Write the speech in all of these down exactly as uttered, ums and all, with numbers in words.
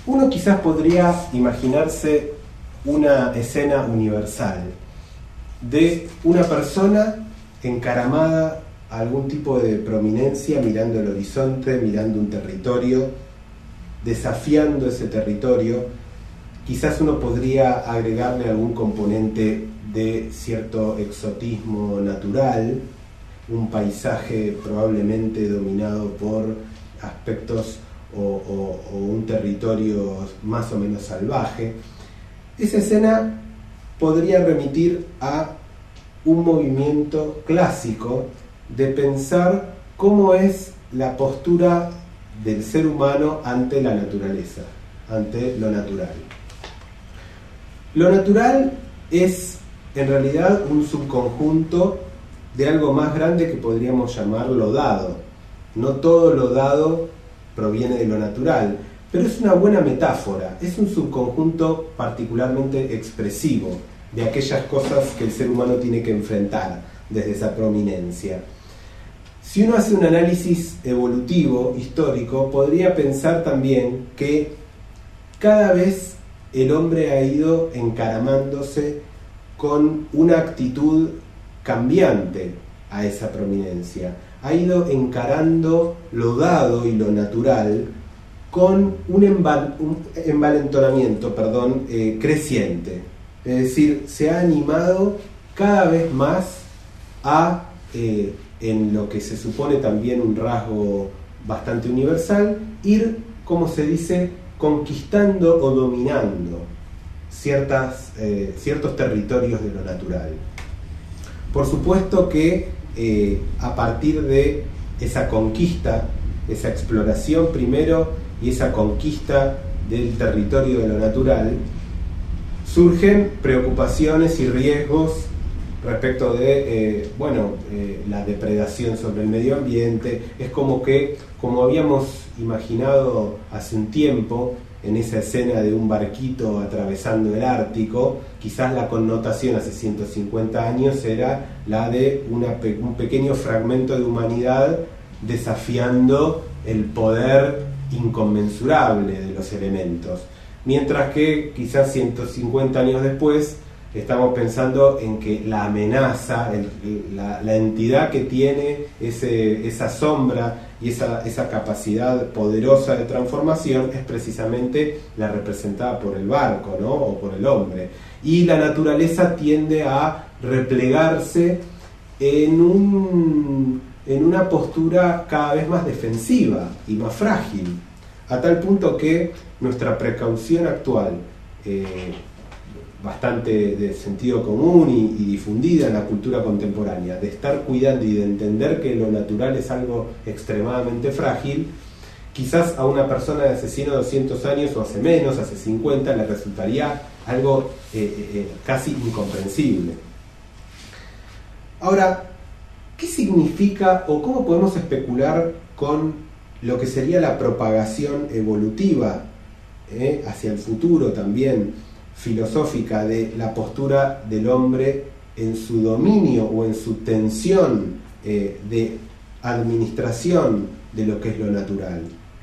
Uno quizás podría imaginarse una escena universal de una persona encaramada a algún tipo de prominencia, mirando el horizonte, mirando un territorio, desafiando ese territorio. Quizás uno podría agregarle algún componente de cierto exotismo natural, un paisaje probablemente dominado por aspectos o, o, o un territorio más o menos salvaje. Esa escena podría remitir a un movimiento clásico de pensar cómo es la postura del ser humano ante la naturaleza, ante lo natural. Lo natural es en realidad un subconjunto de algo más grande que podríamos llamar lo dado. No todo lo dado proviene de lo natural, pero es una buena metáfora, es un subconjunto particularmente expresivo de aquellas cosas que el ser humano tiene que enfrentar desde esa prominencia. Si uno hace un análisis evolutivo, histórico, podría pensar también que cada vez el hombre ha ido encaramándose con una actitud cambiante a esa prominencia. Ha ido encarando lo dado y lo natural con un, enval- un envalentonamiento perdón, eh, creciente. Es decir, se ha animado cada vez más a, eh, en lo que se supone también un rasgo bastante universal, ir, como se dice, conquistando o dominando ciertas, eh, ciertos territorios de lo natural. Por supuesto que eh, a partir de esa conquista, esa exploración primero y esa conquista del territorio de lo natural, surgen preocupaciones y riesgos respecto de eh, bueno, eh, la depredación sobre el medio ambiente. Es como que, como habíamos imaginado hace un tiempo, en esa escena de un barquito atravesando el Ártico, quizás la connotación hace ciento cincuenta años era la de una, un pequeño fragmento de humanidad desafiando el poder inconmensurable de los elementos. Mientras que quizás ciento cincuenta años después estamos pensando en que la amenaza, el, la, la entidad que tiene ese, esa sombra y esa, esa capacidad poderosa de transformación es precisamente la representada por el barco, ¿no? O por el hombre. Y la naturaleza tiende a replegarse en, un, en una postura cada vez más defensiva y más frágil, a tal punto que nuestra precaución actual, eh, bastante de sentido común y, y difundida en la cultura contemporánea, de estar cuidando y de entender que lo natural es algo extremadamente frágil, quizás a una persona de hace cien o doscientos años o hace menos, hace cincuenta, le resultaría algo eh, eh, casi incomprensible. Ahora, ¿qué significa o cómo podemos especular con lo que sería la propagación evolutiva eh, hacia el futuro también filosófica de la postura del hombre en su dominio o en su tensión eh, de administración de lo que es lo natural?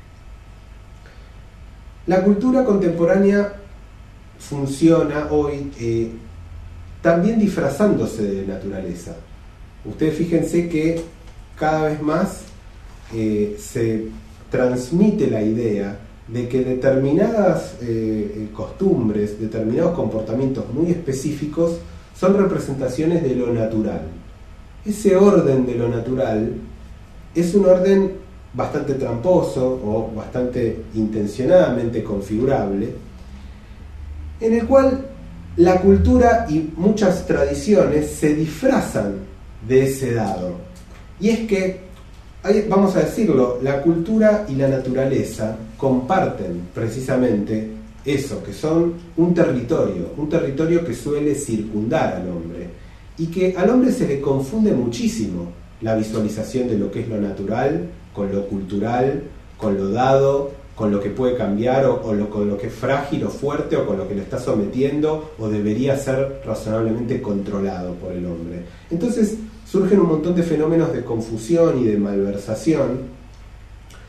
La cultura contemporánea funciona hoy eh, también disfrazándose de naturaleza. Ustedes fíjense que cada vez más eh, se transmite la idea de que determinadas eh, costumbres, determinados comportamientos muy específicos son representaciones de lo natural. Ese orden de lo natural es un orden bastante tramposo o bastante intencionadamente configurable, en el cual la cultura y muchas tradiciones se disfrazan de ese dado. Y es que, vamos a decirlo, la cultura y la naturaleza comparten precisamente eso, que son un territorio, un territorio que suele circundar al hombre, y que al hombre se le confunde muchísimo la visualización de lo que es lo natural con lo cultural, con lo dado, con lo que puede cambiar, o, o lo, con lo que es frágil o fuerte, o con lo que lo está sometiendo o debería ser razonablemente controlado por el hombre. Entonces surgen un montón de fenómenos de confusión y de malversación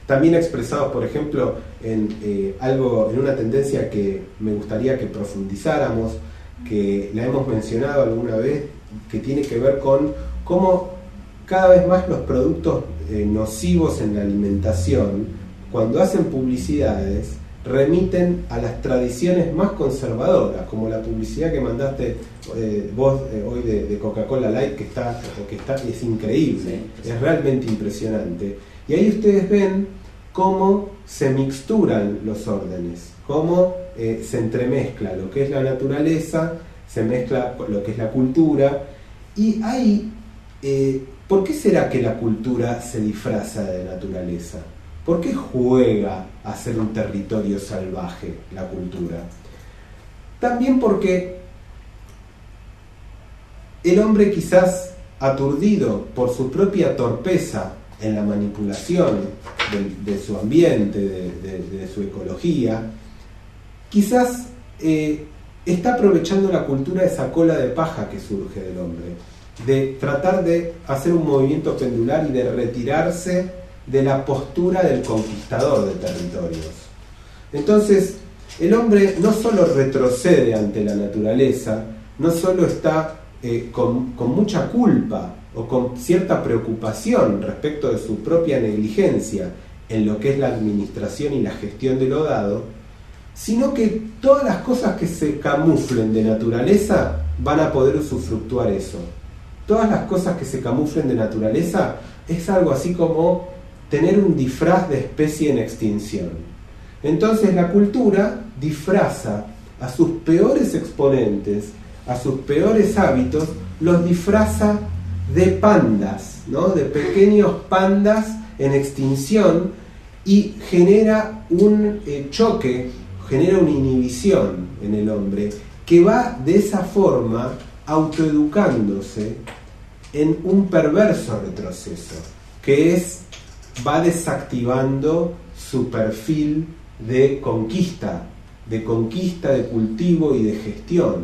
también expresados, por ejemplo, en eh, algo, en una tendencia que me gustaría que profundizáramos, que la hemos mencionado alguna vez, que tiene que ver con cómo cada vez más los productos eh, nocivos en la alimentación, cuando hacen publicidades, remiten a las tradiciones más conservadoras, como la publicidad que mandaste eh, vos eh, hoy de, de Coca-Cola Light, que está, que está es increíble, sí, es realmente impresionante. Y ahí ustedes ven cómo se mixturan los órdenes, cómo eh, se entremezcla lo que es la naturaleza, se mezcla lo que es la cultura, y ahí, eh, ¿por qué será que la cultura se disfraza de naturaleza? ¿Por qué juega a ser un territorio salvaje la cultura? También porque el hombre, quizás aturdido por su propia torpeza en la manipulación de, de su ambiente, de, de, de su ecología, quizás eh, está aprovechando la cultura esa cola de paja que surge del hombre, de tratar de hacer un movimiento pendular y de retirarse de la postura del conquistador de territorios. Entonces, el hombre no solo retrocede ante la naturaleza, no solo está eh, con, con mucha culpa o con cierta preocupación respecto de su propia negligencia en lo que es la administración y la gestión de lo dado, sino que todas las cosas que se camuflen de naturaleza van a poder usufructuar eso. Todas las cosas que se camuflen de naturaleza es algo así como tener un disfraz de especie en extinción. Entonces la cultura disfraza a sus peores exponentes, a sus peores hábitos, los disfraza de pandas, ¿no? De pequeños pandas en extinción, y genera un eh, choque, genera una inhibición en el hombre que va de esa forma autoeducándose en un perverso retroceso, que es va desactivando su perfil de conquista, de conquista, de cultivo y de gestión.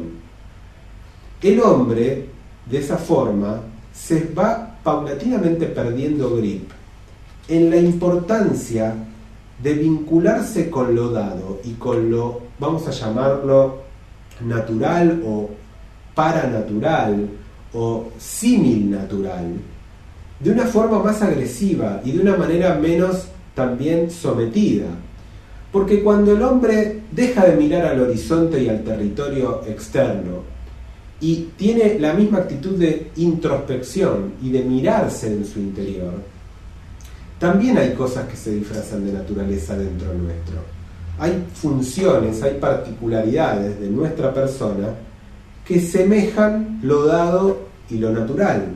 El hombre, de esa forma, se va paulatinamente perdiendo grip en la importancia de vincularse con lo dado y con lo, vamos a llamarlo, natural o paranatural o símil natural, de una forma más agresiva y de una manera menos también sometida. Porque cuando el hombre deja de mirar al horizonte y al territorio externo y tiene la misma actitud de introspección y de mirarse en su interior, también hay cosas que se disfrazan de naturaleza dentro nuestro. Hay funciones, hay particularidades de nuestra persona que semejan lo dado y lo natural.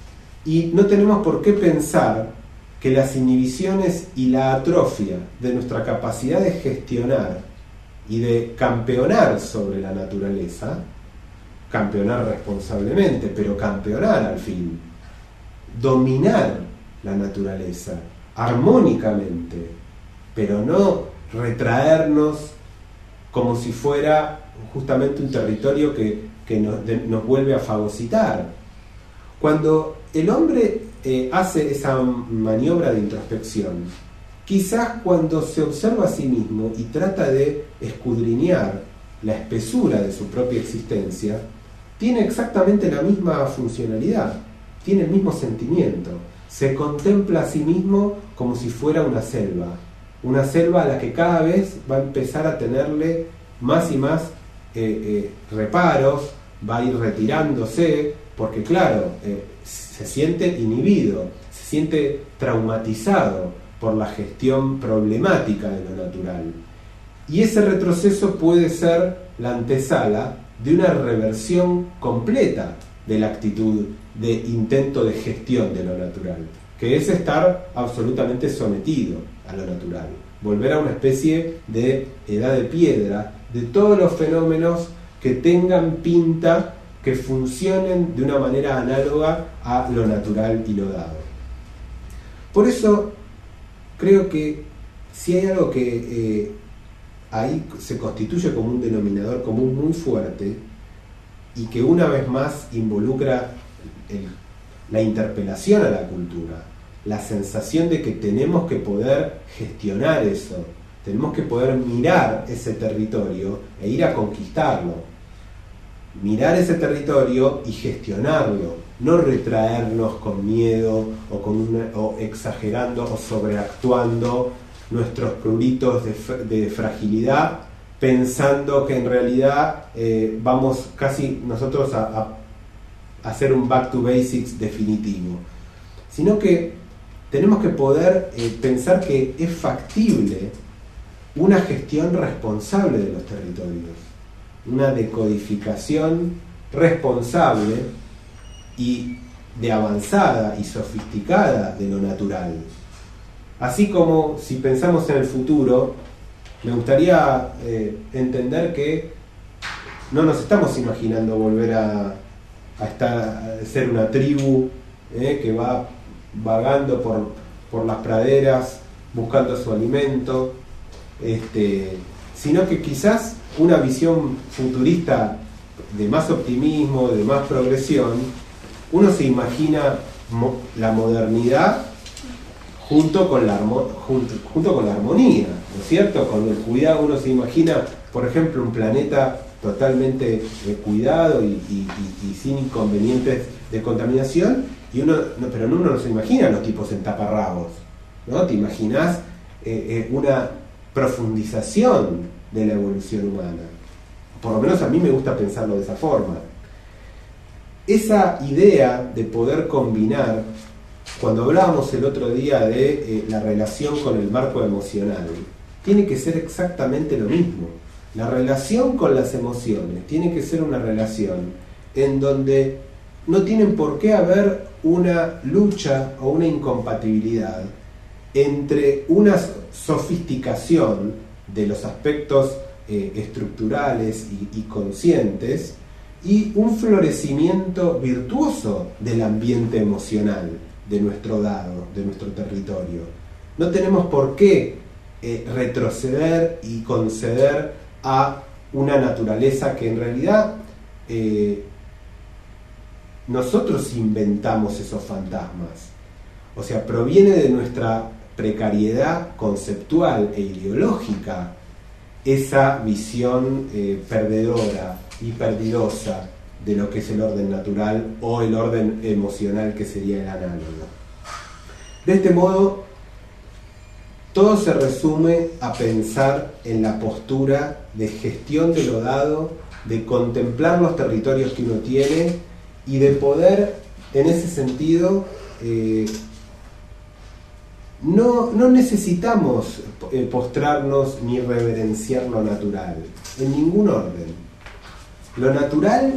Y no tenemos por qué pensar que las inhibiciones y la atrofia de nuestra capacidad de gestionar y de campeonar sobre la naturaleza, campeonar responsablemente, pero campeonar al fin, dominar la naturaleza armónicamente, pero no retraernos como si fuera justamente un territorio que, que nos, de, nos vuelve a fagocitar. Cuando el hombre eh, hace esa maniobra de introspección, quizás cuando se observa a sí mismo y trata de escudriñar la espesura de su propia existencia, tiene exactamente la misma funcionalidad, tiene el mismo sentimiento, se contempla a sí mismo como si fuera una selva, una selva a la que cada vez va a empezar a tenerle más y más eh, eh, reparos, va a ir retirándose, porque claro, eh, se siente inhibido, se siente traumatizado por la gestión problemática de lo natural. Y ese retroceso puede ser la antesala de una reversión completa de la actitud de intento de gestión de lo natural, que es estar absolutamente sometido a lo natural, volver a una especie de edad de piedra de todos los fenómenos que tengan pinta, que funcionen de una manera análoga a lo natural y lo dado. Por eso creo que si hay algo que eh, ahí se constituye como un denominador común muy fuerte y que una vez más involucra el, la interpelación a la cultura, la sensación de que tenemos que poder gestionar eso, tenemos que poder mirar ese territorio e ir a conquistarlo. Mirar ese territorio y gestionarlo, no retraernos con miedo o, con una, o exagerando o sobreactuando nuestros pruritos de, de fragilidad, pensando que en realidad eh, vamos casi nosotros a, a, a hacer un back to basics definitivo, sino que tenemos que poder eh, pensar que es factible una gestión responsable de los territorios, una decodificación responsable y de avanzada y sofisticada de lo natural. Así como si pensamos en el futuro, me gustaría eh, entender que no nos estamos imaginando volver a, a, estar, a ser una tribu eh, que va vagando por, por las praderas buscando su alimento, este, sino que quizás una visión futurista de más optimismo, de más progresión, uno se imagina mo- la modernidad junto con la, junto, junto con la armonía, ¿no es cierto? Con el cuidado uno se imagina, por ejemplo, un planeta totalmente eh, cuidado y, y, y, y sin inconvenientes de contaminación, y uno, no, pero uno no se imagina los tipos en taparrabos, ¿no? Te imaginas eh, eh, una profundización de la evolución humana. Por lo menos a mí me gusta pensarlo de esa forma. Esa idea de poder combinar, cuando hablábamos el otro día de eh, la relación con el marco emocional, tiene que ser exactamente lo mismo. La relación con las emociones tiene que ser una relación en donde no tienen por qué haber una lucha o una incompatibilidad entre una sofisticación de los aspectos eh, estructurales y, y conscientes y un florecimiento virtuoso del ambiente emocional de nuestro dado, de nuestro territorio. No tenemos por qué eh, retroceder y conceder a una naturaleza que en realidad eh, nosotros inventamos esos fantasmas. O sea, proviene de nuestra precariedad conceptual e ideológica esa visión eh, perdedora y perdidosa de lo que es el orden natural o el orden emocional, que sería el análogo. De este modo, todo se resume a pensar en la postura de gestión de lo dado, de contemplar los territorios que uno tiene y de poder, en ese sentido, eh, no, no necesitamos eh, postrarnos ni reverenciar lo natural, en ningún orden. Lo natural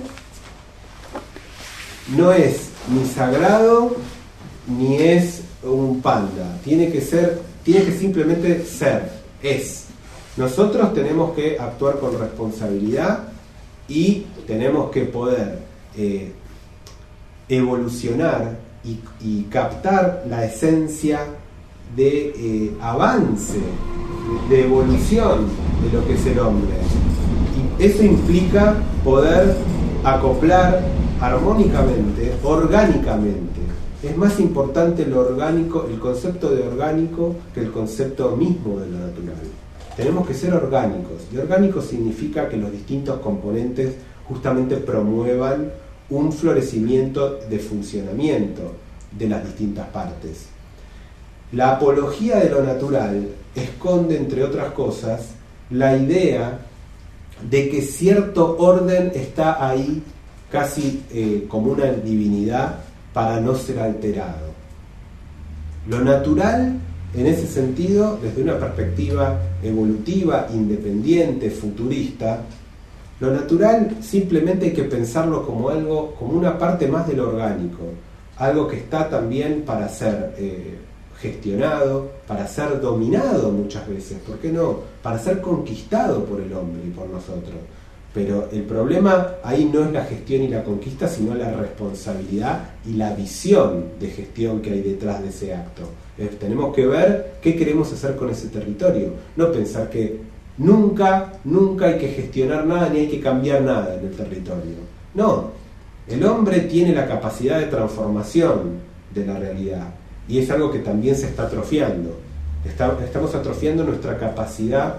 no es ni sagrado ni es un panda, tiene que ser, tiene que simplemente ser, es. Nosotros tenemos que actuar con responsabilidad y tenemos que poder eh, evolucionar y, y captar la esencia de eh, avance, de evolución de lo que es el hombre. Y eso implica poder acoplar armónicamente, orgánicamente. Es más importante lo orgánico, el concepto de orgánico, que el concepto mismo de lo natural. Tenemos que ser orgánicos, y orgánico significa que los distintos componentes justamente promuevan un florecimiento de funcionamiento de las distintas partes. La apología de lo natural esconde, entre otras cosas, la idea de que cierto orden está ahí casi eh, como una divinidad para no ser alterado. Lo natural, en ese sentido, desde una perspectiva evolutiva, independiente, futurista, lo natural simplemente hay que pensarlo como algo, como una parte más de lo orgánico, algo que está también para ser eh, gestionado, para ser dominado muchas veces, ¿por qué no? Para ser conquistado por el hombre y por nosotros. Pero el problema ahí no es la gestión y la conquista, sino la responsabilidad y la visión de gestión que hay detrás de ese acto. Eh, tenemos que ver qué queremos hacer con ese territorio, no pensar que nunca, nunca hay que gestionar nada ni hay que cambiar nada en el territorio. No, el hombre tiene la capacidad de transformación de la realidad y es algo que también se está atrofiando. Está, estamos atrofiando nuestra capacidad,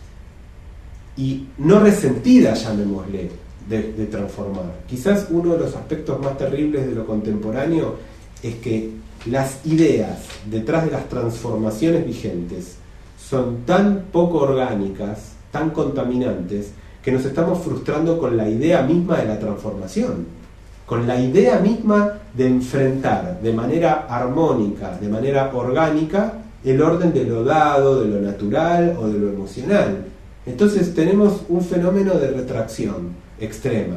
y no resentida, llamémosle, de, de transformar. Quizás uno de los aspectos más terribles de lo contemporáneo es que las ideas detrás de las transformaciones vigentes son tan poco orgánicas, tan contaminantes, que nos estamos frustrando con la idea misma de la transformación, con la idea misma de enfrentar de manera armónica, de manera orgánica, el orden de lo dado, de lo natural o de lo emocional. Entonces tenemos un fenómeno de retracción extrema.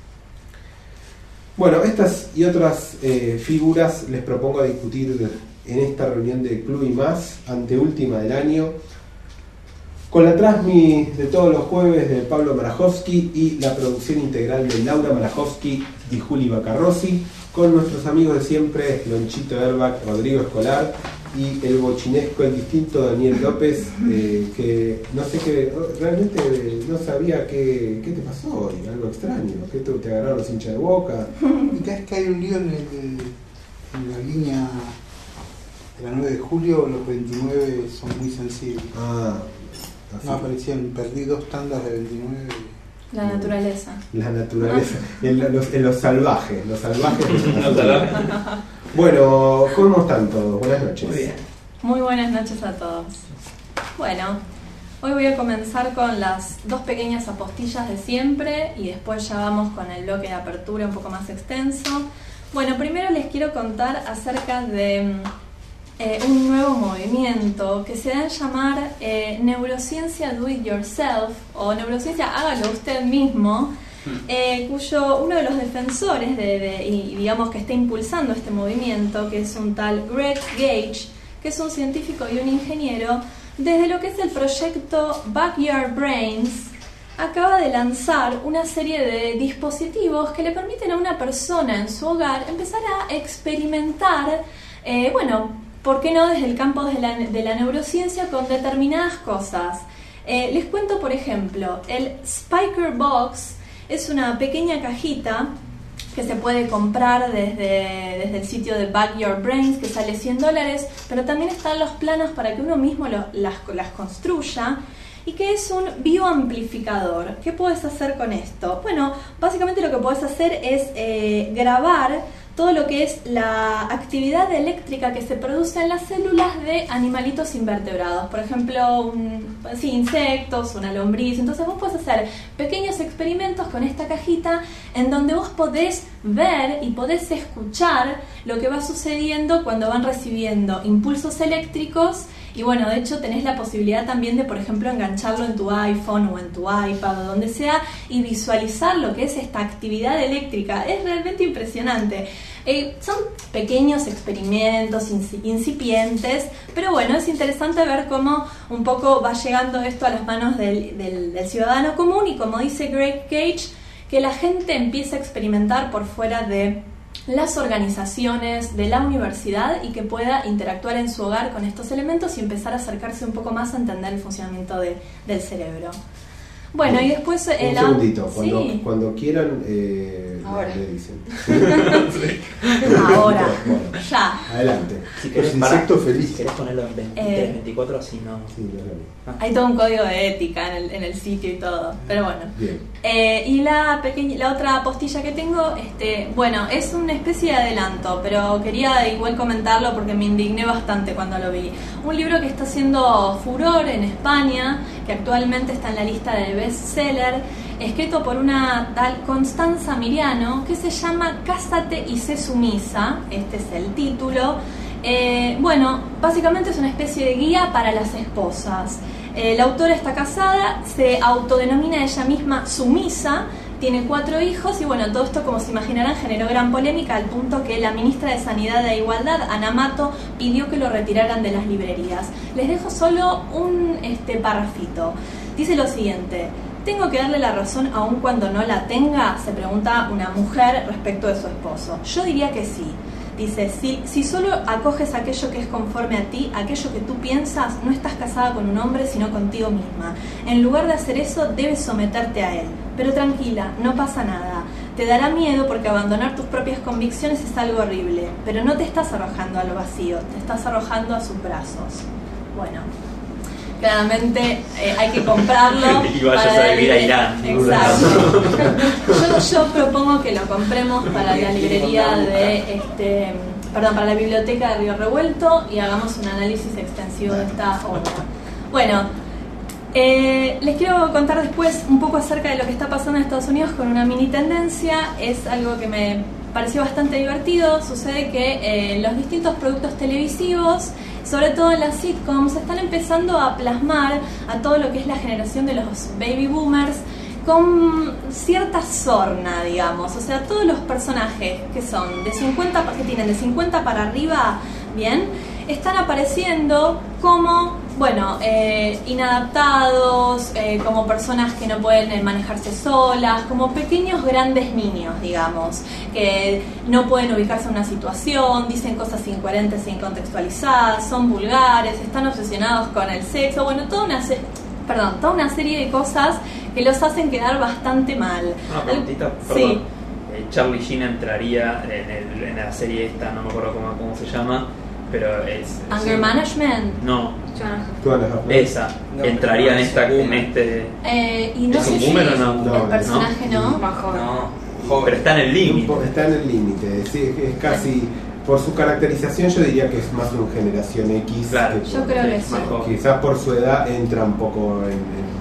Bueno, estas y otras eh, figuras les propongo discutir en esta reunión de Club y Más, anteúltima del año, con la transmi de todos los jueves de Pablo Marajowski y la producción integral de Laura Marajowski y Juli Bacarrossi, con nuestros amigos de siempre, Lonchito Erbach, Rodrigo Escolar, y el bochinesco, el distinto Daniel López, eh, que no sé qué, realmente no sabía qué, qué te pasó hoy, algo extraño, que te, te agarraron los hinchas de Boca. Y cada vez que hay un lío en, el, en la línea de la nueve de julio, los veintinueve son muy sensibles. Ah, así. No aparecían, perdí dos tandas de veintinueve. La naturaleza. La naturaleza, en los, en los salvajes, los salvajes. Bueno, ¿cómo están todos? Buenas noches. Muy bien. Muy buenas noches a todos. Bueno, hoy voy a comenzar con las dos pequeñas apostillas de siempre y después ya vamos con el bloque de apertura un poco más extenso. Bueno, primero les quiero contar acerca de eh, un nuevo movimiento que se da en llamar eh, Neurociencia Do It Yourself o Neurociencia Hágalo Usted Mismo. Eh, cuyo uno de los defensores de, de, y digamos que está impulsando este movimiento, que es un tal Greg Gage, que es un científico y un ingeniero, desde lo que es el proyecto Backyard Brains, acaba de lanzar una serie de dispositivos que le permiten a una persona en su hogar empezar a experimentar, eh, bueno, ¿por qué no desde el campo de la, de la neurociencia con determinadas cosas? Eh, les cuento, por ejemplo, el Spiker Box. Es una pequeña cajita que se puede comprar desde, desde el sitio de Backyard Brains, que sale cien dólares, pero también están los planos para que uno mismo lo, las, las construya, y que es un bioamplificador. ¿Qué puedes hacer con esto? Bueno, básicamente lo que puedes hacer es eh, grabar todo lo que es la actividad eléctrica que se produce en las células de animalitos invertebrados, por ejemplo, un, sí, insectos, una lombriz. Entonces vos podés hacer pequeños experimentos con esta cajita en donde vos podés ver y podés escuchar lo que va sucediendo cuando van recibiendo impulsos eléctricos. Y bueno, de hecho tenés la posibilidad también de, por ejemplo, engancharlo en tu iPhone o en tu iPad o donde sea y visualizar lo que es esta actividad eléctrica. Es realmente impresionante. Eh, son pequeños experimentos incipientes, pero bueno, es interesante ver cómo un poco va llegando esto a las manos del, del, del ciudadano común, y como dice Greg Gage, que la gente empiece a experimentar por fuera de las organizaciones de la universidad y que pueda interactuar en su hogar con estos elementos y empezar a acercarse un poco más a entender el funcionamiento de, del cerebro. Bueno, y después... Un el segundito, cuando, sí. cuando quieran eh, ahora le dicen. Ahora, bueno, ya. Adelante. Si querés, Los para, insectos felices. si querés ponerlo en veintitrés, Eh. veinticuatro, así no. Sí, no es lo mismo. Hay todo un código de ética en el, en el sitio y todo, pero bueno. Bien. Eh, y la pequeña, la otra postilla que tengo, este, bueno, es una especie de adelanto, pero quería igual comentarlo porque me indigné bastante cuando lo vi. Un libro que está haciendo furor en España, que actualmente está en la lista de bestseller, escrito por una tal Constanza Miriano, que se llama Cásate y sé sumisa. Este es el título. Eh, bueno, básicamente es una especie de guía para las esposas. Eh, la autora está casada, se autodenomina ella misma sumisa, tiene cuatro hijos y bueno, todo esto, como se imaginarán, generó gran polémica al punto que la ministra de Sanidad e Igualdad, Ana Mato, pidió que lo retiraran de las librerías. Les dejo solo un este, parrafito. Dice lo siguiente: ¿tengo que darle la razón aun cuando no la tenga?, se pregunta una mujer respecto de su esposo. Yo diría que sí. Dice, si, si solo acoges aquello que es conforme a ti, aquello que tú piensas, no estás casada con un hombre, sino contigo misma. En lugar de hacer eso, debes someterte a él. Pero tranquila, no pasa nada. te dará miedo porque abandonar tus propias convicciones es algo horrible, pero no te estás arrojando al vacío, te estás arrojando a sus brazos. Bueno, claramente eh, hay que comprarlo. Y vayas para a vivir la a Irán. Exacto. Yo, yo propongo que lo compremos para la librería de este, perdón, para la biblioteca de Río Revuelto y hagamos un análisis extensivo de esta obra. Bueno, eh, les quiero contar después un poco acerca de lo que está pasando en Estados Unidos con una mini tendencia. Es algo que me pareció bastante divertido. Sucede que eh, los distintos productos televisivos, sobre todo en las sitcoms, están empezando a plasmar a todo lo que es la generación de los baby boomers con cierta sorna, digamos. O sea, todos los personajes que son de cincuenta, que tienen de cincuenta para arriba, bien, están apareciendo como, bueno, eh, inadaptados, eh, como personas que no pueden eh, manejarse solas, como pequeños grandes niños, digamos, que no pueden ubicarse en una situación, dicen cosas incoherentes e incontextualizadas, son vulgares, están obsesionados con el sexo, bueno, toda una, se- perdón, toda una serie de cosas que los hacen quedar bastante mal. Una preguntita, Al- perdón. Sí. Eh, Charlie Sheen entraría en, el, en la serie esta, no me acuerdo cómo, cómo se llama, pero es... Anger es- Management. No, Tú, Ana Hoffman. esa. No, entraría en pero esta, es un en este... Eh, y no ¿Es sé un si boomer o no? No, el personaje no. Más joven. No, Pero está en el Un límite. po- Está en el límite, sí, es casi, por su caracterización yo diría que es más una generación X. Claro. que Yo por- creo que Sí, sí. más joven. Quizás por su edad entra un poco en,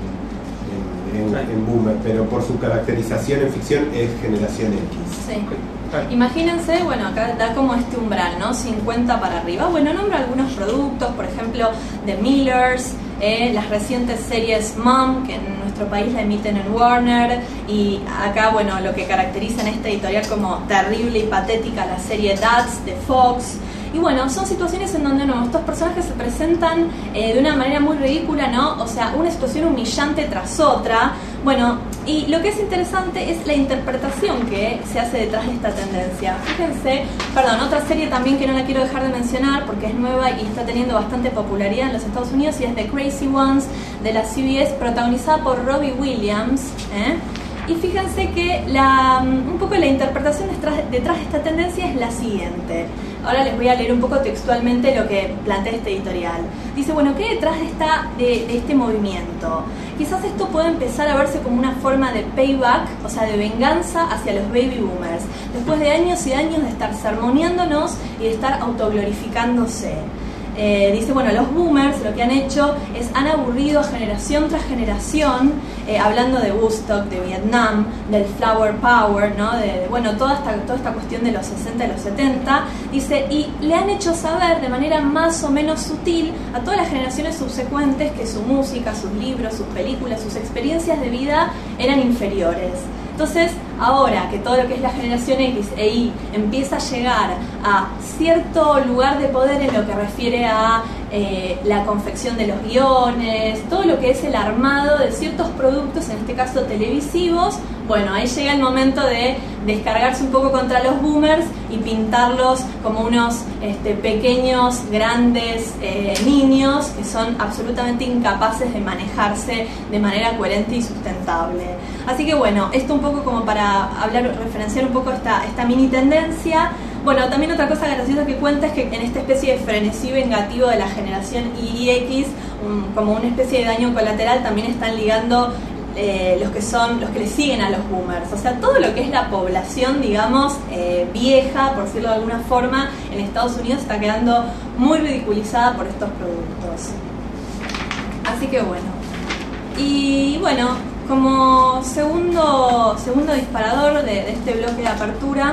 en, en- en- en boomer, pero por su caracterización en ficción es generación X. Sí. Imagínense, bueno, acá da como este umbral, ¿no? cincuenta para arriba. Bueno, nombra algunos productos, por ejemplo, The Millers, eh, las recientes series Mom, que en nuestro país la emiten en Warner, y acá, bueno, lo que caracteriza en esta editorial como terrible y patética la serie Dads de Fox. Y bueno, son situaciones en donde no, estos personajes se presentan eh, de una manera muy ridícula, ¿no? O sea, una situación humillante tras otra. Bueno, y lo que es interesante es la interpretación que se hace detrás de esta tendencia. Fíjense, perdón, otra serie también que no la quiero dejar de mencionar porque es nueva y está teniendo bastante popularidad en los Estados Unidos y es The Crazy Ones de la C B S, protagonizada por Robbie Williams, ¿eh? Y fíjense que la, un poco la interpretación detrás, detrás de esta tendencia es la siguiente. Ahora les voy a leer un poco textualmente lo que plantea este editorial. Dice, bueno, ¿qué hay detrás de, esta, de, de este movimiento? Quizás esto puede empezar a verse como una forma de payback, o sea, de venganza hacia los baby boomers, después de años y años de estar sermoneándonos y de estar autoglorificándose. Eh, dice, bueno, los boomers lo que han hecho es han aburrido a generación tras generación, eh, hablando de Woodstock, de Vietnam, del Flower Power, ¿no? de, de bueno, toda esta, toda esta cuestión de los sesenta y los setenta, dice, y le han hecho saber de manera más o menos sutil a todas las generaciones subsecuentes que su música, sus libros, sus películas, sus experiencias de vida eran inferiores. Entonces, ahora que todo lo que es la generación X e Y empieza a llegar a cierto lugar de poder en lo que refiere a eh, la confección de los guiones, todo lo que es el armado de ciertos productos, en este caso televisivos, bueno, ahí llega el momento de descargarse un poco contra los boomers y pintarlos como unos este, pequeños, grandes eh, niños que son absolutamente incapaces de manejarse de manera coherente y sustentable. Así que bueno, esto un poco como para hablar, referenciar un poco esta, esta mini tendencia. Bueno, también otra cosa graciosa que cuenta es que en esta especie de frenesí vengativo de la generación Y X, un, como una especie de daño colateral, también están ligando eh, los que son, los que le siguen a los boomers. O sea, todo lo que es la población, digamos, eh, vieja, por decirlo de alguna forma, en Estados Unidos está quedando muy ridiculizada por estos productos. Así que bueno. Y bueno, como segundo, segundo disparador de, de este bloque de apertura,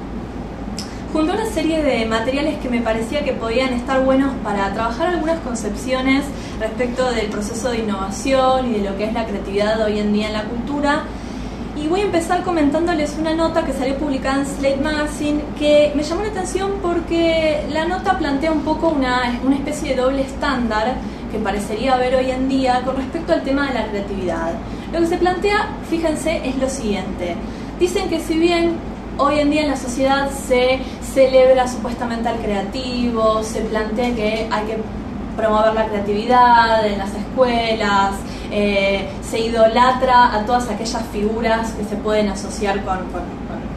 junto a una serie de materiales que me parecía que podían estar buenos para trabajar algunas concepciones respecto del proceso de innovación y de lo que es la creatividad hoy en día en la cultura. Y voy a empezar comentándoles una nota que salió publicada en Slate Magazine que me llamó la atención porque la nota plantea un poco una, una especie de doble estándar que parecería haber hoy en día con respecto al tema de la creatividad. Lo que se plantea, fíjense, es lo siguiente. Dicen que si bien hoy en día en la sociedad se celebra supuestamente al creativo, se plantea que hay que promover la creatividad en las escuelas, eh, se idolatra a todas aquellas figuras que se pueden asociar con, con, con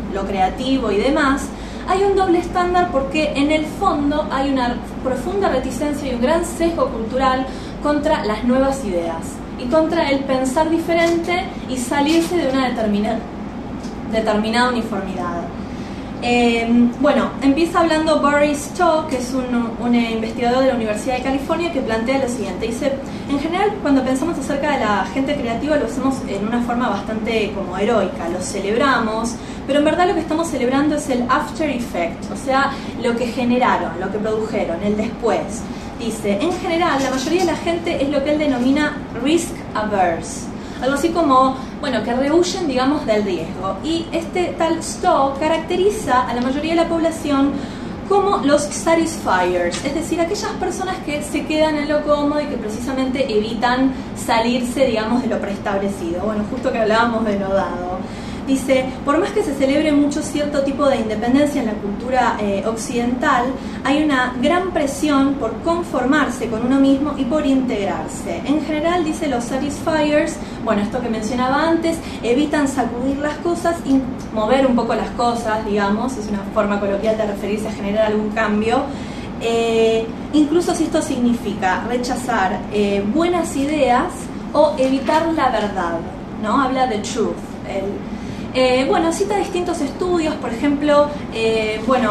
lo creativo y demás, hay un doble estándar porque en el fondo hay una profunda reticencia y un gran sesgo cultural contra las nuevas ideas y contra el pensar diferente y salirse de una determinada, determinada uniformidad. Eh, bueno, empieza hablando Barry Stowe, que es un, un investigador de la Universidad de California, que plantea lo siguiente. Dice, en general, cuando pensamos acerca de la gente creativa lo hacemos en una forma bastante como heroica, lo celebramos, pero en verdad lo que estamos celebrando es el after effect, o sea, lo que generaron, lo que produjeron, el después. Dice, en general, la mayoría de la gente es lo que él denomina risk averse, algo así como, bueno, que rehuyen, digamos, del riesgo. Y este tal Stowe caracteriza a la mayoría de la población como los satisfiers, es decir, aquellas personas que se quedan en lo cómodo y que precisamente evitan salirse, digamos, de lo preestablecido. Bueno, justo que hablábamos de lo dado. Dice, por más que se celebre mucho cierto tipo de independencia en la cultura eh, occidental, hay una gran presión por conformarse con uno mismo y por integrarse. En general, dice, los satisfiers, bueno, esto que mencionaba antes, evitan sacudir las cosas y mover un poco las cosas, digamos, es una forma coloquial de referirse a generar algún cambio. Eh, incluso si esto significa rechazar eh, buenas ideas o evitar la verdad, ¿no? Habla de truth, el Eh, bueno, cita distintos estudios, por ejemplo, eh, bueno,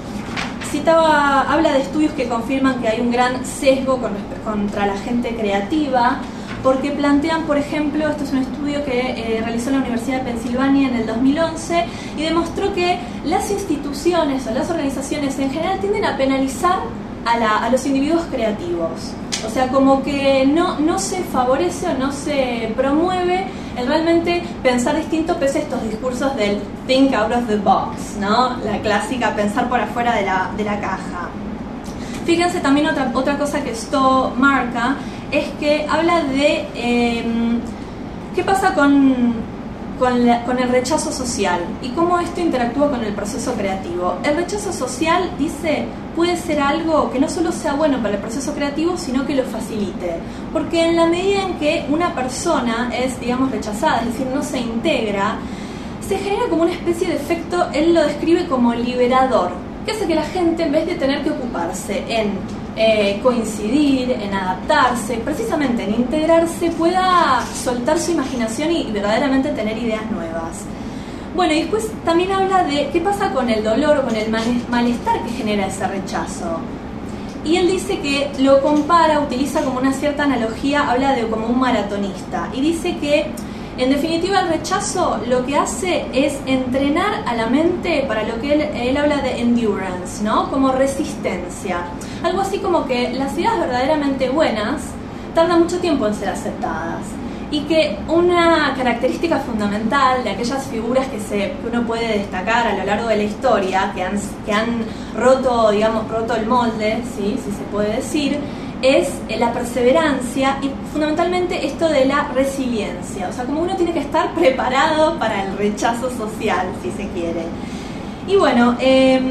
citaba, habla de estudios que confirman que hay un gran sesgo con, contra la gente creativa, porque plantean, por ejemplo, esto es un estudio que eh, realizó la Universidad de Pensilvania en el dos mil once y demostró que las instituciones o las organizaciones en general tienden a penalizar a, la, a los individuos creativos. O sea, como que no, no se favorece o no se promueve el realmente pensar distinto pese a estos discursos del think out of the box, ¿no? La clásica pensar por afuera de la, de la caja. Fíjense también otra, otra cosa que Stowe marca, es que habla de eh, qué pasa con, con, la, con el rechazo social y cómo esto interactúa con el proceso creativo. El rechazo social, dice, puede ser algo que no solo sea bueno para el proceso creativo, sino que lo facilite. Porque en la medida en que una persona es, digamos, rechazada, es decir, no se integra, se genera como una especie de efecto, él lo describe como liberador, que hace que la gente, en vez de tener que ocuparse en eh, coincidir, en adaptarse, precisamente en integrarse, pueda soltar su imaginación y, y verdaderamente tener ideas nuevas. Bueno, y después también habla de qué pasa con el dolor o con el malestar que genera ese rechazo. Y él dice que lo compara, utiliza como una cierta analogía, habla de como un maratonista. Y dice que, en definitiva, el rechazo lo que hace es entrenar a la mente para lo que él, él habla de endurance, ¿no? Como resistencia. Algo así como que las ideas verdaderamente buenas tardan mucho tiempo en ser aceptadas. Y que una característica fundamental de aquellas figuras que, se, que uno puede destacar a lo largo de la historia, que han, que han roto, digamos, roto el molde, ¿sí? Si se puede decir, es la perseverancia y fundamentalmente esto de la resiliencia. O sea, como uno tiene que estar preparado para el rechazo social, si se quiere. Y bueno, eh,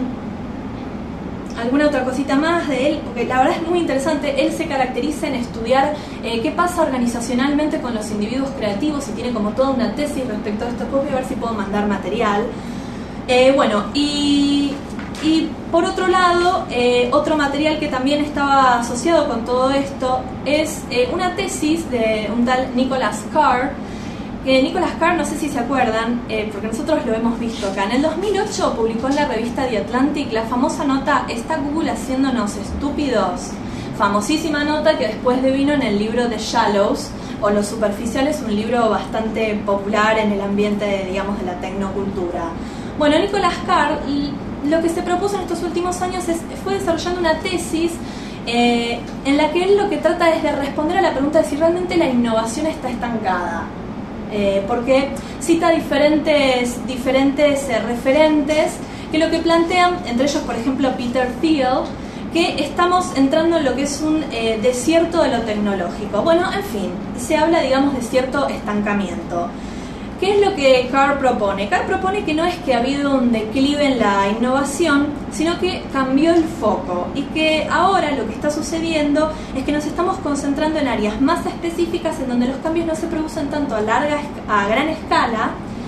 alguna otra cosita más de él, porque la verdad es muy interesante. Él se caracteriza en estudiar eh, qué pasa organizacionalmente con los individuos creativos y tiene como toda una tesis respecto a esto. Voy a ver si puedo mandar material. Eh, bueno, y, y por otro lado, eh, otro material que también estaba asociado con todo esto es eh, una tesis de un tal Nicholas Carr. Que Nicholas Carr, no sé si se acuerdan, eh, porque nosotros lo hemos visto acá. En el dos mil ocho publicó en la revista The Atlantic la famosa nota ¿Está Google haciéndonos estúpidos? Famosísima nota que después devino en el libro The Shallows, o Los Superficiales, un libro bastante popular en el ambiente, de, digamos, de la tecnocultura. Bueno, Nicholas Carr lo que se propuso en estos últimos años es, fue desarrollando una tesis eh, en la que él lo que trata es de responder a la pregunta de si realmente la innovación está estancada. Eh, porque cita diferentes, diferentes eh, referentes que lo que plantean, entre ellos por ejemplo Peter Thiel, que estamos entrando en lo que es un eh, desierto de lo tecnológico. Bueno, en fin, se habla, digamos, de cierto estancamiento. ¿Qué es lo que Carr propone? Carr propone que no es que ha habido un declive en la innovación, sino que cambió el foco y que ahora lo que está sucediendo es que nos estamos concentrando en áreas más específicas en donde los cambios no se producen tanto a larga, a gran escala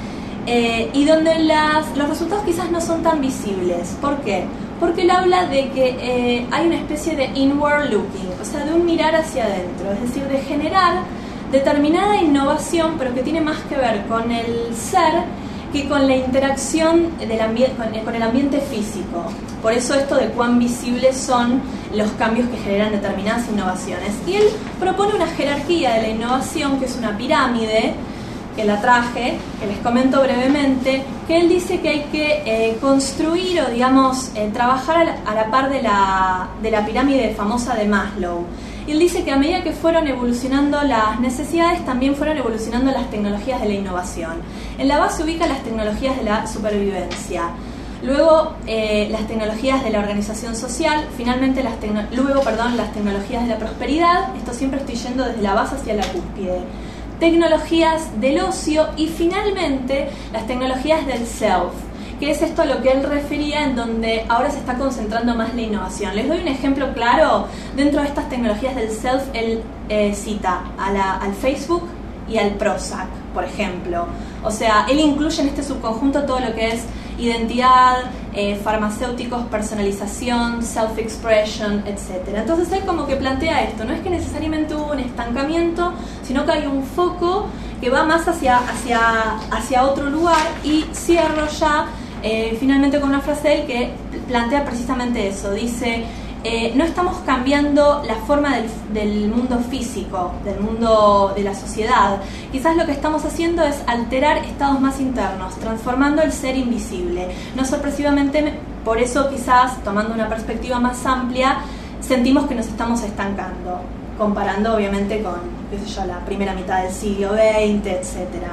eh, y donde las, los resultados quizás no son tan visibles. ¿Por qué? Porque él habla de que eh, hay una especie de inward looking, o sea, de un mirar hacia adentro, es decir, de generar determinada innovación, pero que tiene más que ver con el ser que con la interacción del ambiente, con, con el ambiente físico. Por eso esto de cuán visibles son los cambios que generan determinadas innovaciones. Y él propone una jerarquía de la innovación, que es una pirámide, que la traje, que les comento brevemente, que él dice que hay que eh, construir o, digamos, eh, trabajar a la, a la par de la, de la pirámide famosa de Maslow. Y él dice que a medida que fueron evolucionando las necesidades, también fueron evolucionando las tecnologías de la innovación. En la base ubica las tecnologías de la supervivencia, luego eh, las tecnologías de la organización social, finalmente las tecno- luego perdón, las tecnologías de la prosperidad, esto siempre estoy yendo desde la base hacia la cúspide, tecnologías del ocio y finalmente las tecnologías del self, que es esto a lo que él refería, en donde ahora se está concentrando más la innovación. Les doy un ejemplo claro. Dentro de estas tecnologías del self, él eh, cita a la, al Facebook y al Prozac, por ejemplo. O sea, él incluye en este subconjunto todo lo que es identidad, eh, farmacéuticos, personalización, self-expression, etcétera. Entonces él como que plantea esto, no es que necesariamente hubo un estancamiento, sino que hay un foco que va más hacia, hacia, hacia otro lugar. Y cierro ya eh, finalmente con una frase de él que plantea precisamente eso. Dice, eh, no estamos cambiando la forma del, del mundo físico, del mundo de la sociedad. Quizás lo que estamos haciendo es alterar estados más internos, transformando el ser invisible. No sorpresivamente, por eso quizás, tomando una perspectiva más amplia, sentimos que nos estamos estancando, comparando obviamente con, qué sé yo, la primera mitad del siglo veinte, etcétera.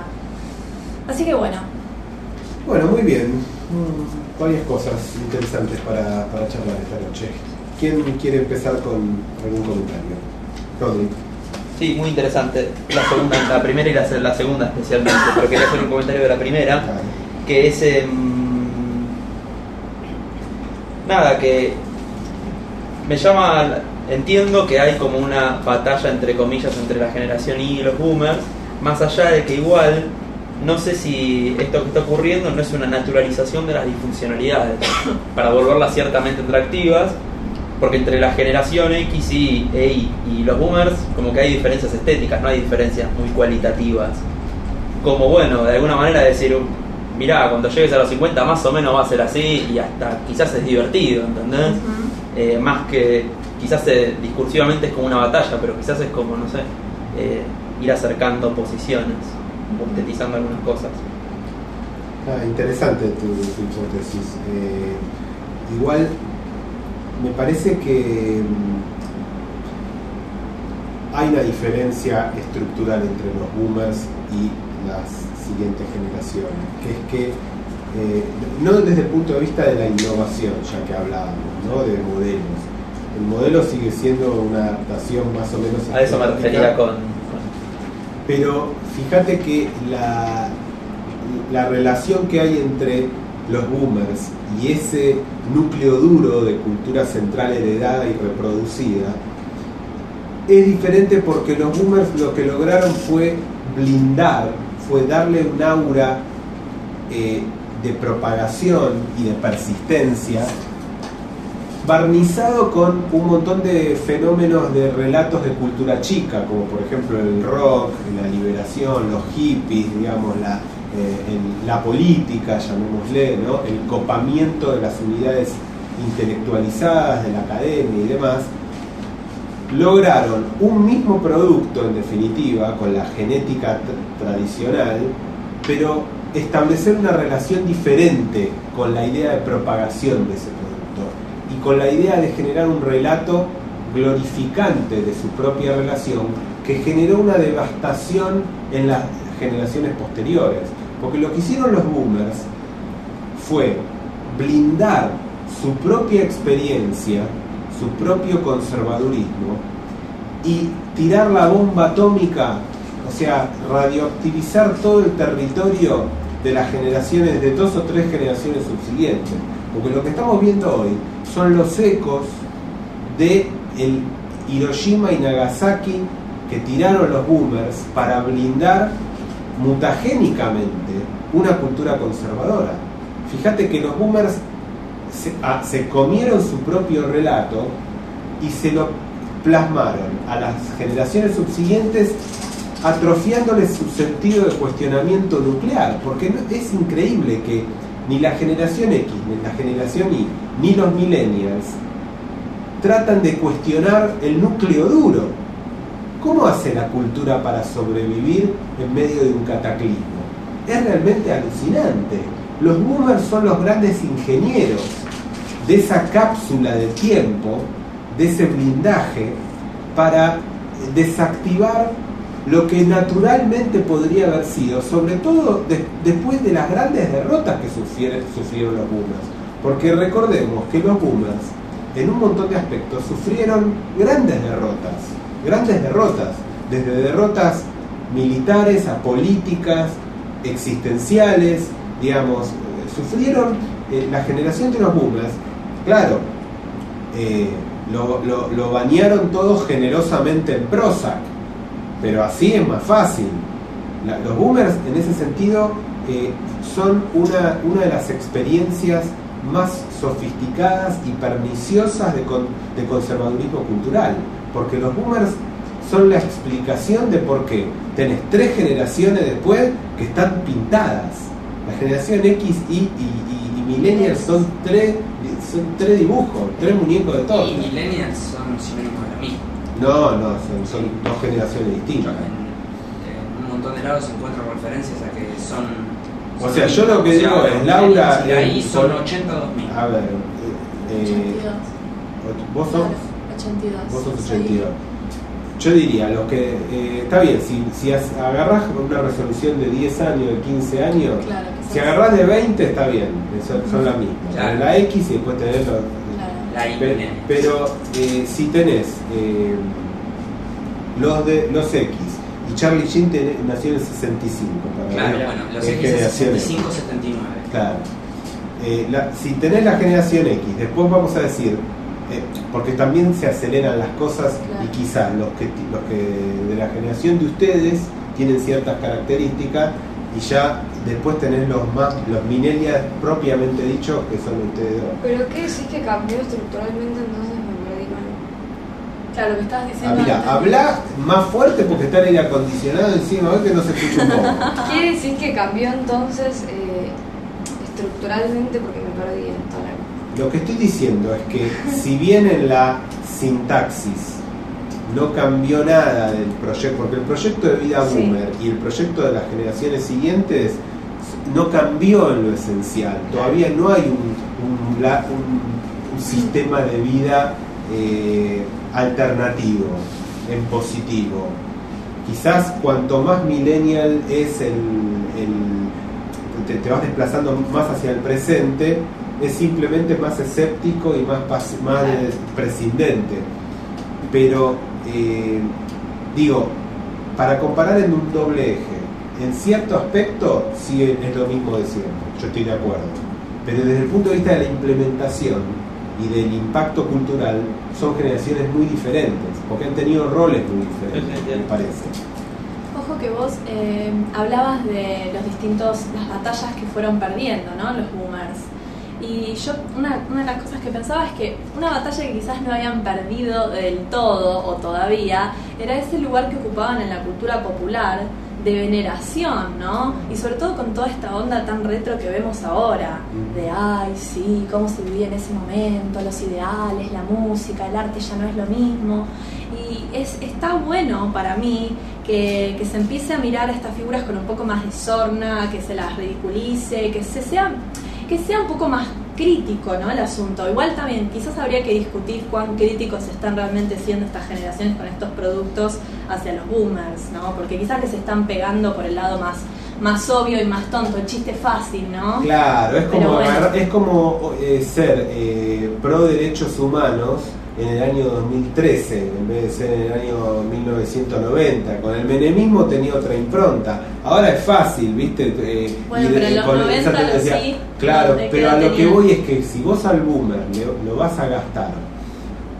Así que bueno. Bueno, muy bien. Mm, varias cosas interesantes para, para charlar esta noche. ¿Quién quiere empezar con algún comentario? Rodri. Sí, muy interesante. La segunda, la primera y la, la segunda especialmente, pero quería hacer un comentario de la primera, que es eh, nada, que me llama, entiendo que hay como una batalla entre comillas entre la generación Y y los boomers, más allá de que igual no sé si esto que está ocurriendo no es una naturalización de las disfuncionalidades para volverlas ciertamente atractivas, porque entre la generación X y, y, y los boomers como que hay diferencias estéticas, no hay diferencias muy cualitativas. Como bueno, de alguna manera decir, mirá, cuando llegues a los cincuenta más o menos va a ser así y hasta quizás es divertido, ¿entendés? Uh-huh. Eh, más que quizás eh, discursivamente es como una batalla, pero quizás es como, no sé, eh, ir acercando posiciones, sintetizando algunas cosas. Ah, interesante tu, tu hipótesis. Eh, igual me parece que hay una diferencia estructural entre los boomers y las siguientes generaciones, que es que eh, no desde el punto de vista de la innovación, ya que hablábamos, ¿no?, de modelos. El modelo sigue siendo una adaptación más o menos a eso me refería con, con... pero fíjate que la, la relación que hay entre los boomers y ese núcleo duro de cultura central heredada y reproducida es diferente, porque los boomers lo que lograron fue blindar, fue darle un aura eh, de propagación y de persistencia, barnizado con un montón de fenómenos de relatos de cultura chica, como por ejemplo el rock, la liberación, los hippies, digamos, la, eh, el, la política, llamémosle, ¿no?, el copamiento de las unidades intelectualizadas de la academia y demás. Lograron un mismo producto, en definitiva, con la genética t- tradicional, pero establecer una relación diferente con la idea de propagación de ese producto y con la idea de generar un relato glorificante de su propia relación, que generó una devastación en las generaciones posteriores. Porque lo que hicieron los boomers fue blindar su propia experiencia, su propio conservadurismo, y tirar la bomba atómica, o sea, radioactivizar todo el territorio de las generaciones, de dos o tres generaciones subsiguientes. Porque lo que estamos viendo hoy son los ecos de el Hiroshima y Nagasaki que tiraron los boomers para blindar mutagénicamente una cultura conservadora. Fíjate que los boomers se, a, se comieron su propio relato y se lo plasmaron a las generaciones subsiguientes, atrofiándoles su sentido de cuestionamiento nuclear, porque no, es increíble que ni la generación X, ni la generación Y, ni los millennials tratan de cuestionar el núcleo duro. ¿Cómo hace la cultura para sobrevivir en medio de un cataclismo? Es realmente alucinante. Los boomers son los grandes ingenieros de esa cápsula de tiempo, de ese blindaje, para desactivar lo que naturalmente podría haber sido, sobre todo de, después de las grandes derrotas que sufrieron, sufrieron los boomers. Porque recordemos que los boomers, en un montón de aspectos, sufrieron grandes derrotas, grandes derrotas, desde derrotas militares a políticas, existenciales, digamos, sufrieron eh, la generación de los boomers, claro, eh, lo, lo, lo bañaron todos generosamente en Prozac, pero así es más fácil. La, los boomers en ese sentido eh, son una, una de las experiencias más sofisticadas y perniciosas de, con, de conservadurismo cultural, porque los boomers son la explicación de por qué tenés tres generaciones después que están pintadas. La generación X, Y y, y, y Millennials son tres, son tres dibujos, tres muñecos de todo. Y Millennials son sinónimos de lo mismo. No, no, son, son dos generaciones distintas. En, en un montón de lados encuentro referencias a que son... O sea, yo lo que digo es, Laura... Y ahí son ochenta a dos mil. A ver... Eh, ochenta y dos. ¿Vos sos? ochenta y dos. Vos sos ochenta y dos. Yo diría, los que... Eh, está bien, si, si agarrás una resolución de diez años, de quince años, claro, si agarrás de veinte está bien, son, son las mismas. Claro. La X y después tenés los... Claro. La I. Pero, pero eh, si tenés eh, los de los X y Charlie Sheen ten, nació en el sesenta y cinco, para Claro, ver, bueno, los es X es generación sesenta y cinco setenta y nueve. Claro. Eh, la, si tenés la generación X, después vamos a decir, eh, porque también se aceleran las cosas, claro. Y quizás los que, los que de la generación de ustedes tienen ciertas características y ya después tenés los más los millennials propiamente dichos, que son ustedes dos. ¿Pero qué decís que cambió estructuralmente entonces? Me perdí con... Claro, lo que estabas Ah, diciendo. mira, antes. habla más fuerte porque está el aire acondicionado encima, a ver que no se escucha un poco. ¿Quiere decir que cambió entonces eh, estructuralmente? Porque me perdí en toda la... Lo que estoy diciendo es que si bien en la sintaxis no cambió nada del proyecto, porque el proyecto de vida Sí. boomer y el proyecto de las generaciones siguientes no cambió en lo esencial, todavía no hay un, un, la- un- un sistema de vida eh, alternativo, en positivo. Quizás cuanto más millennial es el, el te, te vas desplazando más hacia el presente, es simplemente más escéptico y más, pas- más eh, prescindente. Pero, eh, digo, para comparar en un doble eje, en cierto aspecto sí es lo mismo de siempre, yo estoy de acuerdo. Pero desde el punto de vista de la implementación y del impacto cultural, son generaciones muy diferentes, porque han tenido roles muy diferentes, me parece. Ojo que vos eh, hablabas de los distintos, las batallas que fueron perdiendo, ¿no? Los boomers. Y yo, una, una de las cosas que pensaba es que una batalla que quizás no habían perdido del todo o todavía era ese lugar que ocupaban en la cultura popular de veneración, ¿no? Y sobre todo con toda esta onda tan retro que vemos ahora, de ay, sí, cómo se vivía en ese momento, los ideales, la música, el arte ya no es lo mismo. Y es, está bueno para mí que, que se empiece a mirar a estas figuras con un poco más de sorna, que se las ridiculice, que se sea... que sea un poco más crítico, ¿no? El asunto. Igual también quizás habría que discutir cuán críticos están realmente siendo estas generaciones con estos productos hacia los boomers, ¿no? Porque quizás les están pegando por el lado más, más obvio y más tonto, el chiste fácil, ¿no? Claro, es como, Pero bueno. agarrar- es como eh, ser eh, pro derechos humanos en el año dos mil trece en vez de ser en el año mil novecientos noventa. Con el menemismo tenía otra impronta. Ahora es fácil, ¿viste? Eh, Bueno, y de- pero en los con noventa esa lo tendencia- sí, Claro, ¿de qué pero edad a lo que tenía? voy es que si vos al boomer le- lo vas a gastar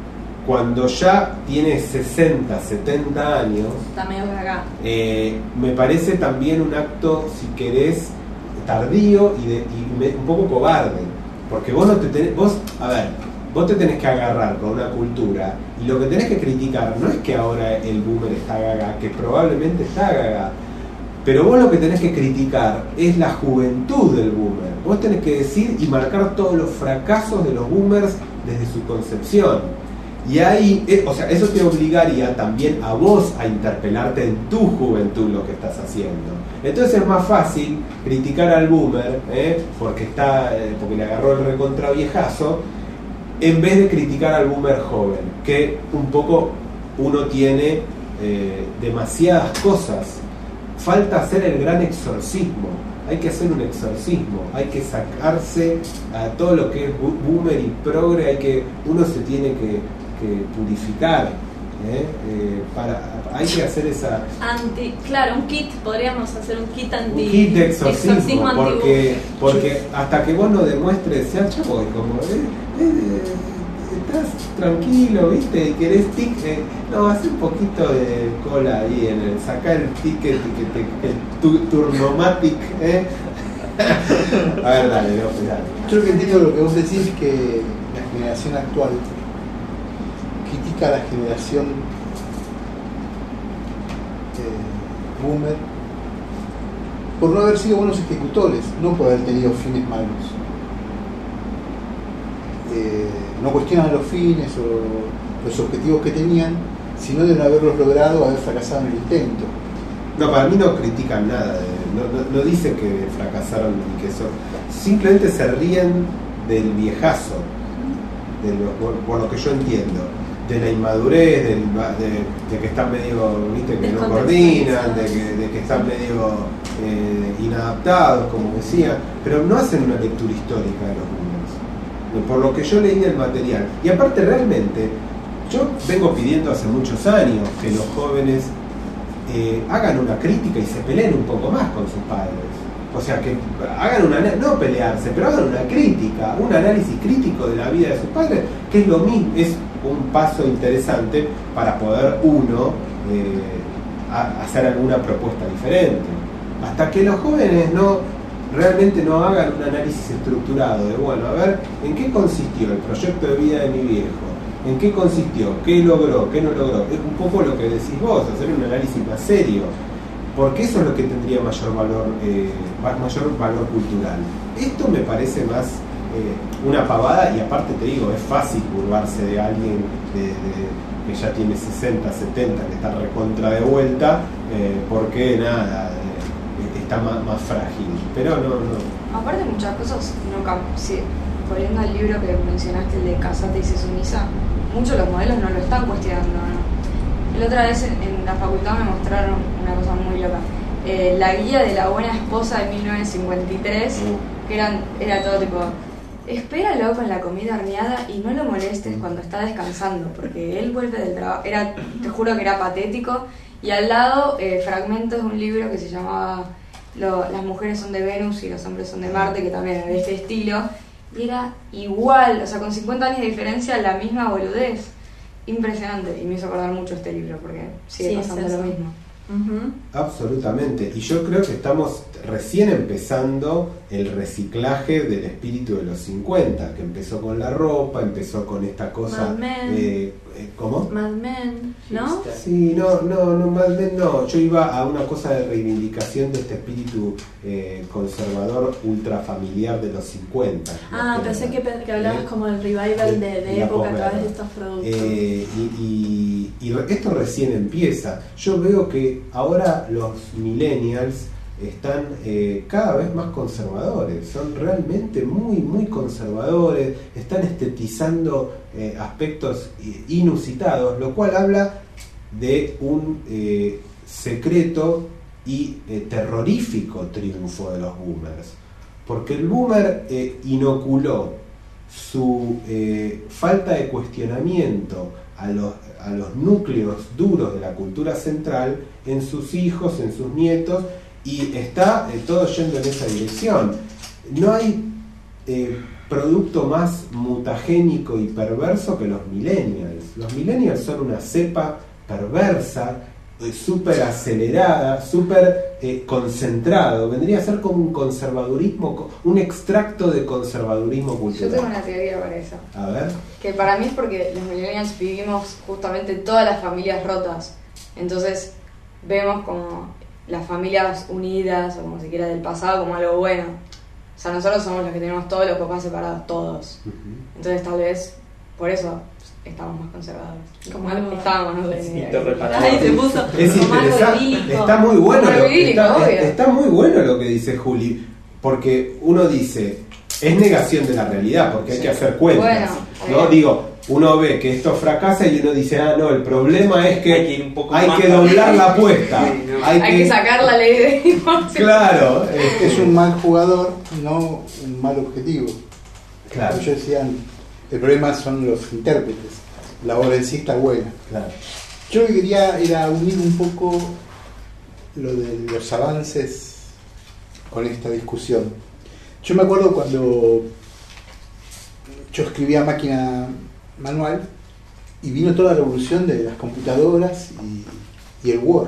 cuando ya tiene sesenta, setenta años, Está medio cagá. eh, me parece también un acto, si querés, tardío y, de, y me- un poco cobarde. Porque vos no te tenés, vos, a ver, vos te tenés que agarrar con una cultura y lo que tenés que criticar no es que ahora el boomer está gaga, que probablemente está gaga, pero vos lo que tenés que criticar es la juventud del boomer. Vos tenés que decir y marcar todos los fracasos de los boomers desde su concepción. Y ahí, eh, o sea, eso te obligaría también a vos a interpelarte en tu juventud lo que estás haciendo. Entonces es más fácil criticar al boomer, eh, porque está, eh, porque le agarró el recontra viejazo, en vez de criticar al boomer joven, que un poco uno tiene eh, demasiadas cosas. Falta hacer el gran exorcismo. Hay que hacer un exorcismo, hay que sacarse a todo lo que es bu- boomer y progre, hay que, uno se tiene que, que purificar, ¿eh? Eh, para, hay que hacer esa, Anti, claro, un kit, podríamos hacer un kit anti. un kit de exorcismo, anti- porque, porque hasta que vos no demuestres, ya chavo, como eh, eh, estás tranquilo, viste, y querés tic, eh, no, hace un poquito de cola ahí en el, saca el ticket, que te, el tu, turnomatic, eh. A ver, dale, no, dale. Yo lo que entiendo lo que vos decís es que la generación actual critica a la generación eh, boomer por no haber sido buenos ejecutores, no por haber tenido fines malos. Eh, no cuestionan los fines o los objetivos que tenían, sino de no haberlos logrado, haber fracasado en el intento. No, para mí no critican nada, de- no, no, no dicen que fracasaron y que eso, simplemente se ríen del viejazo, de lo, por, por lo que yo entiendo, de la inmadurez, del, de, de que están medio, viste, que no coordinan, de que, de que están medio eh, inadaptados, como decía, pero no hacen una lectura histórica de los boomers, por lo que yo leí del material. Y aparte realmente, yo vengo pidiendo hace muchos años que los jóvenes Eh, hagan una crítica y se peleen un poco más con sus padres. O sea, que hagan una, no pelearse, pero hagan una crítica, un análisis crítico de la vida de sus padres, que es lo mismo, es un paso interesante para poder uno eh, a, hacer alguna propuesta diferente. Hasta que los jóvenes no realmente no hagan un análisis estructurado de, bueno, a ver, ¿en qué consistió el proyecto de vida de mi viejo? ¿En qué consistió? ¿Qué logró? ¿Qué no logró? Es un poco lo que decís vos, hacer un análisis más serio, porque eso es lo que tendría mayor valor, eh, mayor valor cultural. Esto me parece más eh, una pavada, y aparte te digo, es fácil burlarse de alguien de, de, que ya tiene sesenta, setenta, que está recontra de vuelta, eh, porque nada, eh, está más, más frágil. Pero no, no. Aparte muchas cosas no cambian. Sí, volviendo al libro que mencionaste, el de Casate y sé sumisa, muchos de los modelos no lo están cuestionando, ¿no? La otra vez en, en la facultad me mostraron una cosa muy loca. Eh, la guía de la buena esposa de mil novecientos cincuenta y tres, que eran, era todo tipo, espéralo con la comida horneada y no lo molestes cuando está descansando, porque él vuelve del trabajo. Era, te juro que era patético. Y al lado, eh, fragmentos de un libro que se llamaba lo, Las mujeres son de Venus y los hombres son de Marte, que también era de este estilo. Y era igual, o sea, con cincuenta años de diferencia, la misma boludez. Impresionante, y me hizo acordar mucho este libro, porque sigue Sí, pasando es eso. lo mismo. Uh-huh. Absolutamente, y yo creo que estamos recién empezando el reciclaje del espíritu de los cincuenta, que empezó con la ropa, empezó con esta cosa. Mad Men. Eh, eh, ¿Cómo? Mad Men, ¿no? Sí, no, no, no, Mad Men no. Yo iba a una cosa de reivindicación de este espíritu eh, conservador ultrafamiliar de los cincuenta. Ah, ¿no? pensé que, pe- que hablabas Eh, como del revival de, de la época a posguerra. través de estos productos. Eh, y, y- y re- esto recién empieza. Yo veo que ahora los millennials están eh, cada vez más conservadores, son realmente muy, muy conservadores, están estetizando eh, aspectos eh, inusitados, lo cual habla de un eh, secreto y eh, terrorífico triunfo de los boomers, porque el boomer eh, inoculó su eh, falta de cuestionamiento a los, a los núcleos duros de la cultura central en sus hijos, en sus nietos, y está eh, todo yendo en esa dirección. No hay, eh, producto más mutagénico y perverso que los millennials. Los millennials son una cepa perversa, eh, súper acelerada, súper eh, concentrado. Vendría a ser como un conservadurismo, un extracto de conservadurismo cultural. Yo tengo una teoría para eso. A ver. Que para mí es porque los millennials vivimos justamente todas las familias rotas. Entonces vemos como las familias unidas, o como se quiera, del pasado como algo bueno. O sea, nosotros somos los que tenemos todos los papás separados, todos. Uh-huh. Entonces tal vez por eso estamos más conservadores. Como algo estábamos, no sé. Ay, se puso es interesante. Está muy bueno lo, está, está muy bueno lo que dice Juli, porque uno dice, es negación de la realidad, porque hay sí. que hacer cuentas. Bueno, no digo, uno ve que esto fracasa y uno dice, ah, no, el problema es que hay que, un poco hay que doblar la apuesta. Sí, no. hay, hay que, que sacar la ley de divorcio. Claro. Es un mal jugador, no un mal objetivo. Claro. Como yo decía, el problema son los intérpretes. La obra en sí está buena. Claro. Yo lo que quería era unir un poco lo de los avances con esta discusión. Yo me acuerdo cuando yo escribía máquina manual y vino toda la revolución de las computadoras y, y el Word.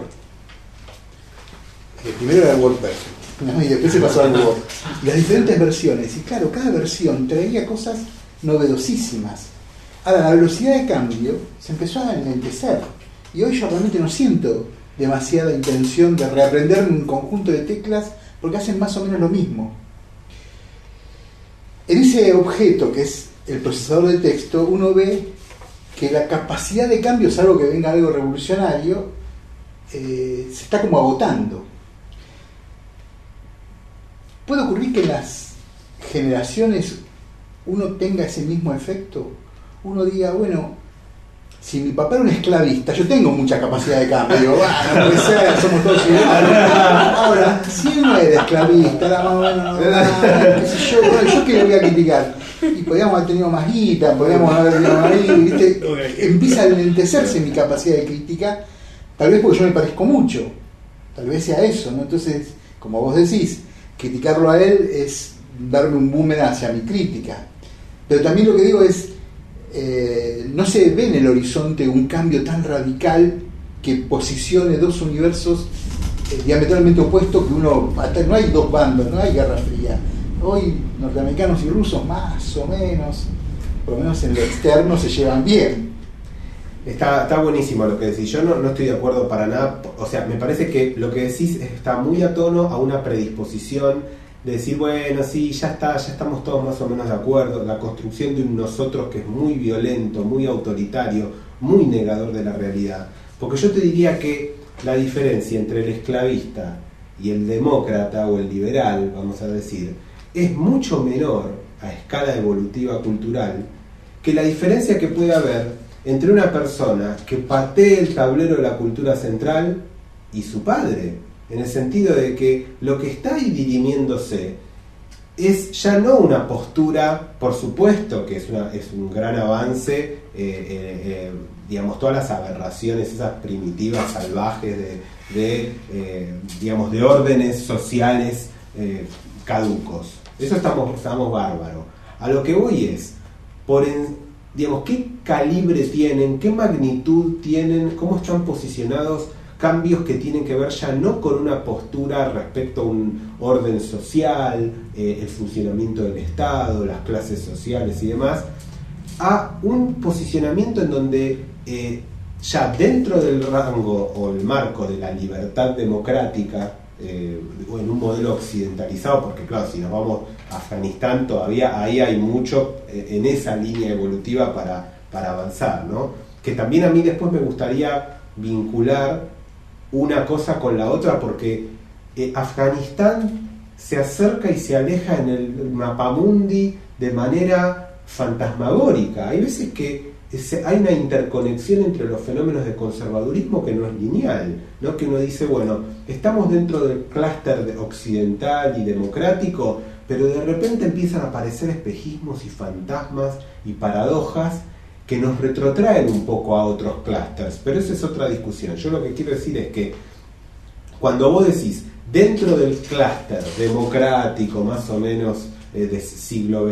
El primero era el WordPerfect, ¿no? Y después se pasó al Word. Y las diferentes versiones. Y claro, cada versión traía cosas novedosísimas. Ahora, la velocidad de cambio se empezó a enlentecer. Y hoy yo realmente no siento demasiada intención de reaprender un conjunto de teclas porque hacen más o menos lo mismo. En ese objeto que es el procesador de texto, uno ve que la capacidad de cambio, salvo que venga algo revolucionario, eh, se está como agotando. ¿Puede ocurrir que en las generaciones uno tenga ese mismo efecto? Uno diga, bueno, si mi papá era un esclavista, yo tengo mucha capacidad de cambio, bueno, no puede ser, somos todos iguales. Ahora, si él no era esclavista, era más o menos, qué sé yo, bueno, yo qué le voy a criticar. Y podríamos haber tenido más guita, podríamos haber tenido más guita, ¿viste? Empieza a enlentecerse mi capacidad de crítica, tal vez porque yo me parezco mucho, tal vez sea eso, ¿no? Entonces, como vos decís, criticarlo a él es darme un boomerang hacia mi crítica. Pero también lo que digo es, eh, no se ve en el horizonte un cambio tan radical que posicione dos universos eh, diametralmente opuestos, que uno, no hay dos bandos, no hay guerra fría. Hoy norteamericanos y rusos más o menos, por lo menos en lo externo, se llevan bien. Está, está buenísimo lo que decís. Yo no, no estoy de acuerdo para nada. O sea, me parece que lo que decís está muy a tono a una predisposición de decir, bueno, sí, ya está, ya estamos todos más o menos de acuerdo. La construcción de un nosotros que es muy violento, muy autoritario, muy negador de la realidad. Porque yo te diría que la diferencia entre el esclavista y el demócrata o el liberal, vamos a decir, es mucho menor a escala evolutiva cultural que la diferencia que puede haber entre una persona que patee el tablero de la cultura central y su padre, en el sentido de que lo que está ahí dirimiéndose es ya no una postura, por supuesto que es, una, es un gran avance, eh, eh, eh, digamos, todas las aberraciones, esas primitivas, salvajes de, de eh, digamos, de órdenes sociales eh, caducos. Eso estamos, estamos bárbaros. A lo que voy es, por en, digamos, qué calibre tienen, qué magnitud tienen, cómo están posicionados cambios que tienen que ver ya no con una postura respecto a un orden social, eh, el funcionamiento del Estado, las clases sociales y demás, a un posicionamiento en donde eh, ya dentro del rango o el marco de la libertad democrática, eh, o en un modelo occidentalizado, porque claro, si nos vamos a Afganistán todavía ahí hay mucho eh, en esa línea evolutiva para, para avanzar, ¿no? Que también a mí después me gustaría vincular una cosa con la otra, porque eh, Afganistán se acerca y se aleja en el mapamundi de manera fantasmagórica. Hay veces que ese, hay una interconexión entre los fenómenos de conservadurismo que no es lineal, ¿no? Que uno dice, bueno, estamos dentro del clúster occidental y democrático, pero de repente empiezan a aparecer espejismos y fantasmas y paradojas que nos retrotraen un poco a otros clústeres, pero esa es otra discusión. Yo lo que quiero decir es que cuando vos decís dentro del clúster democrático más o menos eh, de siglo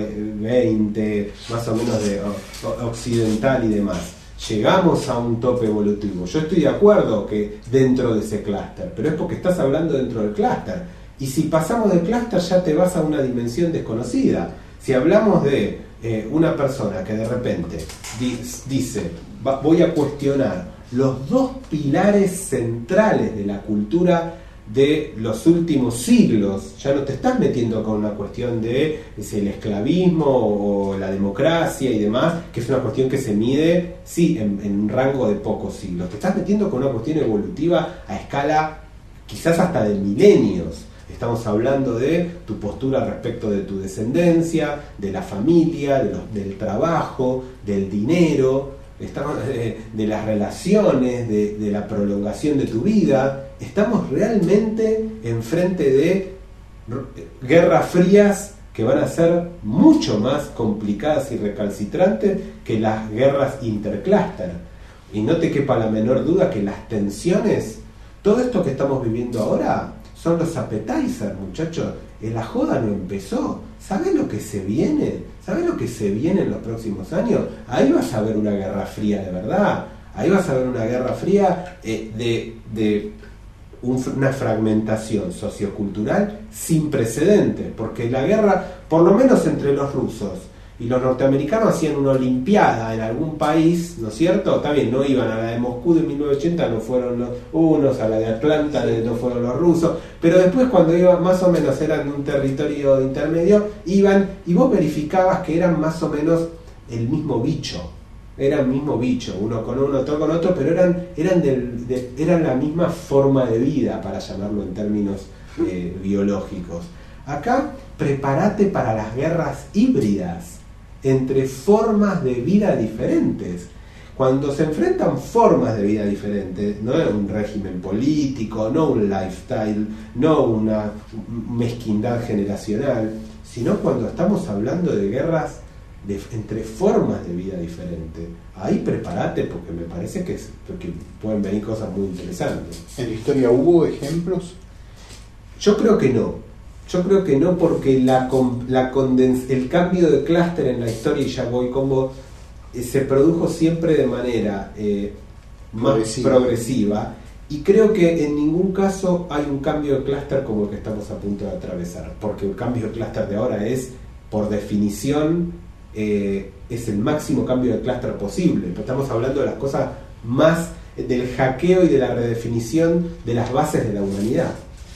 veinte, más o menos de o, occidental y demás. Llegamos a un tope evolutivo. Yo estoy de acuerdo que dentro de ese clúster, pero es porque estás hablando dentro del clúster. Y si pasamos del clúster ya te vas a una dimensión desconocida. Si hablamos de eh, una persona que de repente di, dice, va, voy a cuestionar los dos pilares centrales de la cultura de los últimos siglos, ya no te estás metiendo con una cuestión de es el esclavismo o la democracia y demás, que es una cuestión que se mide, sí, en, en un rango de pocos siglos. Te estás metiendo con una cuestión evolutiva a escala quizás hasta de milenios. Estamos hablando de tu postura respecto de tu descendencia, de la familia, de los, del trabajo, del dinero, estamos, de, de las relaciones, de, de la prolongación de tu vida. Estamos realmente enfrente de guerras frías que van a ser mucho más complicadas y recalcitrantes que las guerras interclúster. Y no te quepa la menor duda que las tensiones, todo esto que estamos viviendo ahora, son los appetizers, muchachos. La joda no empezó. ¿Sabés lo que se viene? ¿Sabés lo que se viene en los próximos años? Ahí vas a ver una guerra fría de verdad. Ahí vas a ver una guerra fría eh, de, de un, una fragmentación sociocultural sin precedentes. Porque la guerra, por lo menos entre los rusos y los norteamericanos, hacían una olimpiada en algún país, ¿no es cierto? Está bien, no iban a la de Moscú de mil novecientos ochenta, no fueron los unos, a la de Atlanta no fueron los rusos, pero después cuando iban, más o menos eran de un territorio intermedio, iban y vos verificabas que eran más o menos el mismo bicho, eran el mismo bicho, uno con uno, otro con otro, pero eran, eran, del, de, eran la misma forma de vida, para llamarlo en términos eh, biológicos. Acá, prepárate para las guerras híbridas entre formas de vida diferentes. Cuando se enfrentan formas de vida diferentes, no un régimen político, no un lifestyle, no una mezquindad generacional, sino cuando estamos hablando de guerras de, entre formas de vida diferentes. Ahí prepárate, porque me parece que, es, que pueden venir cosas muy interesantes. ¿En la historia hubo ejemplos? Yo creo que no. Yo creo que no, porque la, la condens, el cambio de clúster en la historia, y ya voy como eh, se produjo siempre de manera eh, más progresiva. progresiva, y creo que en ningún caso hay un cambio de clúster como el que estamos a punto de atravesar, porque el cambio de clúster de ahora es, por definición, eh, es el máximo cambio de clúster posible. Estamos hablando de las cosas más, del hackeo y de la redefinición de las bases de la humanidad.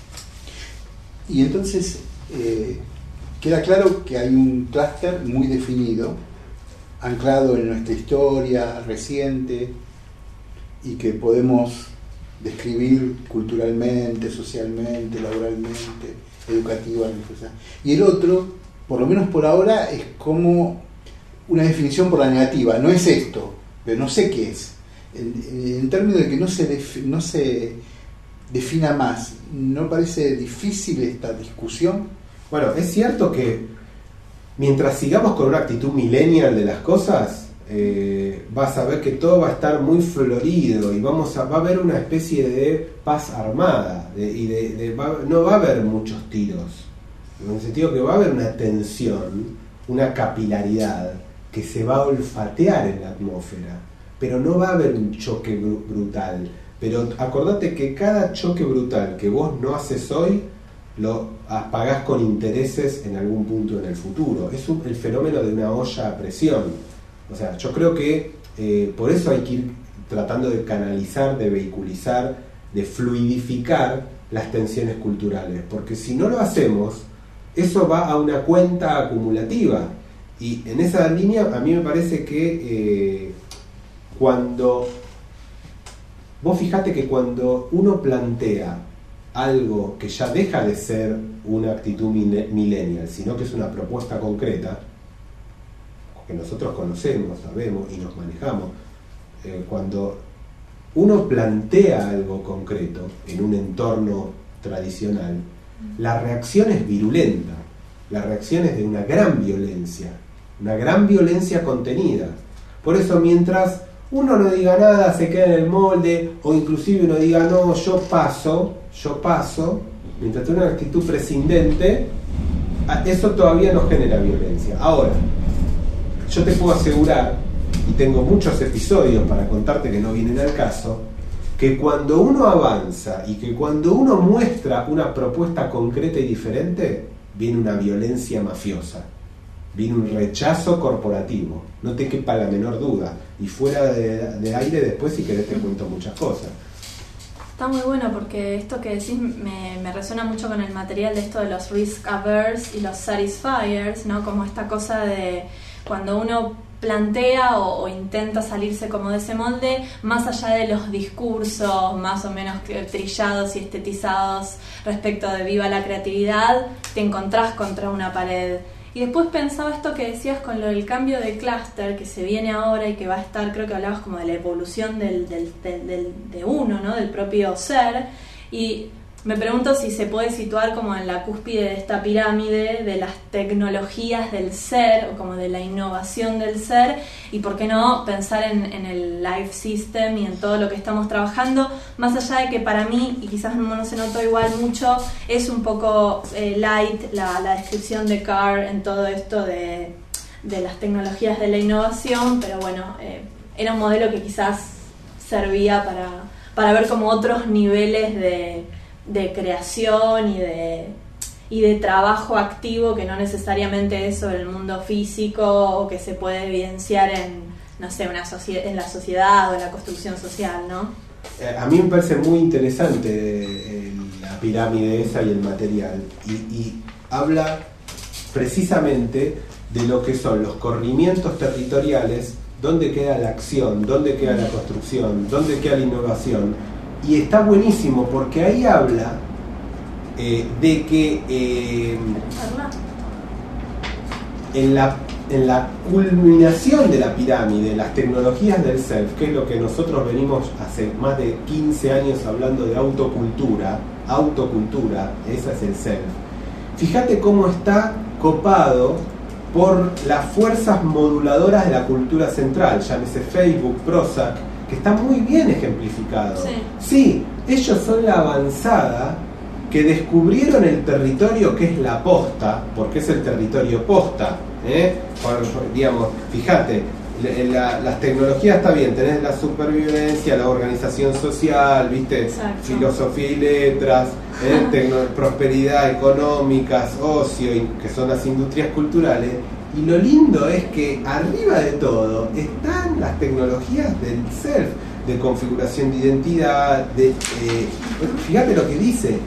Y entonces eh, queda claro que hay un clúster muy definido, anclado en nuestra historia reciente y que podemos describir culturalmente, socialmente, laboralmente, educativamente. Y el otro, por lo menos por ahora, es como una definición por la negativa. No es esto, pero no sé qué es. En, en términos de que no se, def, no se defina más, ¿no parece difícil esta discusión? Bueno, es cierto que mientras sigamos con una actitud millennial de las cosas, eh, vas a ver que todo va a estar muy florido y vamos a, va a haber una especie de paz armada de, y de, de, va, no va a haber muchos tiros, en el sentido que va a haber una tensión, una capilaridad que se va a olfatear en la atmósfera, pero no va a haber un choque br- brutal. Pero acordate que cada choque brutal que vos no haces hoy, lo pagás con intereses en algún punto en el futuro. Es un, el fenómeno de una olla a presión. O sea, yo creo que eh, por eso hay que ir tratando de canalizar, de vehiculizar, de fluidificar las tensiones culturales. Porque si no lo hacemos, eso va a una cuenta acumulativa. Y en esa línea a mí me parece que eh, cuando... Vos fijate que cuando uno plantea algo que ya deja de ser una actitud millennial, sino que es una propuesta concreta, que nosotros conocemos, sabemos y nos manejamos, eh, cuando uno plantea algo concreto en un entorno tradicional, la reacción es virulenta, la reacción es de una gran violencia, una gran violencia contenida. Por eso mientras uno no diga nada, se queda en el molde, o inclusive uno diga, no, yo paso, yo paso, mientras tiene una actitud prescindente, eso todavía no genera violencia. Ahora, yo te puedo asegurar, y tengo muchos episodios para contarte que no vienen al caso, que cuando uno avanza y que cuando uno muestra una propuesta concreta y diferente, viene una violencia mafiosa, viene un rechazo corporativo, no te quepa la menor duda. Y fuera de, de aire después, si querés, te cuento muchas cosas. Está muy bueno porque esto que decís me, me resuena mucho con el material de esto de los risk averse y los satisfiers, ¿no? Como esta cosa de cuando uno plantea o, o intenta salirse como de ese molde, más allá de los discursos más o menos trillados y estetizados respecto de viva la creatividad, te encontrás contra una pared. Y después pensaba esto que decías con lo del cambio de clúster que se viene ahora y que va a estar, creo que hablabas como de la evolución del, del, del, del, de uno, ¿no? Del propio ser. Y me pregunto si se puede situar como en la cúspide de esta pirámide de las tecnologías del ser o como de la innovación del ser, y por qué no pensar en, en el life system y en todo lo que estamos trabajando, más allá de que para mí, y quizás no, no se notó igual mucho, es un poco eh, light la, la descripción de Carr en todo esto de, de las tecnologías de la innovación, pero bueno, eh, era un modelo que quizás servía para, para ver como otros niveles de de creación y de y de trabajo activo que no necesariamente es sobre el mundo físico o que se puede evidenciar en, no sé, una socie- en la sociedad o en la construcción social, ¿no? Eh, a mí me parece muy interesante eh, la pirámide esa y el material, y, y habla precisamente de lo que son los corrimientos territoriales, dónde queda la acción, dónde queda la construcción, dónde queda la innovación. Y está buenísimo porque ahí habla eh, de que eh, en, la, en la culminación de la pirámide, las tecnologías del self, que es lo que nosotros venimos hace más de quince años hablando de autocultura, autocultura, esa es el self. Fíjate cómo está copado por las fuerzas moduladoras de la cultura central, llámese Facebook, Prozac, que está muy bien ejemplificado. Sí. Sí, ellos son la avanzada que descubrieron el territorio que es la posta, porque es el territorio posta, ¿eh? Por, por, digamos, fíjate, la, las tecnologías está bien, tenés la supervivencia, la organización social, viste, exacto, filosofía y letras, ¿eh? Tecno, prosperidad económica, ocio, que son las industrias culturales. Y lo lindo es que arriba de todo están las tecnologías del self, de configuración de identidad, de eh, fíjate lo que dice,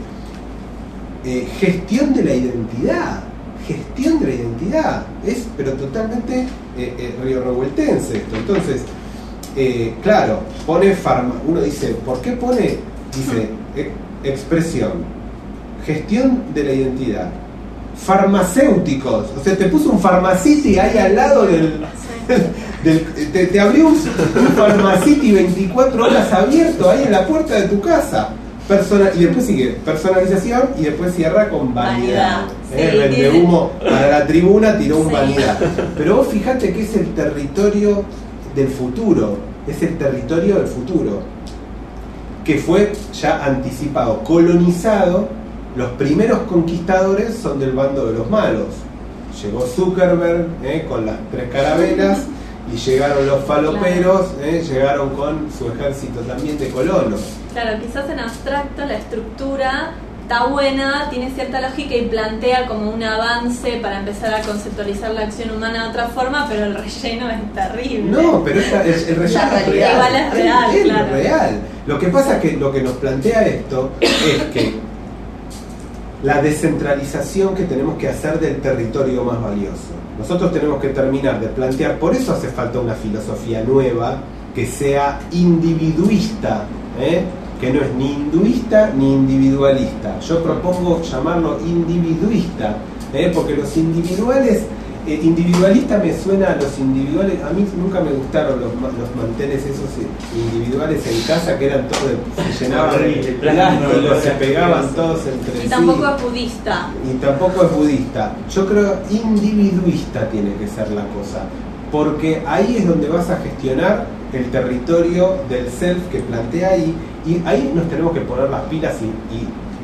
eh, gestión de la identidad, gestión de la identidad, es pero totalmente eh, eh, río revueltense esto. Entonces, eh, claro, pone farma, uno dice, ¿por qué pone? Dice, eh, expresión, gestión de la identidad, farmacéuticos, o sea, te puso un Pharmacity ahí al lado del, del te, te abrió un, un Pharmacity veinticuatro horas abierto ahí en la puerta de tu casa. Persona, y después sigue personalización y después cierra con vanidad. vanidad. Eh, Sí, vende tiene... humo para la tribuna, tiró un sí. vanidad. Pero vos fijate que es el territorio del futuro, es el territorio del futuro, que fue ya anticipado, colonizado. Los primeros conquistadores son del bando de los malos. Llegó Zuckerberg eh, con las tres carabelas y llegaron los faloperos, eh, llegaron con su ejército también de colonos. Claro, quizás en abstracto la estructura está buena, tiene cierta lógica y plantea como un avance para empezar a conceptualizar la acción humana de otra forma, pero el relleno es terrible. No, pero esta, el, el relleno La es realidad real. igual es real, es, es claro. real. Lo que pasa es que lo que nos plantea esto es que la descentralización que tenemos que hacer del territorio más valioso. Nosotros tenemos que terminar de plantear, por eso hace falta una filosofía nueva que sea individuista, ¿eh? Que no es ni hinduista ni individualista. Yo propongo llamarlo individuista, ¿eh? Porque los individuales, eh, individualista me suena a los individuales, a mí nunca me gustaron los, los manteles esos individuales en casa que eran todos, de, se llenaban de plástico, se pegaban todos entre sí. Y tampoco es budista. Y tampoco es budista. Yo creo individuista tiene que ser la cosa, porque ahí es donde vas a gestionar el territorio del self que plantea ahí, y ahí nos tenemos que poner las pilas y, y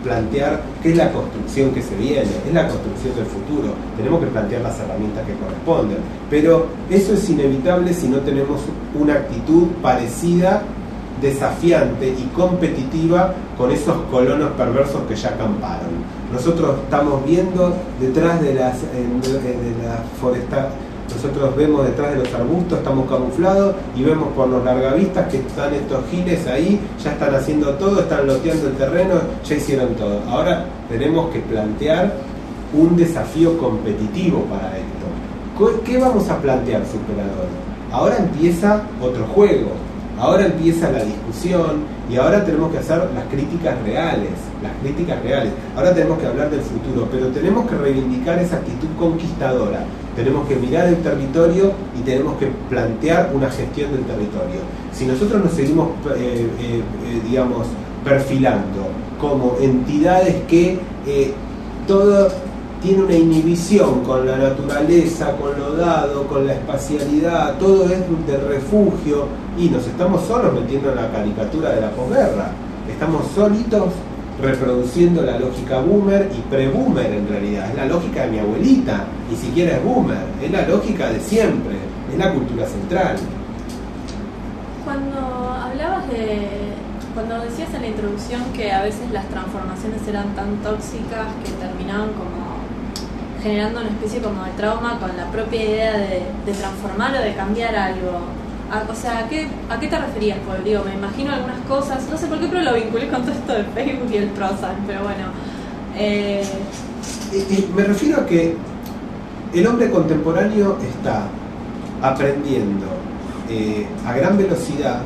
plantear qué es la construcción que se viene, es la construcción del futuro, tenemos que plantear las herramientas que corresponden, pero eso es inevitable si no tenemos una actitud parecida, desafiante y competitiva con esos colonos perversos que ya acamparon. Nosotros estamos viendo detrás de las, de, de la forestal, nosotros vemos detrás de los arbustos, estamos camuflados y vemos por los largavistas que están estos giles ahí, ya están haciendo todo, están loteando el terreno, ya hicieron todo. Ahora tenemos que plantear un desafío competitivo para esto. ¿Qué vamos a plantear, Superador? Ahora empieza otro juego, ahora empieza la discusión y ahora tenemos que hacer las críticas reales, las críticas reales. Ahora tenemos que hablar del futuro, pero tenemos que reivindicar esa actitud conquistadora. Tenemos que mirar el territorio y tenemos que plantear una gestión del territorio. Si nosotros nos seguimos, eh, eh, eh, digamos, perfilando como entidades que eh, todo tiene una inhibición con la naturaleza, con lo dado, con la espacialidad, todo es de refugio, y nos estamos solos metiendo en la caricatura de la posguerra. Estamos solitos reproduciendo la lógica boomer y pre-boomer en realidad. Es la lógica de mi abuelita, ni siquiera es boomer, es la lógica de siempre, es la cultura central. Cuando hablabas de... Cuando decías en la introducción que a veces las transformaciones eran tan tóxicas que terminaban como generando una especie como de trauma con la propia idea de, de transformar o de cambiar algo. A, o sea, ¿a qué, ¿a qué te referías? Pues digo, me imagino algunas cosas, no sé por qué, pero lo vinculé con todo esto de Facebook y el Prozac, pero bueno. Eh... Y, y me refiero a que el hombre contemporáneo está aprendiendo eh, a gran velocidad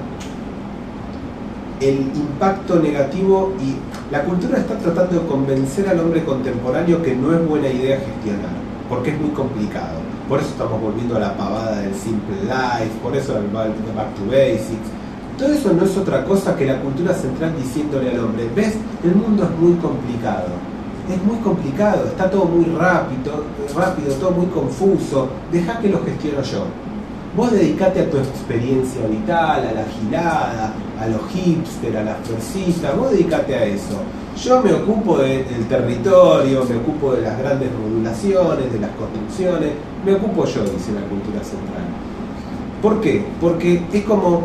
el impacto negativo, y la cultura está tratando de convencer al hombre contemporáneo que no es buena idea gestionar, porque es muy complicado. Por eso estamos volviendo a la pavada del simple life, por eso el back to basics. Todo eso no es otra cosa que la cultura central diciéndole al hombre: ves, el mundo es muy complicado, es muy complicado, está todo muy rápido, rápido, todo muy confuso, deja que lo gestiono yo. Vos dedicate a tu experiencia vital, a la gilada, a los hipster, a las florcitas, vos dedicate a eso. Yo me ocupo de, del territorio, me ocupo de las grandes modulaciones, de las construcciones, me ocupo yo, dice la cultura central. ¿Por qué? Porque es como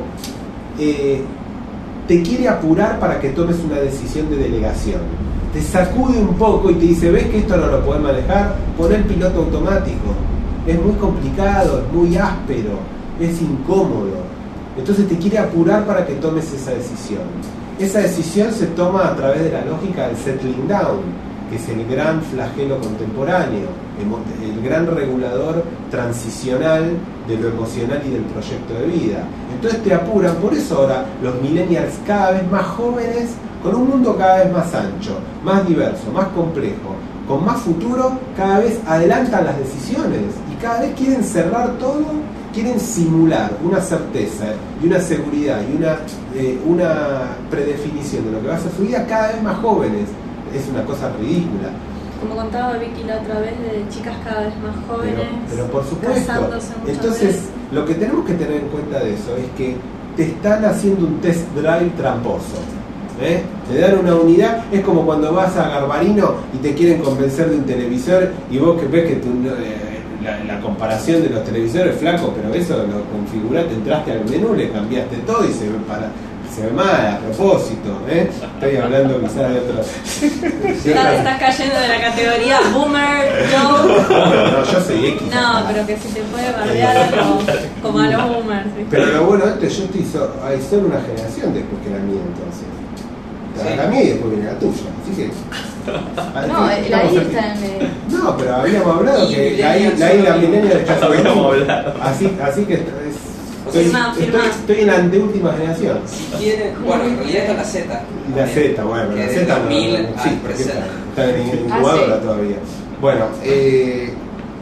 eh, te quiere apurar para que tomes una decisión de delegación. Te sacude un poco y te dice: ¿ves que esto no lo podés manejar? Pon el piloto automático. Es muy complicado, es muy áspero, es incómodo. Entonces te quiere apurar para que tomes esa decisión. Esa decisión se toma a través de la lógica del settling down, que es el gran flagelo contemporáneo, el gran regulador transicional de lo emocional y del proyecto de vida. Entonces te apuran, por eso ahora los millennials cada vez más jóvenes, con un mundo cada vez más ancho, más diverso, más complejo, con más futuro, cada vez adelantan las decisiones y cada vez quieren cerrar todo, quieren simular una certeza y una seguridad y una, eh, una predefinición de lo que va a ser su vida cada vez más jóvenes. Es una cosa ridícula. Como contaba Vicky la otra vez, de chicas cada vez más jóvenes, pero, pero por supuesto. casándose muchas Entonces, veces. Lo que tenemos que tener en cuenta de eso es que te están haciendo un test drive tramposo. ¿Eh? Te dan una unidad, es como cuando vas a Garbarino y te quieren convencer de un televisor y vos que ves que tu, eh, la, la comparación de los televisores es flaco, pero eso lo configuraste, entraste al menú, le cambiaste todo y se ve para se ve mal a propósito, ¿eh? Estoy hablando quizás de otros. Estás, estás cayendo de la categoría boomer, yo. No, no, yo soy X. No, pero que si te puede bardear a los, como a los boomers. ¿Sí? Pero lo bueno es que yo estoy so, hay solo una generación después que la mía, entonces. La, Sí. la mía y después viene la tuya, así que... No, así, la estamos I aquí. está en el... No, pero habíamos hablado Y que la I millennials la, I, la son- millennial está sobre Habíamos todo. hablado. Así, así que es, estoy, Firma, estoy, firma. estoy en la anteúltima generación. Si quieren, bueno, en realidad está la Z. Y la Z, bueno, que la es Z no, dos mil no, al sí, porque presente. está, está en Ah, incubadora sí. todavía. Bueno, eh,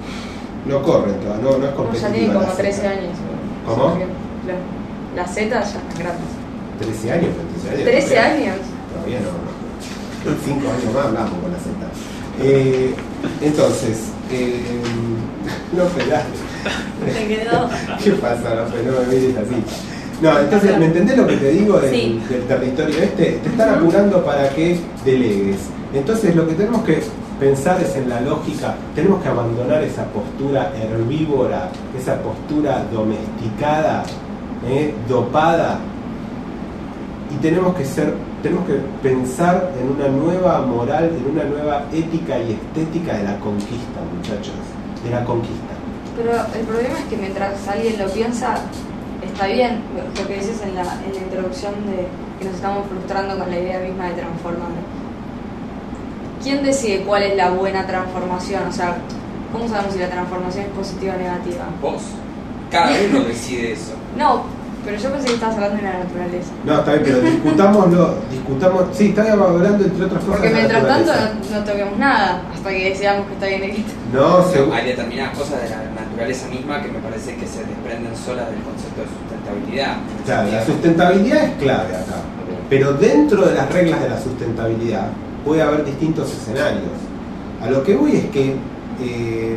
no corren todavía, no, no es No, competitiva. ya tiene como la Z. trece años. ¿Cómo? La, la Z ya está grande. trece años, trece años. ¿trece todavía. años? Todavía no, no. cinco años más hablamos con la Z. Eh, entonces, eh, no pelaste. Te quedó. ¿Qué pasa? No, pues no me mires así. No, entonces, ¿me entendés lo que te digo del, Sí. del territorio este? Te están apurando para que delegues. Entonces, lo que tenemos que pensar es en la lógica, tenemos que abandonar esa postura herbívora, esa postura domesticada, ¿eh? dopada, y tenemos que ser, tenemos que pensar en una nueva moral, en una nueva ética y estética de la conquista, muchachos, de la conquista. Pero el problema es que mientras alguien lo piensa, está bien lo que dices en la, en la introducción de que nos estamos frustrando con la idea misma de transformar. ¿Quién decide cuál es la buena transformación? O sea, ¿cómo sabemos si la transformación es positiva o negativa? Vos. Cada uno decide eso. No, pero yo pensé que estabas hablando de la naturaleza. No, está bien, pero discutámoslo, discutamos, sí, estaba hablando entre otras cosas. Porque de la mientras tanto naturaleza. no, no toquemos nada, hasta que decidamos que está bien escrito. No, seguro. Hay determinadas cosas de la naturaleza misma que me parece que se desprenden solas del concepto de sustentabilidad. Claro, la sustentabilidad es clave acá. Pero dentro de las reglas de la sustentabilidad puede haber distintos escenarios. A lo que voy es que eh,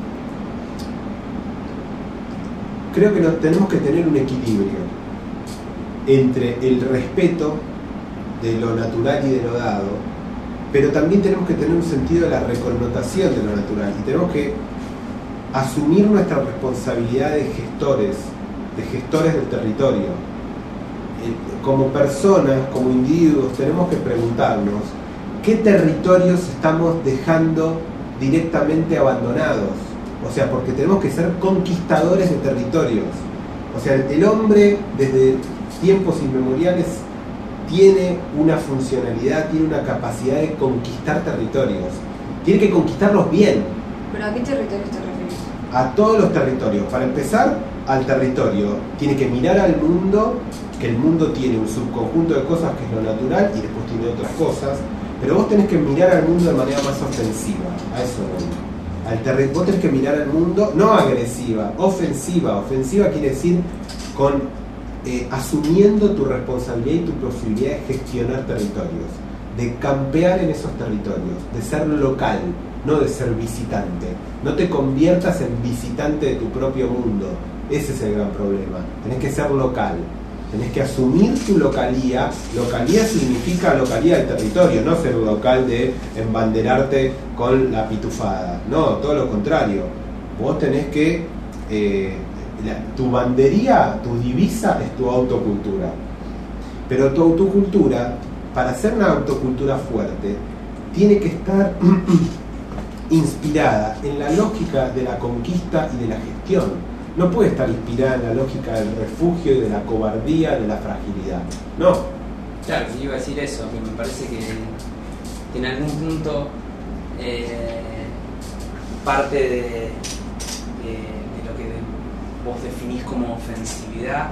creo que no, tenemos que tener un equilibrio entre el respeto de lo natural y de lo dado, pero también tenemos que tener un sentido de la reconnotación de lo natural y tenemos que asumir nuestra responsabilidad de gestores, de gestores del territorio. Como personas, como individuos, tenemos que preguntarnos qué territorios estamos dejando directamente abandonados. O sea, porque tenemos que ser conquistadores de territorios. O sea, el hombre desde tiempos inmemoriales tiene una funcionalidad, tiene una capacidad de conquistar territorios. Tiene que conquistarlos bien. ¿Pero a qué territorios te refieres? A todos los territorios. Para empezar, al territorio. Tiene que mirar al mundo, que el mundo tiene un subconjunto de cosas que es lo natural y después tiene otras cosas. Pero vos tenés que mirar al mundo de manera más ofensiva. A eso voy. Al terri- vos tenés que mirar al mundo, no agresiva, ofensiva. Ofensiva quiere decir con eh, asumiendo tu responsabilidad y tu posibilidad de gestionar territorios, de campear en esos territorios, de ser local, no de ser visitante. No te conviertas en visitante de tu propio mundo. Ese es el gran problema. Tenés que ser local. Tenés que asumir tu localía. Localía significa localía del territorio, no ser local de embanderarte con la pitufada. No, todo lo contrario. Vos tenés que... Eh, la, tu bandería, tu divisa es tu autocultura. Pero tu autocultura, para ser una autocultura fuerte, tiene que estar inspirada en la lógica de la conquista y de la gestión. No puede estar inspirada en la lógica del refugio y de la cobardía, de la fragilidad. No. Claro, yo iba a decir eso, que me parece que, que en algún punto eh, parte de, de, de lo que vos definís como ofensividad,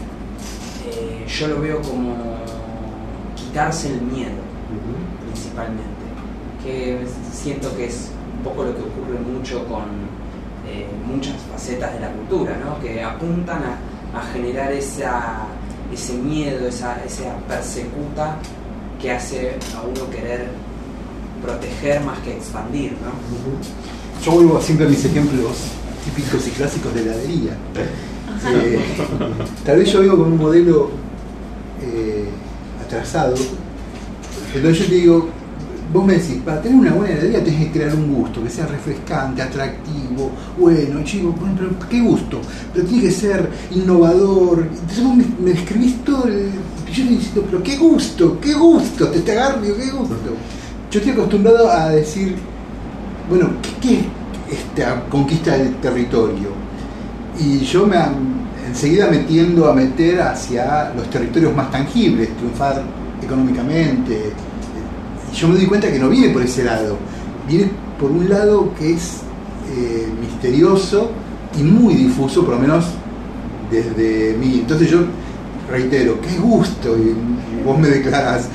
eh, yo lo veo como quitarse el miedo, uh-huh. principalmente. Que siento que es un poco lo que ocurre mucho con Eh, muchas facetas de la cultura, ¿no? Que apuntan a, a generar esa, ese miedo, esa, esa persecuta que hace a uno querer proteger más que expandir, ¿no? Uh-huh. Yo vuelvo siempre a mis ejemplos típicos y clásicos de heladería. Eh, tal vez yo vengo con un modelo eh, atrasado, entonces yo te digo, vos me decís, para tener una buena heladería tenés que crear un gusto, que sea refrescante, atractivo, bueno, chico, pero ¿qué gusto? Pero tiene que ser innovador. Entonces vos me, me describís todo el... Yo te diciendo, pero ¿qué gusto? ¿Qué gusto? Te, te agarro, ¿qué gusto? Yo estoy acostumbrado a decir, bueno, ¿qué, qué es esta conquista del territorio? Y yo me enseguida me tiendo a meter hacia los territorios más tangibles, triunfar económicamente. Yo me doy cuenta que no viene por ese lado, viene por un lado que es eh, misterioso y muy difuso, por lo menos desde mí. Entonces yo reitero, qué gusto, y vos me declarás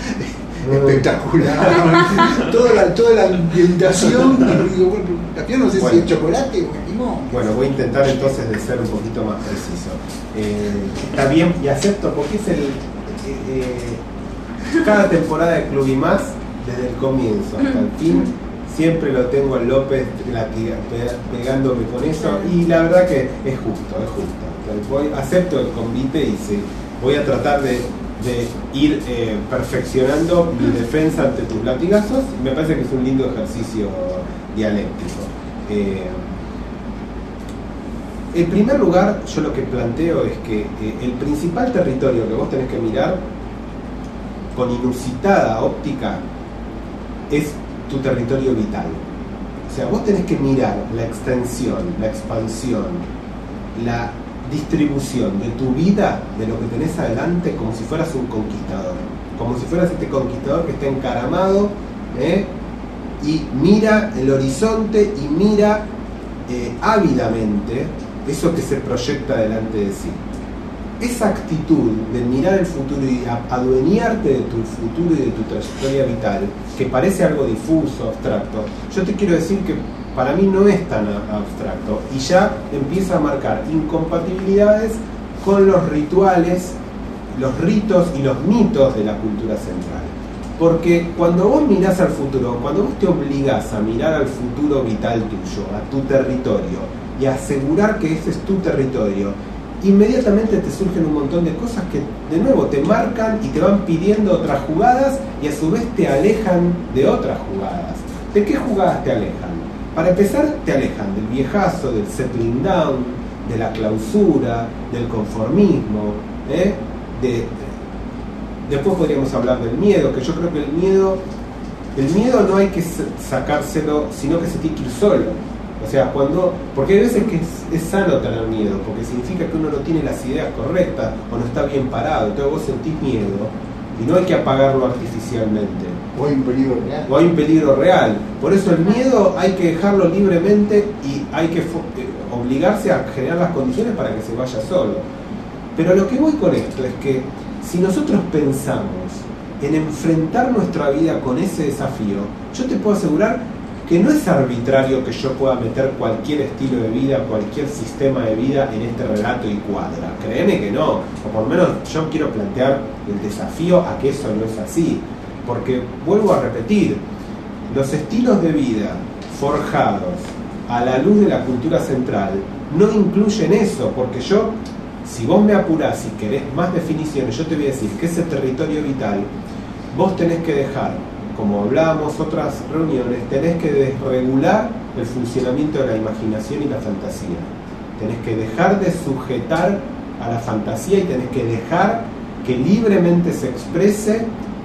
espectacular, toda la, toda la ambientación, y digo, bueno, también no sé bueno, si es chocolate o limón. Bueno, voy a intentar entonces de ser un poquito más preciso. Eh, está bien y acepto porque es el... Eh, eh, cada temporada de Club y Más, desde el comienzo hasta el fin, siempre lo tengo al López la, pegándome con eso, y la verdad que es justo, es justo. Voy, acepto el convite y sí, voy a tratar de, de ir eh, perfeccionando mi defensa ante tus latigazos. Me parece que es un lindo ejercicio dialéctico. Eh, en primer lugar, yo lo que planteo es que eh, el principal territorio que vos tenés que mirar con inusitada óptica es tu territorio vital. O sea, vos tenés que mirar la extensión, la expansión, la distribución de tu vida, de lo que tenés adelante, como si fueras un conquistador, como si fueras este conquistador que está encaramado, ¿eh? y mira el horizonte y mira eh, ávidamente eso que se proyecta delante de sí. Esa actitud de mirar el futuro y adueñarte de tu futuro y de tu trayectoria vital, que parece algo difuso, abstracto, yo te quiero decir que para mí no es tan abstracto y ya empieza a marcar incompatibilidades con los rituales, los ritos y los mitos de la cultura central. Porque cuando vos mirás al futuro, cuando vos te obligás a mirar al futuro vital tuyo, a tu territorio, y a asegurar que ese es tu territorio, inmediatamente te surgen un montón de cosas que de nuevo te marcan y te van pidiendo otras jugadas y a su vez te alejan de otras jugadas. ¿De qué jugadas te alejan? Para empezar, te alejan del viejazo, del settling down, de la clausura, del conformismo, ¿eh? de, después podríamos hablar del miedo, que yo creo que el miedo el miedo no hay que sacárselo, sino que se tiene que ir solo. O sea, cuando, porque hay veces que es, es sano tener miedo, porque significa que uno no tiene las ideas correctas o no está bien parado, entonces vos sentís miedo y no hay que apagarlo artificialmente. O hay un peligro real. O hay un peligro real. Por eso el miedo hay que dejarlo libremente y hay que obligarse a generar las condiciones para que se vaya solo. Pero lo que voy con esto es que si nosotros pensamos en enfrentar nuestra vida con ese desafío, yo te puedo asegurar que no es arbitrario que yo pueda meter cualquier estilo de vida, cualquier sistema de vida en este relato y cuadra. Créeme que no, o por lo menos yo quiero plantear el desafío a que eso no es así, porque vuelvo a repetir, los estilos de vida forjados a la luz de la cultura central no incluyen eso, porque yo, si vos me apurás y querés más definiciones, yo te voy a decir que ese territorio vital vos tenés que dejar, como hablábamos otras reuniones, tenés que desregular el funcionamiento de la imaginación y la fantasía. Tenés que dejar de sujetar a la fantasía y tenés que dejar que libremente se exprese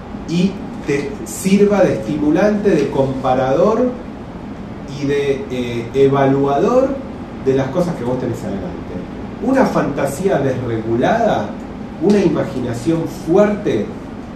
y te sirva de estimulante, de comparador y de eh, evaluador de las cosas que vos tenés adelante. Una fantasía desregulada, una imaginación fuerte,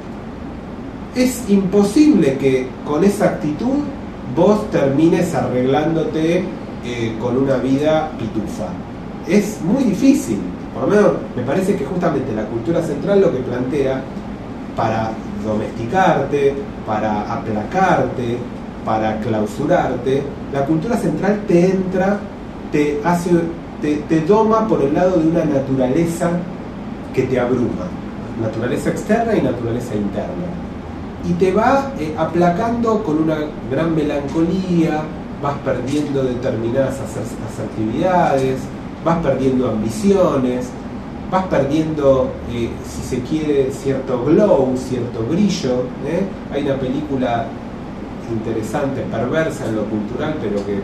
es imposible que con esa actitud vos termines arreglándote eh, con una vida pitufa. Es muy difícil. Por lo menos me parece que justamente la cultura central lo que plantea para domesticarte, para aplacarte, para clausurarte, la cultura central te entra, te hace, te, te doma por el lado de una naturaleza que te abruma, naturaleza externa y naturaleza interna. Y te va eh, aplacando con una gran melancolía, vas perdiendo determinadas asertividades, vas perdiendo ambiciones, vas perdiendo, eh, si se quiere, cierto glow, cierto brillo. ¿eh? Hay una película interesante, perversa en lo cultural, pero que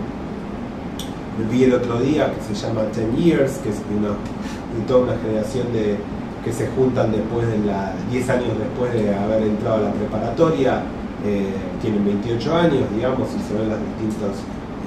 vi el otro día, que se llama Ten Years, que es de, una, de toda una generación de que se juntan después de la diez años después de haber entrado a la preparatoria, eh, tienen veintiocho años, digamos, y se ven los distintos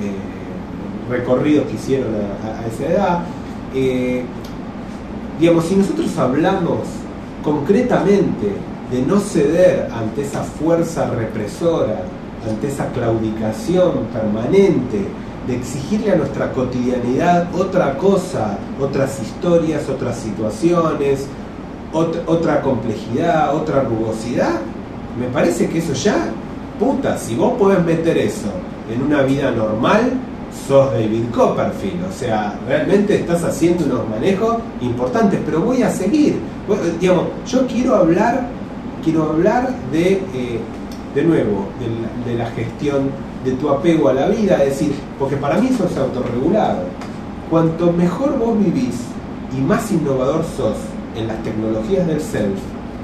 eh, recorridos que hicieron a, a esa edad. Eh, digamos, si nosotros hablamos concretamente de no ceder ante esa fuerza represora, ante esa claudicación permanente, de exigirle a nuestra cotidianidad otra cosa, otras historias, otras situaciones, Ot- otra complejidad, otra rugosidad, me parece que eso ya, puta, si vos podés meter eso en una vida normal, sos David Copperfield, o sea, realmente estás haciendo unos manejos importantes, pero voy a seguir, digamos, yo quiero hablar, quiero hablar de, eh, de nuevo, de la, de la gestión de tu apego a la vida, es decir, porque para mí eso es autorregulado. Cuanto mejor vos vivís y más innovador sos en las tecnologías del self,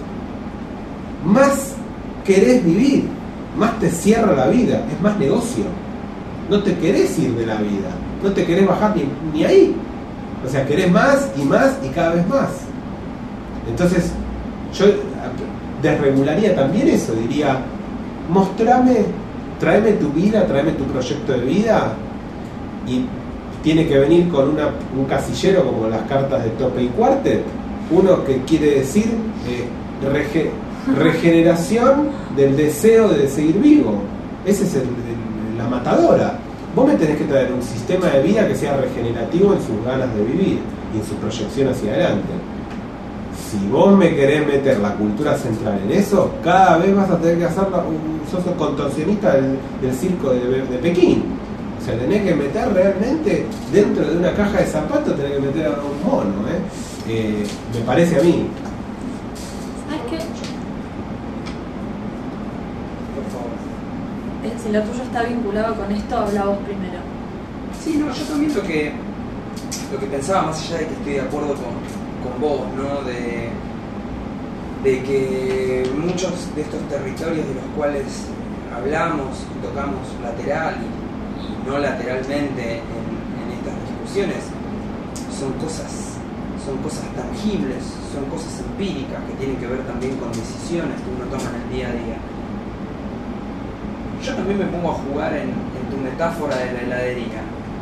más querés vivir, más te cierra la vida, es más negocio. No te querés ir de la vida, no te querés bajar ni, ni ahí. O sea, querés más y más y cada vez más. Entonces, yo desregularía también eso, diría, mostrame, tráeme tu vida, tráeme tu proyecto de vida, y tiene que venir con una, un casillero como las cartas de Tope y Quartet, uno que quiere decir eh, rege, regeneración del deseo de seguir vivo. Esa es el, el, la matadora. Vos me tenés que traer un sistema de vida que sea regenerativo en sus ganas de vivir y en su proyección hacia adelante. Si vos me querés meter la cultura central en eso, cada vez vas a tener que hacer un sos el contorsionista del, del circo de, de Pekín. O sea, tenés que meter realmente dentro de una caja de zapatos, tenés que meter a un mono, ¿eh? Eh, me parece a mí. ¿Sabes qué? Por favor. Eh, Si lo tuyo está vinculado con esto, habla vos primero. Sí, no, yo también lo que, lo que pensaba, más allá de que estoy de acuerdo con, con vos, ¿no? De, de que muchos de estos territorios de los cuales hablamos y tocamos lateral y, y no lateralmente en, en estas discusiones son cosas, son cosas tangibles, son cosas empíricas que tienen que ver también con decisiones que uno toma en el día a día. Yo también me pongo a jugar en, en tu metáfora de la heladería.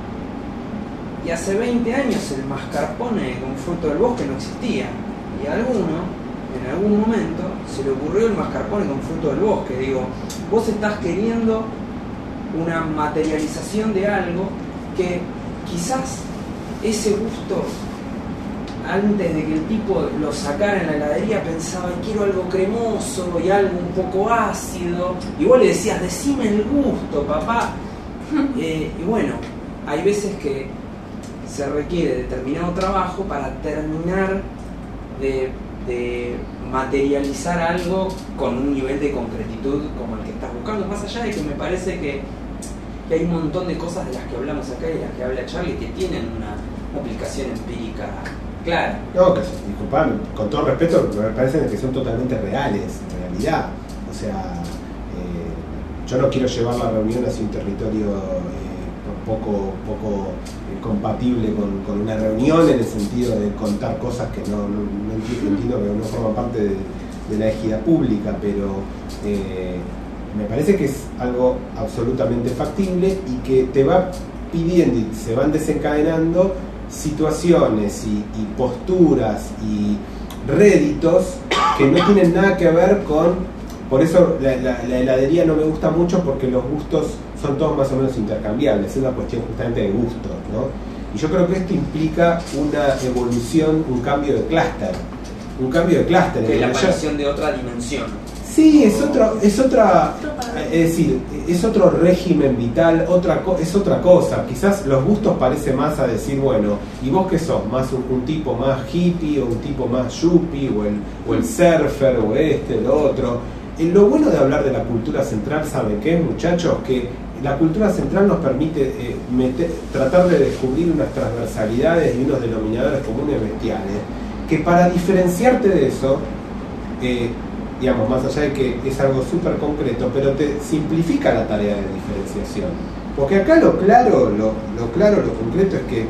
Y hace veinte años el mascarpone con fruto del bosque no existía. Y a alguno, en algún momento, se le ocurrió el mascarpone con fruto del bosque. Digo, vos estás queriendo una materialización de algo que quizás ese gusto, antes de que el tipo lo sacara en la heladería, pensaba, quiero algo cremoso y algo un poco ácido. Y vos le decías, decime el gusto, papá. Eh, y bueno, hay veces que se requiere determinado trabajo para terminar de, de materializar algo con un nivel de concretitud como el que estás buscando. Más allá de que me parece que, que hay un montón de cosas de las que hablamos acá y de las que habla Charlie que tienen una aplicación empírica. Claro. No, que, disculpame, con todo respeto, me parecen que son totalmente reales, en realidad. O sea, eh, yo no quiero llevar la reunión hacia un territorio eh, poco, poco eh, compatible con, con una reunión, en el sentido de contar cosas que no, no, no entiendo, entiendo que no forman parte de, de la égida pública, pero eh, me parece que es algo absolutamente factible y que te va pidiendo y se van desencadenando situaciones y, y posturas y réditos que no tienen nada que ver con... Por eso la, la, la heladería no me gusta mucho, porque los gustos son todos más o menos intercambiables, es una cuestión justamente de gustos, ¿no? Y yo creo que esto implica una evolución, un cambio de clúster, un cambio de clúster. Que es la aparición de otra dimensión. Sí, es otro, es otra, es decir, es otro régimen vital, otra co es otra cosa. Quizás los gustos parece más a decir, bueno, ¿y vos qué sos? ¿Más un, un tipo más hippie o un tipo más yuppie o el, o el surfer o este, lo otro? Eh, lo bueno de hablar de la cultura central, ¿saben qué, muchachos? Que la cultura central nos permite eh, meter, tratar de descubrir unas transversalidades y unos denominadores comunes bestiales, que para diferenciarte de eso, eh, digamos, más allá de que es algo súper concreto, pero te simplifica la tarea de diferenciación. Porque acá lo claro, lo, lo claro, lo concreto es que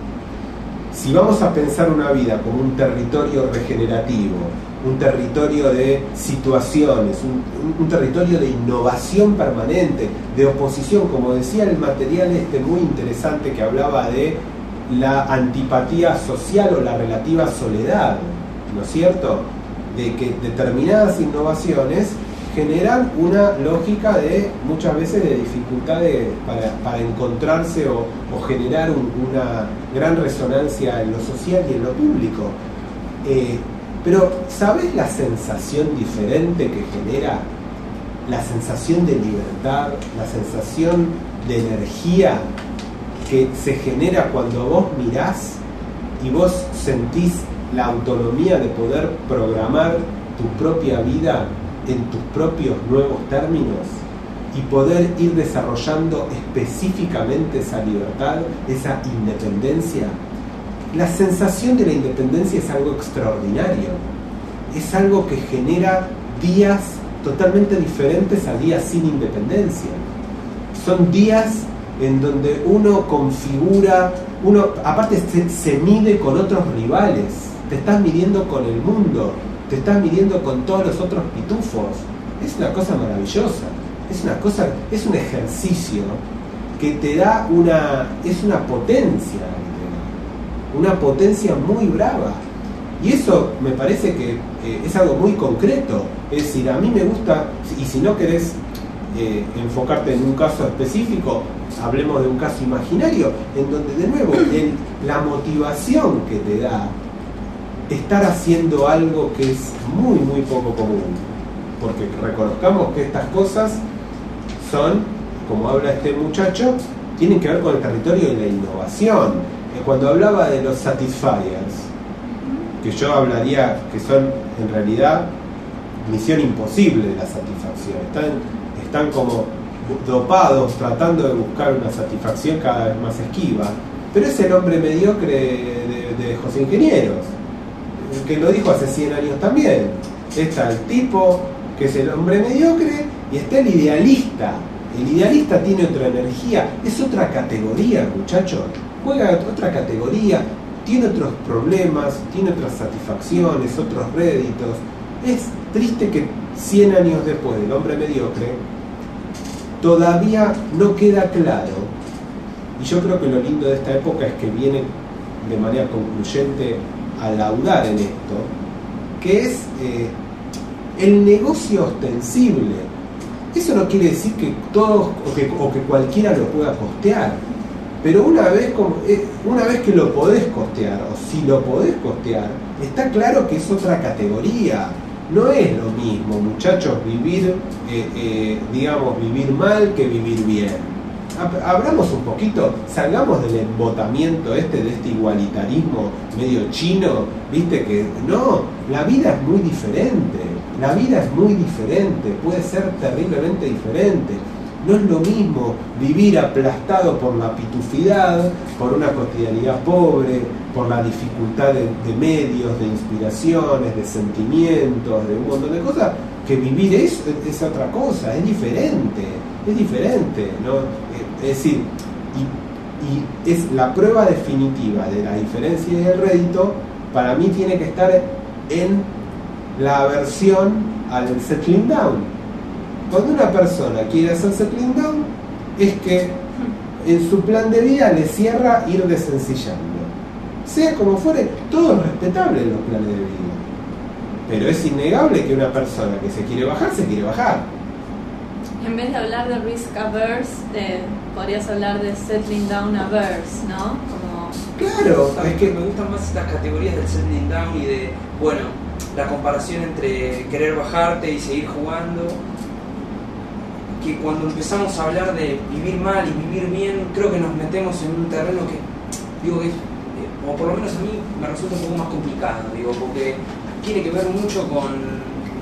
si vamos a pensar una vida como un territorio regenerativo, un territorio de situaciones, un, un, un territorio de innovación permanente, de oposición, como decía el material este muy interesante que hablaba de la antipatía social o la relativa soledad, ¿no es cierto?, de que determinadas innovaciones generan una lógica de muchas veces de dificultades para, para encontrarse o, o generar un, una gran resonancia en lo social y en lo público. Eh, pero ¿sabes la sensación diferente que genera? La sensación de libertad, la sensación de energía que se genera cuando vos mirás y vos sentís la autonomía de poder programar tu propia vida en tus propios nuevos términos y poder ir desarrollando específicamente esa libertad, esa independencia. la sensación de la independencia es algo extraordinario, es algo que genera días totalmente diferentes a días sin independencia. Son días en donde uno configura, uno aparte se, se mide con otros rivales, te estás midiendo con el mundo, te estás midiendo con todos los otros pitufos. Es una cosa maravillosa, es una cosa, es un ejercicio que te da una, es una potencia, una potencia muy brava. Y eso me parece que eh, es algo muy concreto. Es decir, a mí me gusta, y si no querés eh, enfocarte en un caso específico, hablemos de un caso imaginario, en donde de nuevo el, la motivación que te da estar haciendo algo que es muy muy poco común, porque reconozcamos que estas cosas son, como habla este muchacho, tienen que ver con el territorio de la innovación. Eh, cuando hablaba de los satisfiers, que yo hablaría que son en realidad misión imposible de la satisfacción, están, están como dopados tratando de buscar una satisfacción cada vez más esquiva, pero es el hombre mediocre de, de José Ingenieros, que lo dijo hace cien años también. Está el tipo que es el hombre mediocre y está el idealista. El idealista tiene otra energía, es otra categoría, muchachos, juega otra categoría, tiene otros problemas, tiene otras satisfacciones, otros réditos. Es triste que cien años después del hombre mediocre todavía no queda claro, y yo creo que lo lindo de esta época es que viene de manera concluyente a laudar en esto, que es eh, el negocio ostensible. Eso no quiere decir que todos o que, o que cualquiera lo pueda costear, pero una vez, como, eh, una vez que lo podés costear, o si lo podés costear, está claro que es otra categoría. No es lo mismo, muchachos, vivir, eh, eh, digamos, vivir mal que vivir bien. Hablamos un poquito, salgamos del embotamiento este, de este igualitarismo medio chino, viste que no, la vida es muy diferente, la vida es muy diferente, puede ser terriblemente diferente. No es lo mismo vivir aplastado por la pitufidad, por una cotidianidad pobre, por la dificultad de, de medios, de inspiraciones, de sentimientos, de un montón de cosas, que vivir eso es, es otra cosa, es diferente, es diferente, ¿no? Es decir, y, y es la prueba definitiva de la diferencia y el rédito, para mí tiene que estar en la aversión al settling down. Cuando una persona quiere hacer settling down, es que en su plan de vida le cierra ir desencillando. Sea como fuere, todo es respetable en los planes de vida. Pero es innegable que una persona que se quiere bajar, se quiere bajar. En vez de hablar de risk averse, eh, podrías hablar de settling down averse, ¿no? Como... Claro, es es que que me gustan más estas categorías del settling down y de, bueno, la comparación entre querer bajarte y seguir jugando, que cuando empezamos a hablar de vivir mal y vivir bien, creo que nos metemos en un terreno que, digo, que es, o por lo menos a mí me resulta un poco más complicado, digo, porque tiene que ver mucho con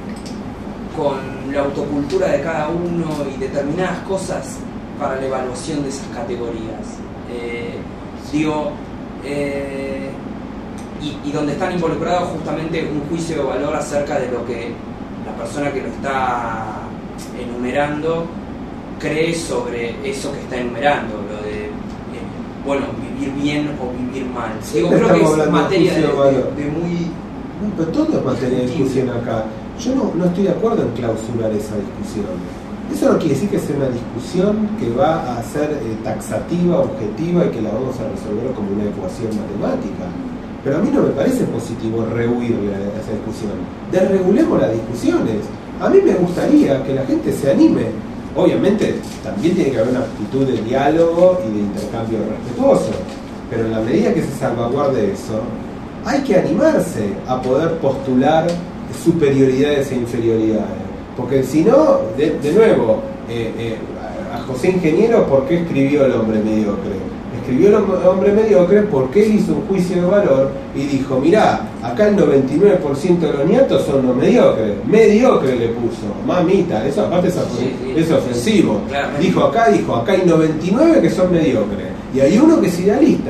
con la autocultura de cada uno y determinadas cosas para la evaluación de esas categorías. Eh, digo, eh, y, y donde están involucrados justamente un juicio de valor acerca de lo que la persona que lo está enumerando cree sobre eso que está enumerando, lo de, eh, bueno, vivir bien o vivir mal. Digo, creo que es materia de, de, de muy... No, pero todo es materia de discusión acá. Yo no, no estoy de acuerdo en clausurar esa discusión. Eso no quiere decir que sea una discusión que va a ser eh, taxativa, objetiva y que la vamos a resolver como una ecuación matemática. Pero a mí no me parece positivo rehuirle a esa discusión. Desregulemos las discusiones. A mí me gustaría que la gente se anime. Obviamente también tiene que haber una actitud de diálogo y de intercambio respetuoso. Pero en la medida que se salvaguarde eso, hay que animarse a poder postular superioridades e inferioridades, porque si no, de, de nuevo, eh, eh, a José Ingeniero, ¿por qué escribió El hombre mediocre? Escribió El hombre mediocre porque él hizo un juicio de valor y dijo, mirá, acá el noventa y nueve por ciento de los nietos son los mediocres. Mediocre le puso, mamita, eso aparte es, sí, sí, es ofensivo. Claro. Dijo acá, dijo, acá hay noventa y nueve que son mediocres y hay uno que es idealista.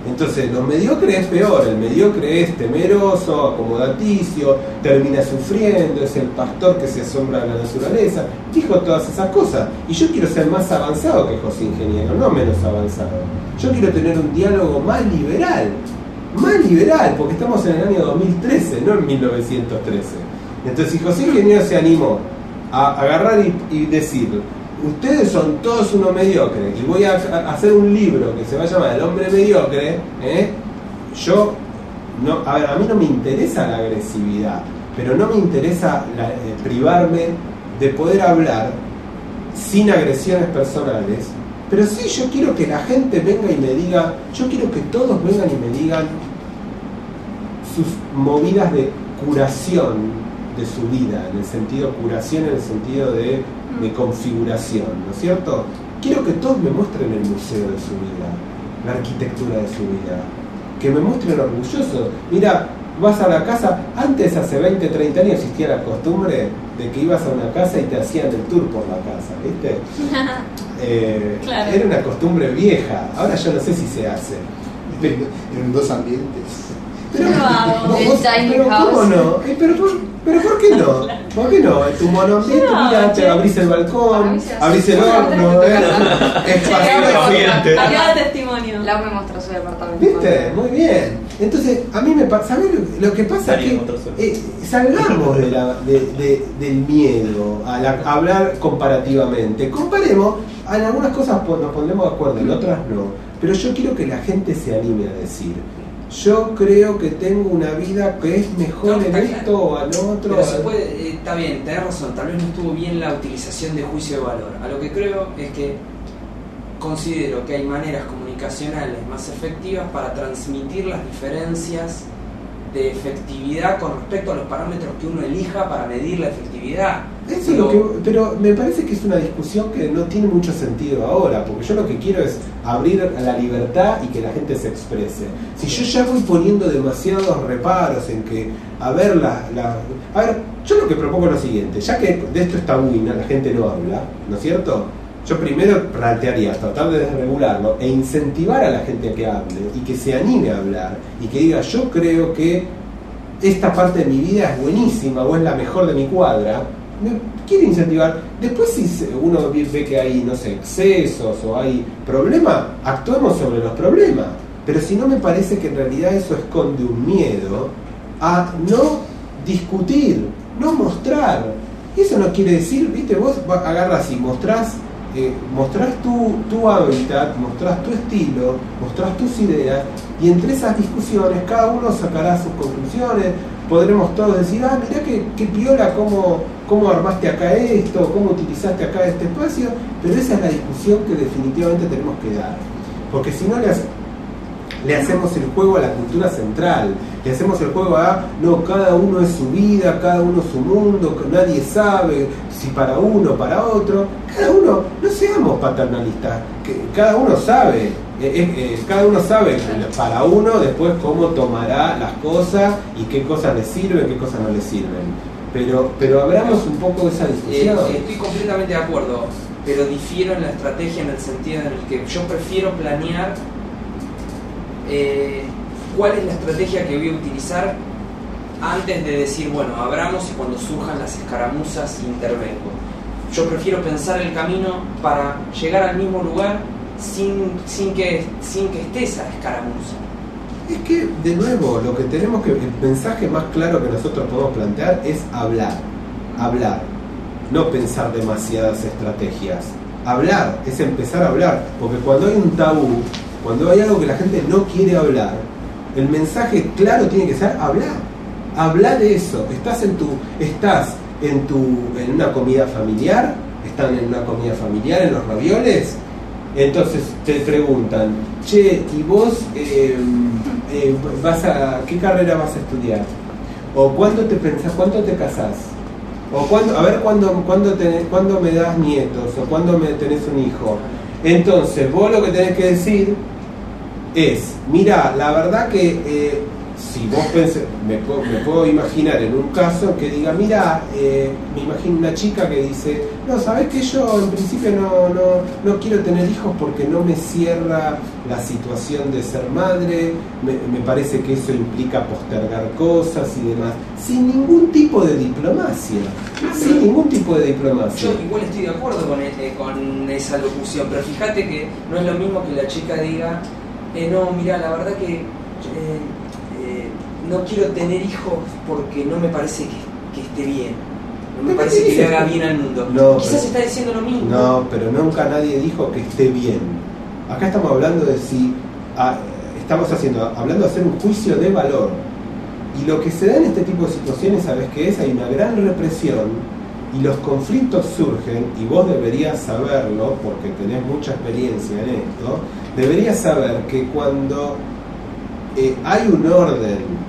Entonces, lo mediocre es peor, el mediocre es temeroso, acomodaticio, termina sufriendo, es el pastor que se asombra de la naturaleza, dijo todas esas cosas. Y yo quiero ser más avanzado que José Ingeniero, no menos avanzado. Yo quiero tener un diálogo más liberal, más liberal, porque estamos en el año dos mil trece, no en mil novecientos trece. Entonces, si José Ingeniero se animó a agarrar y, y decir, ustedes son todos unos mediocres y voy a hacer un libro que se va a llamar El hombre mediocre, ¿eh? Yo, no, a ver, a mí no me interesa la agresividad, pero no me interesa la, eh, privarme de poder hablar sin agresiones personales, pero sí yo quiero que la gente venga y me diga, yo quiero que todos vengan y me digan sus movidas de curación de su vida, en el sentido curación, en el sentido de de configuración, ¿no es cierto? Quiero que todos me muestren el museo de su vida, la arquitectura de su vida, que me muestren orgullosos. Mira, vas a la casa, antes hace veinte, treinta años existía la costumbre de que ibas a una casa y te hacían el tour por la casa, ¿viste? eh, claro. Era una costumbre vieja, ahora yo no sé si se hace. Pero, en dos ambientes. Pero, Yo lo hago. vos- El vos- tiny pero ¿cómo house. no? Eh, pero, ¿por, pero ¿por qué no? ¿Por qué no? En tu monoambiente, Yo no, mira, te che. abrís el balcón, A mí se hace. abrís el Bueno, horno, tenés ¿eh? que Es Sí, fácil. ambiente. Cada testimonio. Lau me mostró su departamento. ¿Viste? Muy bien. Entonces, a mí me pasa, ¿sabés lo, lo que pasa? Salí Es en otro suelo. que eh, salgamos de la, de, de- del miedo a, la- a hablar comparativamente. Comparemos, en algunas cosas po- nos pondremos de acuerdo, en otras no. Pero yo quiero que la gente se anime a decir, yo creo que tengo una vida que es mejor No, en está esto claro. o en otro. Pero se puede, eh, está bien, tenés razón, tal vez no estuvo bien la utilización de juicio de valor. A lo que creo es que considero que hay maneras comunicacionales más efectivas para transmitir las diferencias de efectividad con respecto a los parámetros que uno elija para medir la efectividad. Eso es Digo, lo que, pero me parece que es una discusión que no tiene mucho sentido ahora, porque yo lo que quiero es abrir a la libertad y que la gente se exprese. Si yo ya voy poniendo demasiados reparos en que, a ver, la, la, a ver, yo lo que propongo es lo siguiente, ya que de esto está buena, la gente no habla, ¿no es cierto? Yo primero plantearía tratar de desregularlo e incentivar a la gente a que hable y que se anime a hablar y que diga, yo creo que esta parte de mi vida es buenísima o es la mejor de mi cuadra. Me quiere incentivar. Después, si uno ve que hay, no sé, excesos o hay problemas, actuemos sobre los problemas. Pero si no, me parece que en realidad eso esconde un miedo a no discutir, no mostrar. Y eso no quiere decir, viste, vos agarras y mostrás, eh, mostrás tu, tu hábitat, mostrás tu estilo, mostrás tus ideas, y entre esas discusiones cada uno sacará sus conclusiones. Podremos todos decir, ah, mirá que, que piola cómo, cómo armaste acá esto, cómo utilizaste acá este espacio, pero esa es la discusión que definitivamente tenemos que dar. Porque si no le, hace, le hacemos el juego a la cultura central, le hacemos el juego a, no, cada uno es su vida, cada uno su mundo, que nadie sabe si para uno, para otro, cada uno, no seamos paternalistas, que cada uno sabe. Eh, eh, cada uno sabe para uno después cómo tomará las cosas y qué cosas le sirven, qué cosas no le sirven. Pero, pero abramos un poco esa Eh, discusión. estoy completamente de acuerdo, pero difiero en la estrategia en el sentido en el que yo prefiero planear eh, cuál es la estrategia que voy a utilizar antes de decir, bueno, abramos y cuando surjan las escaramuzas intervengo. Yo prefiero pensar el camino para llegar al mismo lugar sin, sin, que, sin que esté esa escaramuza. Es que, de nuevo, lo que tenemos que, el mensaje más claro que nosotros podemos plantear es hablar, hablar, no pensar demasiadas estrategias. Hablar es empezar a hablar, porque cuando hay un tabú, cuando hay algo que la gente no quiere hablar, el mensaje claro tiene que ser hablar, hablar de eso. Estás en tu, estás en tu, en una comida familiar, están en una comida familiar, en los ravioles. Entonces te preguntan, che, ¿y vos eh, eh, vas a qué carrera vas a estudiar? ¿O cuándo te pensás, cuándo te casás? ¿O cuándo, a ver cuándo, cuándo, tenés, cuándo me das nietos? ¿O cuándo me tenés un hijo? Entonces vos lo que tenés que decir es, mira, la verdad que eh, si vos pensás, me, puedo, me puedo imaginar en un caso que diga, mira, eh, me imagino una chica que dice, no, ¿sabés que yo en principio no, no, no quiero tener hijos porque no me cierra la situación de ser madre, me, me parece que eso implica postergar cosas y demás, sin ningún tipo de diplomacia, sin ningún tipo de diplomacia. Yo igual estoy de acuerdo con, eh, con esa locución, pero fíjate que no es lo mismo que la chica diga, eh, no, mira, la verdad que... Eh, no quiero tener hijos porque no me parece que, que esté bien, no me parece que le haga bien al mundo. No, quizás pero, está diciendo lo mismo. No, pero nunca nadie dijo que esté bien. Acá estamos hablando de si ah, estamos haciendo, hablando de hacer un juicio de valor. Y lo que se da en este tipo de situaciones, ¿sabes qué es? Hay una gran represión y los conflictos surgen, y vos deberías saberlo porque tenés mucha experiencia en esto, deberías saber que cuando eh, hay un orden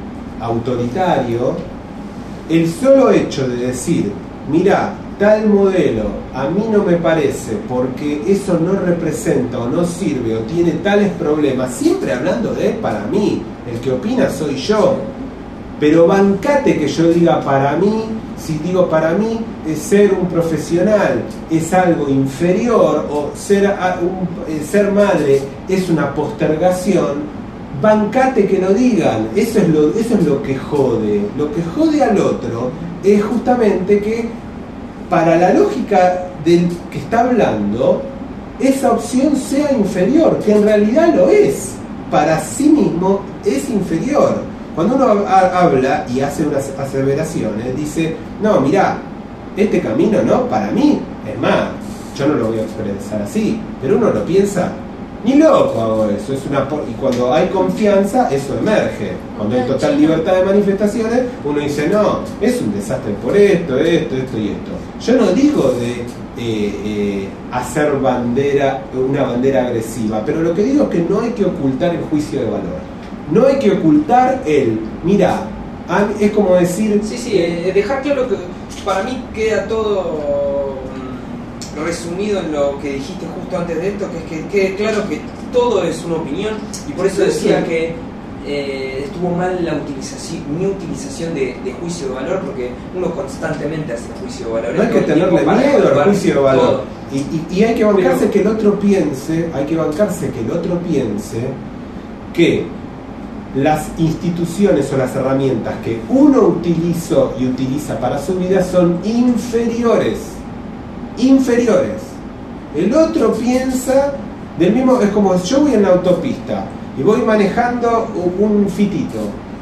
autoritario, el solo hecho de decir, mira, tal modelo a mí no me parece porque eso no representa o no sirve o tiene tales problemas, siempre hablando de para mí, el que opina soy yo, pero bancate que yo diga para mí, si digo para mí, es ser un profesional es algo inferior o ser, un, ser madre es una postergación. Bancate que lo digan, eso es lo, eso es lo que jode. Lo que jode al otro es justamente que para la lógica del que está hablando, esa opción sea inferior, que en realidad lo es, para sí mismo es inferior. Cuando uno habla y hace unas aseveraciones, dice, no, mirá, este camino no, para mí, es más, yo no lo voy a expresar así, pero uno lo piensa, ni loco hago eso, es una por... y cuando hay confianza eso emerge, cuando hay total libertad de manifestaciones uno dice no, es un desastre por esto, esto, esto y esto. Yo no digo de eh, eh, hacer bandera, una bandera agresiva, pero lo que digo es que no hay que ocultar el juicio de valor, no hay que ocultar el, mira, es como decir... Sí, sí, eh, dejar claro que para mí queda todo resumido en lo que dijiste justo antes de esto, que es que quede claro que todo es una opinión, y por eso decía que eh, estuvo mal la utilización, mi utilización de, de juicio de valor, porque uno constantemente hace juicio de valor. No hay que tenerle miedo al juicio de valor. Y, y, y hay que bancarse Pero, que el otro piense, hay que bancarse que el otro piense que las instituciones o las herramientas que uno utilizó y utiliza para su vida son inferiores. inferiores. El otro piensa del mismo, es como yo voy en la autopista y voy manejando un fitito,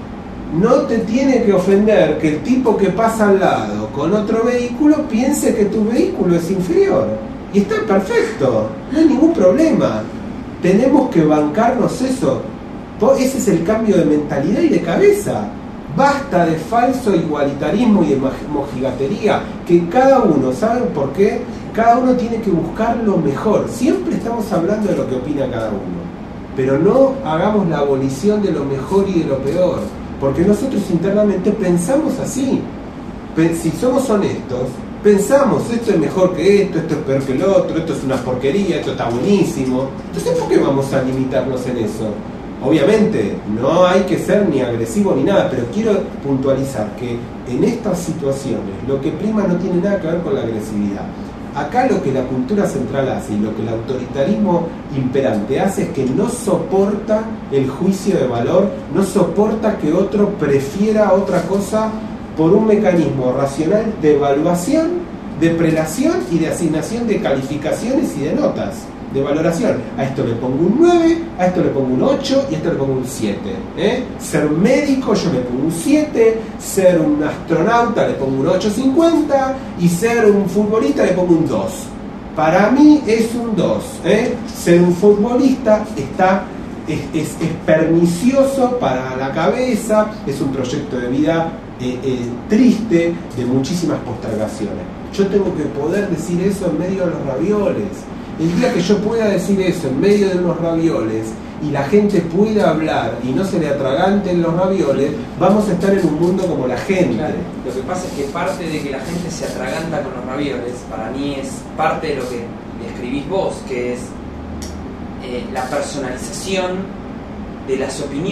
no te tiene que ofender que el tipo que pasa al lado con otro vehículo piense que tu vehículo es inferior, y está perfecto, no hay ningún problema. Tenemos que bancarnos eso. Ese es el cambio de mentalidad y de cabeza. Basta de falso igualitarismo y de mojigatería, que cada uno, ¿saben por qué? Cada uno tiene que buscar lo mejor. Siempre estamos hablando de lo que opina cada uno, pero no hagamos la abolición de lo mejor y de lo peor, porque nosotros internamente pensamos así. Si somos honestos, pensamos, esto es mejor que esto, esto es peor que el otro, esto es una porquería, esto está buenísimo. Entonces, ¿por qué vamos a limitarnos en eso? Obviamente, no hay que ser ni agresivo ni nada, pero quiero puntualizar que en estas situaciones lo que prima no tiene nada que ver con la agresividad. Acá lo que la cultura central hace y lo que el autoritarismo imperante hace es que no soporta el juicio de valor, no soporta que otro prefiera otra cosa por un mecanismo racional de evaluación, de prelación y de asignación de calificaciones y de notas, de valoración. A esto le pongo un nueve, a esto le pongo un ocho y a esto le pongo un siete. ¿eh? Ser médico yo le pongo un siete, ser un astronauta le pongo un ocho cincuenta y ser un futbolista le pongo un dos. Para mí es un dos. ¿eh? Ser un futbolista está, es, es, es pernicioso para la cabeza, es un proyecto de vida eh, eh, triste, de muchísimas postergaciones. Yo tengo que poder decir eso en medio de los ravioles. El día que yo pueda decir eso en medio de unos ravioles y la gente pueda hablar y no se le atraganten los ravioles, vamos a estar en un mundo como la gente. Claro. Lo que pasa es que parte de que la gente se atraganta con los ravioles, para mí es parte de lo que describís vos, que es eh, la personalización de las opiniones.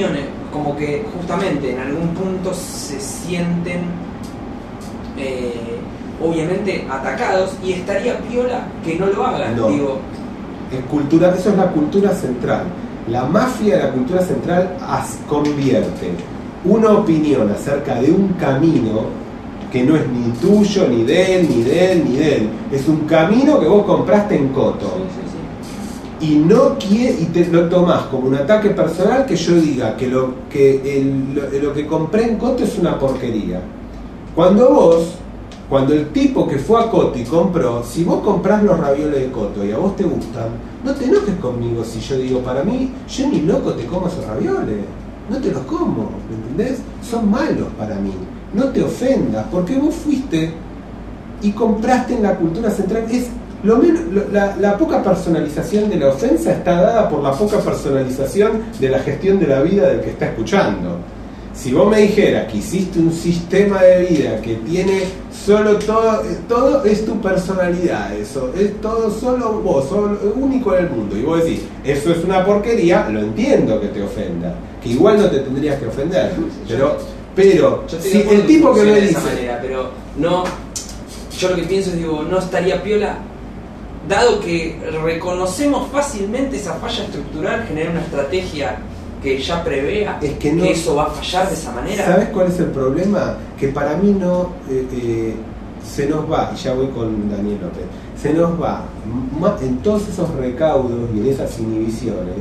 como que justamente en algún punto se sienten eh, obviamente atacados y estaría piola que no lo hagan. No. Digo, En cultura, eso es la cultura central. La mafia de la cultura central as, convierte una opinión acerca de un camino que no es ni tuyo, ni de él, ni de él, ni de él. Es un camino que vos compraste en Coto. sí, sí, sí. Y no quiere, y te lo tomás como un ataque personal que yo diga que lo que el, lo, lo que compré en Coto es una porquería. Cuando vos, cuando el tipo que fue a Coto y compró, si vos comprás los ravioles de Coto y a vos te gustan, no te enojes conmigo si yo digo, para mí, yo ni loco te como esos ravioles, no te los como, ¿me entendés? Son malos para mí, no te ofendas, porque vos fuiste y compraste en la cultura central. Es lo menos, lo, la, la poca personalización de la ofensa está dada por la poca personalización de la gestión de la vida del que está escuchando. Si vos me dijeras que hiciste un sistema de vida que tiene solo todo, todo es tu personalidad, eso, es todo solo vos, solo, único en el mundo, y vos decís, eso es una porquería, lo entiendo que te ofenda, que igual no te tendrías que ofender, pero, pero yo estoy si de acuerdo el tipo que me funcione de dice, esa manera, pero no, yo lo que pienso es, digo, no estaría piola, dado que reconocemos fácilmente esa falla estructural, generar una estrategia que ya prevea es que, no, que eso va a fallar de esa manera. ¿Sabes cuál es el problema? Que para mí no eh, eh, se nos va, y ya voy con Daniel López, se nos va en todos esos recaudos y en esas inhibiciones,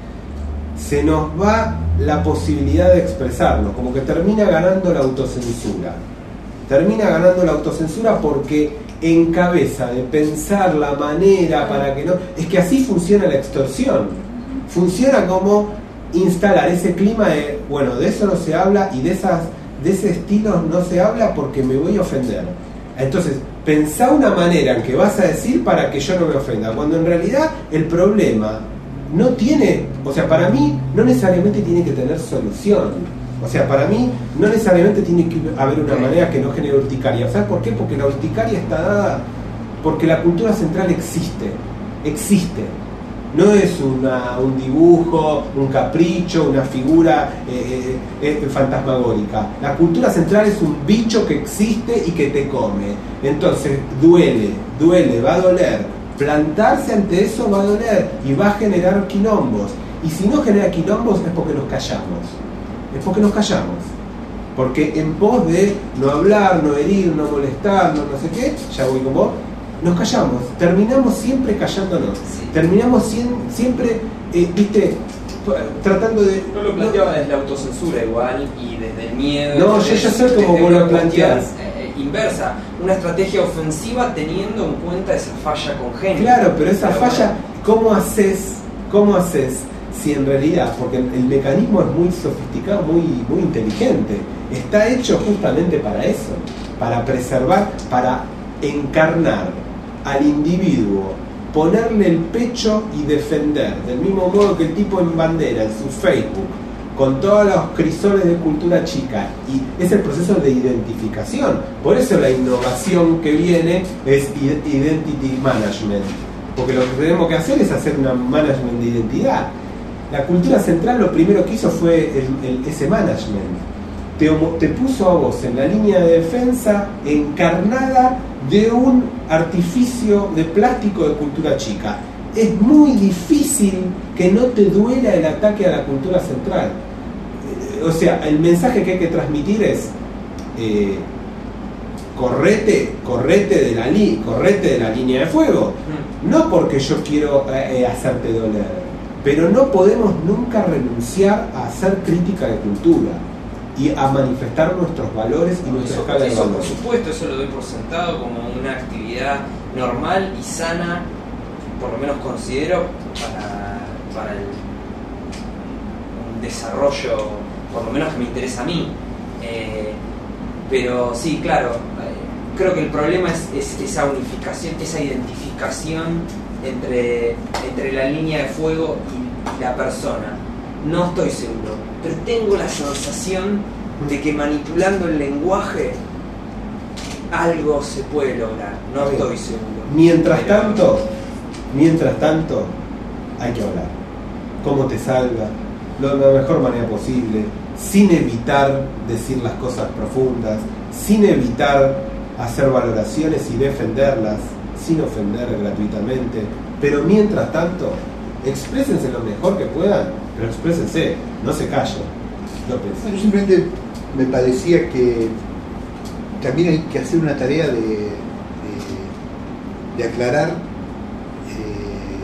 se nos va la posibilidad de expresarnos, como que termina ganando la autocensura. Termina ganando la autocensura porque en cabeza de pensar la manera para que no... Es que así funciona la extorsión. Funciona como instalar ese clima de, bueno, de eso no se habla y de esas de ese estilo no se habla porque me voy a ofender. Entonces, pensá una manera en que vas a decir para que yo no me ofenda, cuando en realidad el problema no tiene, o sea, para mí no necesariamente tiene que tener solución. O sea, para mí no necesariamente tiene que haber una manera que no genere urticaria. ¿Sabes por qué? Porque la urticaria está dada porque la cultura central existe, existe. No es una, un dibujo, un capricho, una figura eh, eh, eh, fantasmagórica. La cultura central es un bicho que existe y que te come. Entonces duele, duele, va a doler. Plantarse ante eso va a doler y va a generar quilombos. Y si no genera quilombos es porque nos callamos. Es porque nos callamos. Porque en pos de no hablar, no herir, no molestar, no, no sé qué, ya voy con vos, nos callamos, terminamos siempre callándonos, sí. terminamos sien, siempre, eh, viste, tratando de... No lo planteaba no, desde la autocensura igual y desde el miedo. No, yo ya sé cómo vos lo planteás. Eh, inversa, una estrategia ofensiva teniendo en cuenta esa falla congénita. Claro, pero esa pero falla, bueno. ¿cómo haces? ¿Cómo haces? Si en realidad, porque el mecanismo es muy sofisticado, muy, muy inteligente, está hecho justamente para eso, para preservar, para encarnar al individuo, ponerle el pecho y defender, del mismo modo que el tipo en bandera, en su Facebook, con todos los crisoles de cultura chica, y es el proceso de identificación. Por eso la innovación que viene es Identity Management, porque lo que tenemos que hacer es hacer un management de identidad. La cultura central lo primero que hizo fue el, el, ese management. Te, te puso a vos en la línea de defensa encarnada de un artificio de plástico de cultura chica. Es muy difícil que no te duela el ataque a la cultura central. Eh, o sea, el mensaje que hay que transmitir es eh, correte, correte de la li, correte de la línea de fuego. No porque yo quiero eh, hacerte doler, pero no podemos nunca renunciar a hacer crítica de cultura y a manifestar nuestros valores y nuestra escala de valores. Eso, por supuesto, eso lo doy por sentado como una actividad normal y sana, por lo menos considero, para, para el un desarrollo, por lo menos que me interesa a mí. Eh, pero sí, claro, eh, creo que el problema es, es esa unificación, esa identificación entre, entre la línea de fuego y, y la persona. No estoy seguro, pero tengo la sensación de que manipulando el lenguaje algo se puede lograr. No Bien. Estoy seguro. Mientras pero... tanto, mientras tanto, hay que hablar. Cómo te salga, lo, la mejor manera posible, sin evitar decir las cosas profundas, sin evitar hacer valoraciones y defenderlas, sin ofender gratuitamente, pero mientras tanto, exprésense lo mejor que puedan, pero exprésense, no se callen. López. Yo simplemente me parecía que también hay que hacer una tarea de, de, de aclarar eh,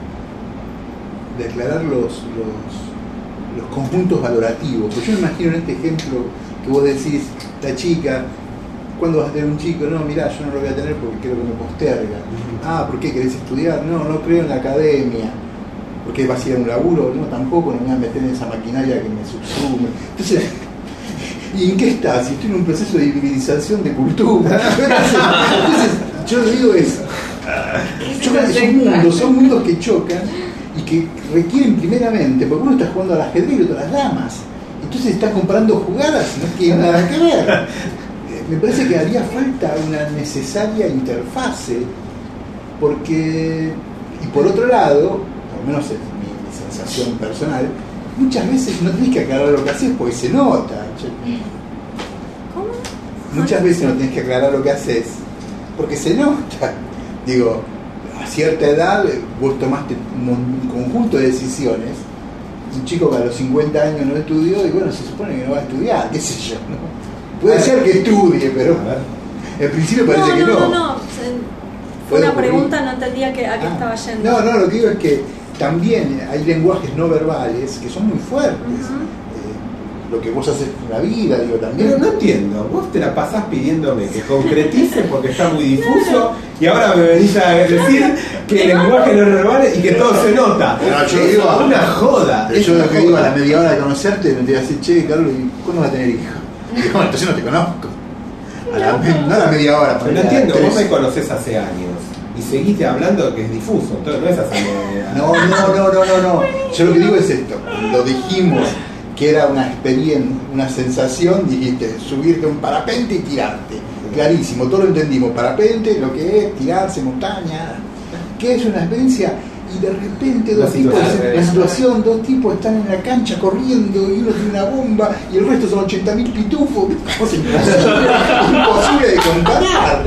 de aclarar los, los, los conjuntos valorativos. Porque yo me imagino en este ejemplo que vos decís, la chica, ¿cuándo vas a tener un chico? No, mirá, yo no lo voy a tener porque creo que me posterga. Ah, ¿por qué querés estudiar? No, no creo en la academia. ¿Por qué vas a ir a un laburo? No, tampoco, no me voy a meter en esa maquinaria que me subsume. Entonces, ¿y en qué estás? Si estoy en un proceso de hibridización de cultura. Entonces, yo lo digo es, yo creo que son mundos, son mundos que chocan y que requieren primeramente, porque uno está jugando al ajedrez y otro a las damas. Entonces está comparando jugadas y no tiene nada que ver. Me parece que haría falta una necesaria interfase, porque, y por otro lado, por lo menos es mi, mi sensación personal, muchas veces no tenés que aclarar lo que haces porque se nota. ¿Cómo? Muchas veces no tenés que aclarar lo que haces porque se nota. Digo, a cierta edad vos tomaste un conjunto de decisiones. Un chico que a los cincuenta años no estudió y bueno, se supone que no va a estudiar, qué sé yo, ¿no? Puede ser que estudie, pero en principio parece no, que no. no. No, no, fue una pregunta, no entendía que, a qué ah, estaba yendo. No, no, lo que digo es que también hay lenguajes no verbales que son muy fuertes. Uh-huh. Eh, lo que vos haces en la vida, digo, también. Pero no entiendo, vos te la pasás pidiéndome que concretice porque está muy difuso y ahora me venís a decir que el lenguaje no es verbal y que todo se nota. No, yo es digo, una joda. Yo lo que digo a la media hora de conocerte, me te voy a decir, che, Carlos, ¿y cuándo vas a tener hija? Y digo, bueno, entonces no te conozco. A la, no a la media hora. Pero no entiendo, vos me conocés hace años y seguiste hablando que es difuso, entonces no es así. No, no, no, no, no, no. Yo lo que digo es esto, lo dijimos que era una experiencia, una sensación, dijiste, subirte a un parapente y tirarte. Clarísimo, todo lo entendimos, parapente, lo que es, tirarse, montaña, que es una experiencia. Y de repente dos tipos, la situación, dos tipos están en la cancha corriendo y uno tiene una bomba y el resto son ochenta mil pitufos. Es imposible de comparar.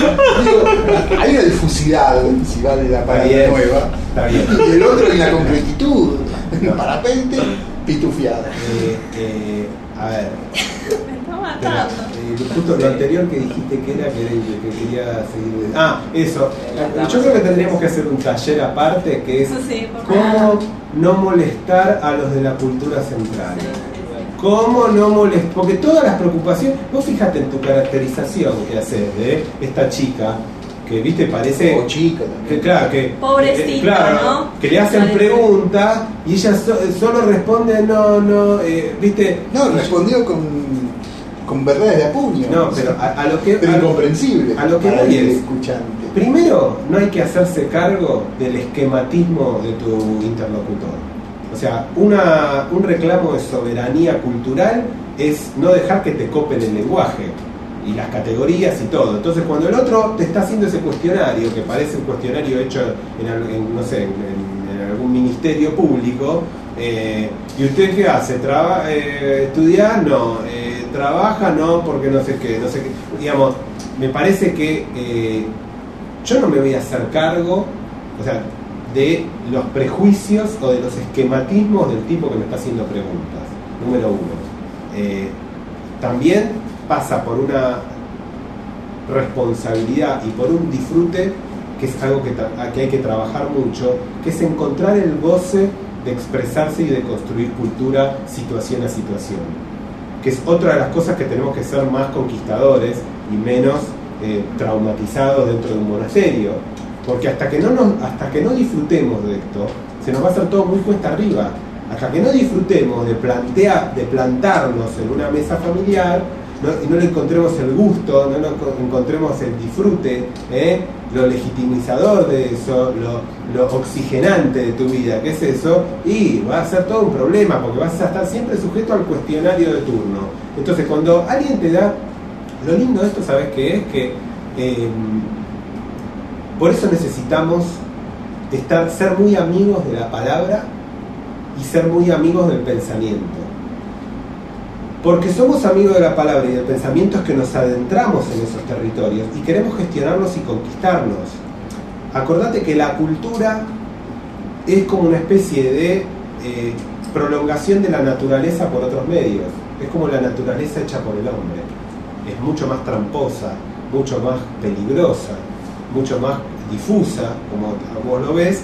Digo, hay una difusidad, si vale la palabra nueva, y el otro en la concretitud, en el parapente, pitufiada. Eh, eh, a ver. Me está matando. Eh, justo lo anterior que dijiste que era que, que quería seguir. Ah, eso. Yo creo que tendríamos que hacer un taller aparte que es sí, cómo no molestar a los de la cultura central. ¿Cómo no molestar? Porque todas las preocupaciones, vos fíjate en tu caracterización que haces de esta chica, que viste parece o chica también. Que claro que pobrecita, eh, claro, ¿no? que le hacen preguntas y ella so, solo responde no, no, eh, viste. No, respondió con, con verdades de apuño. No, pero a, a lo que pero a lo, incomprensible. A lo que para voy el es, escuchante. Primero, no hay que hacerse cargo del esquematismo de tu interlocutor. O sea, una, un reclamo de soberanía cultural es no dejar que te copen el lenguaje y las categorías y todo. Entonces, cuando el otro te está haciendo ese cuestionario, que parece un cuestionario hecho en, en no sé, en, en, en algún ministerio público, eh, ¿y usted qué hace? ¿Traba, eh, ¿Estudiar? No. Eh, ¿Trabaja? No, porque no sé qué, no sé qué. Digamos, me parece que eh, yo no me voy a hacer cargo, o sea, de los prejuicios o de los esquematismos del tipo que me está haciendo preguntas. Número uno. Eh, también pasa por una responsabilidad y por un disfrute que es algo que, que hay que trabajar mucho, que es encontrar el goce de expresarse y de construir cultura situación a situación, que es otra de las cosas que tenemos que ser más conquistadores y menos eh, traumatizados dentro de un monasterio, porque hasta que no nos, hasta que no disfrutemos de esto se nos va a hacer todo muy cuesta arriba. Hasta que no disfrutemos de plantear, de plantarnos en una mesa familiar, no, y no le encontremos el gusto, no le encontremos el disfrute, ¿eh? Lo legitimizador de eso, lo, lo oxigenante de tu vida, que es eso, y va a ser todo un problema, porque vas a estar siempre sujeto al cuestionario de turno. Entonces, cuando alguien te da, lo lindo de esto, ¿sabes qué es? Que eh, por eso necesitamos estar, ser muy amigos de la palabra y ser muy amigos del pensamiento. Porque somos amigos de la palabra y del pensamiento es que nos adentramos en esos territorios y queremos gestionarlos y conquistarlos. Acordate que la cultura es como una especie de eh, prolongación de la naturaleza por otros medios. Es como la naturaleza hecha por el hombre. Es mucho más tramposa, mucho más peligrosa, mucho más difusa, como vos lo ves,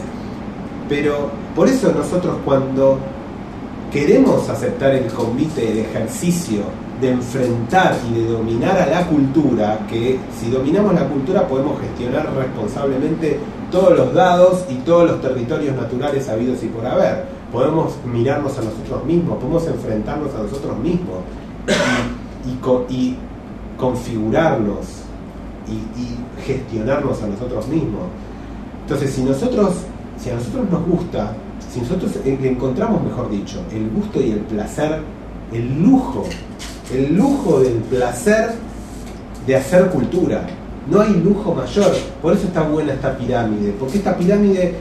pero por eso nosotros cuando queremos aceptar el convite, el ejercicio de enfrentar y de dominar a la cultura, que si dominamos la cultura podemos gestionar responsablemente todos los dados y todos los territorios naturales habidos y por haber, podemos mirarnos a nosotros mismos, podemos enfrentarnos a nosotros mismos y, y, co- y configurarnos y, y gestionarnos a nosotros mismos. Entonces, si nosotros, si a nosotros nos gusta, si nosotros encontramos, mejor dicho, el gusto y el placer, el lujo, el lujo del placer de hacer cultura, no hay lujo mayor. Por eso está buena esta pirámide, porque esta pirámide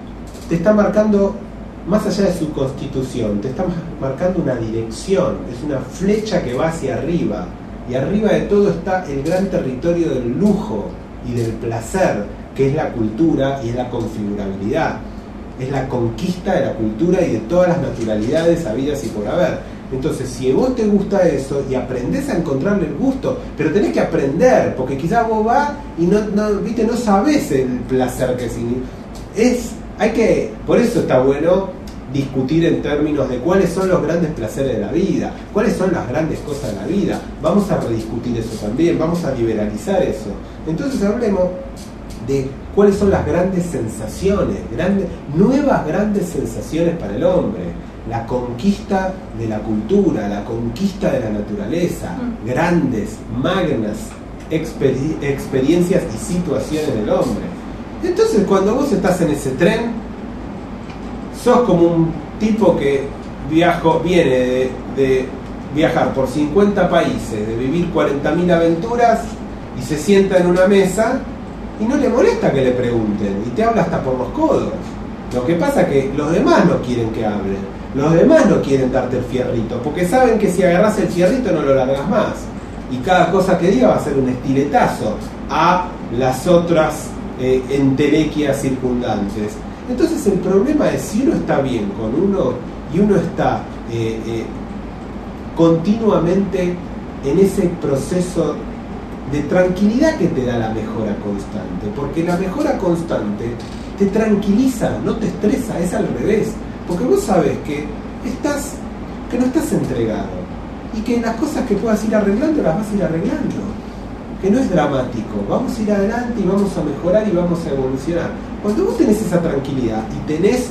te está marcando, más allá de su constitución, te está marcando una dirección, es una flecha que va hacia arriba, y arriba de todo está el gran territorio del lujo y del placer, que es la cultura y es la configurabilidad, es la conquista de la cultura y de todas las naturalidades habidas y por haber. Entonces, si a vos te gusta eso y aprendés a encontrarle el gusto, pero tenés que aprender, porque quizás vos vas y no, no, ¿viste? No sabés el placer que significa. Es, hay que, por eso está bueno discutir en términos de cuáles son los grandes placeres de la vida, cuáles son las grandes cosas de la vida. Vamos a rediscutir eso también, vamos a liberalizar eso. Entonces hablemos de cuáles son las grandes sensaciones, grandes, nuevas grandes sensaciones para el hombre. La conquista de la cultura, la conquista de la naturaleza, mm. grandes, magnas exper- experiencias y situaciones del hombre. Entonces, cuando vos estás en ese tren, sos como un tipo que viajo, viene de, de viajar por cincuenta países, de vivir cuarenta mil aventuras y se sienta en una mesa y no le molesta que le pregunten y te habla hasta por los codos. Lo que pasa es que los demás no quieren que hablen. Los demás no quieren darte el fierrito, porque saben que si agarras el fierrito no lo largas más. Y cada cosa que diga va a ser un estiletazo a las otras eh, entelequias circundantes. Entonces el problema es si uno está bien con uno y uno está eh, eh, continuamente en ese proceso de tranquilidad que te da la mejora constante. Porque la mejora constante te tranquiliza, no te estresa, es al revés. Porque vos sabés que estás, que no estás entregado y que las cosas que puedas ir arreglando las vas a ir arreglando, que no es dramático, vamos a ir adelante y vamos a mejorar y vamos a evolucionar. Cuando vos tenés esa tranquilidad y tenés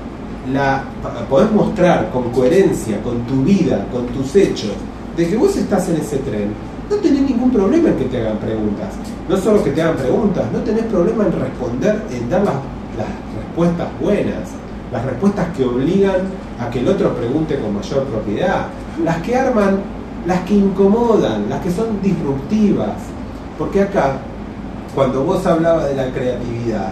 la, podés mostrar con coherencia, con tu vida, con tus hechos, de que vos estás en ese tren, no tenés ningún problema en que te hagan preguntas. No solo que te hagan preguntas, no tenés problema en responder, en dar las, las respuestas buenas, las respuestas que obligan a que el otro pregunte con mayor propiedad, las que arman, las que incomodan, las que son disruptivas. Porque acá, cuando vos hablabas de la creatividad,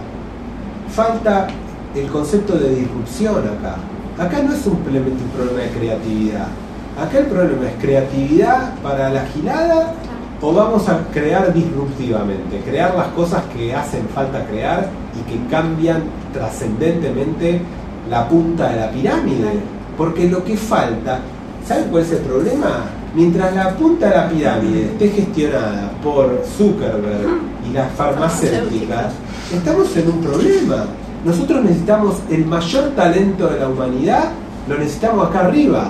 falta el concepto de disrupción acá. Acá no es simplemente un problema de creatividad. Acá el problema es creatividad para la gilada o vamos a crear disruptivamente, crear las cosas que hacen falta crear y que cambian trascendentemente la punta de la pirámide. Porque lo que falta, ¿saben cuál es el problema? Mientras la punta de la pirámide esté gestionada por Zuckerberg y las farmacéuticas, estamos en un problema. Nosotros necesitamos el mayor talento de la humanidad, lo necesitamos acá arriba.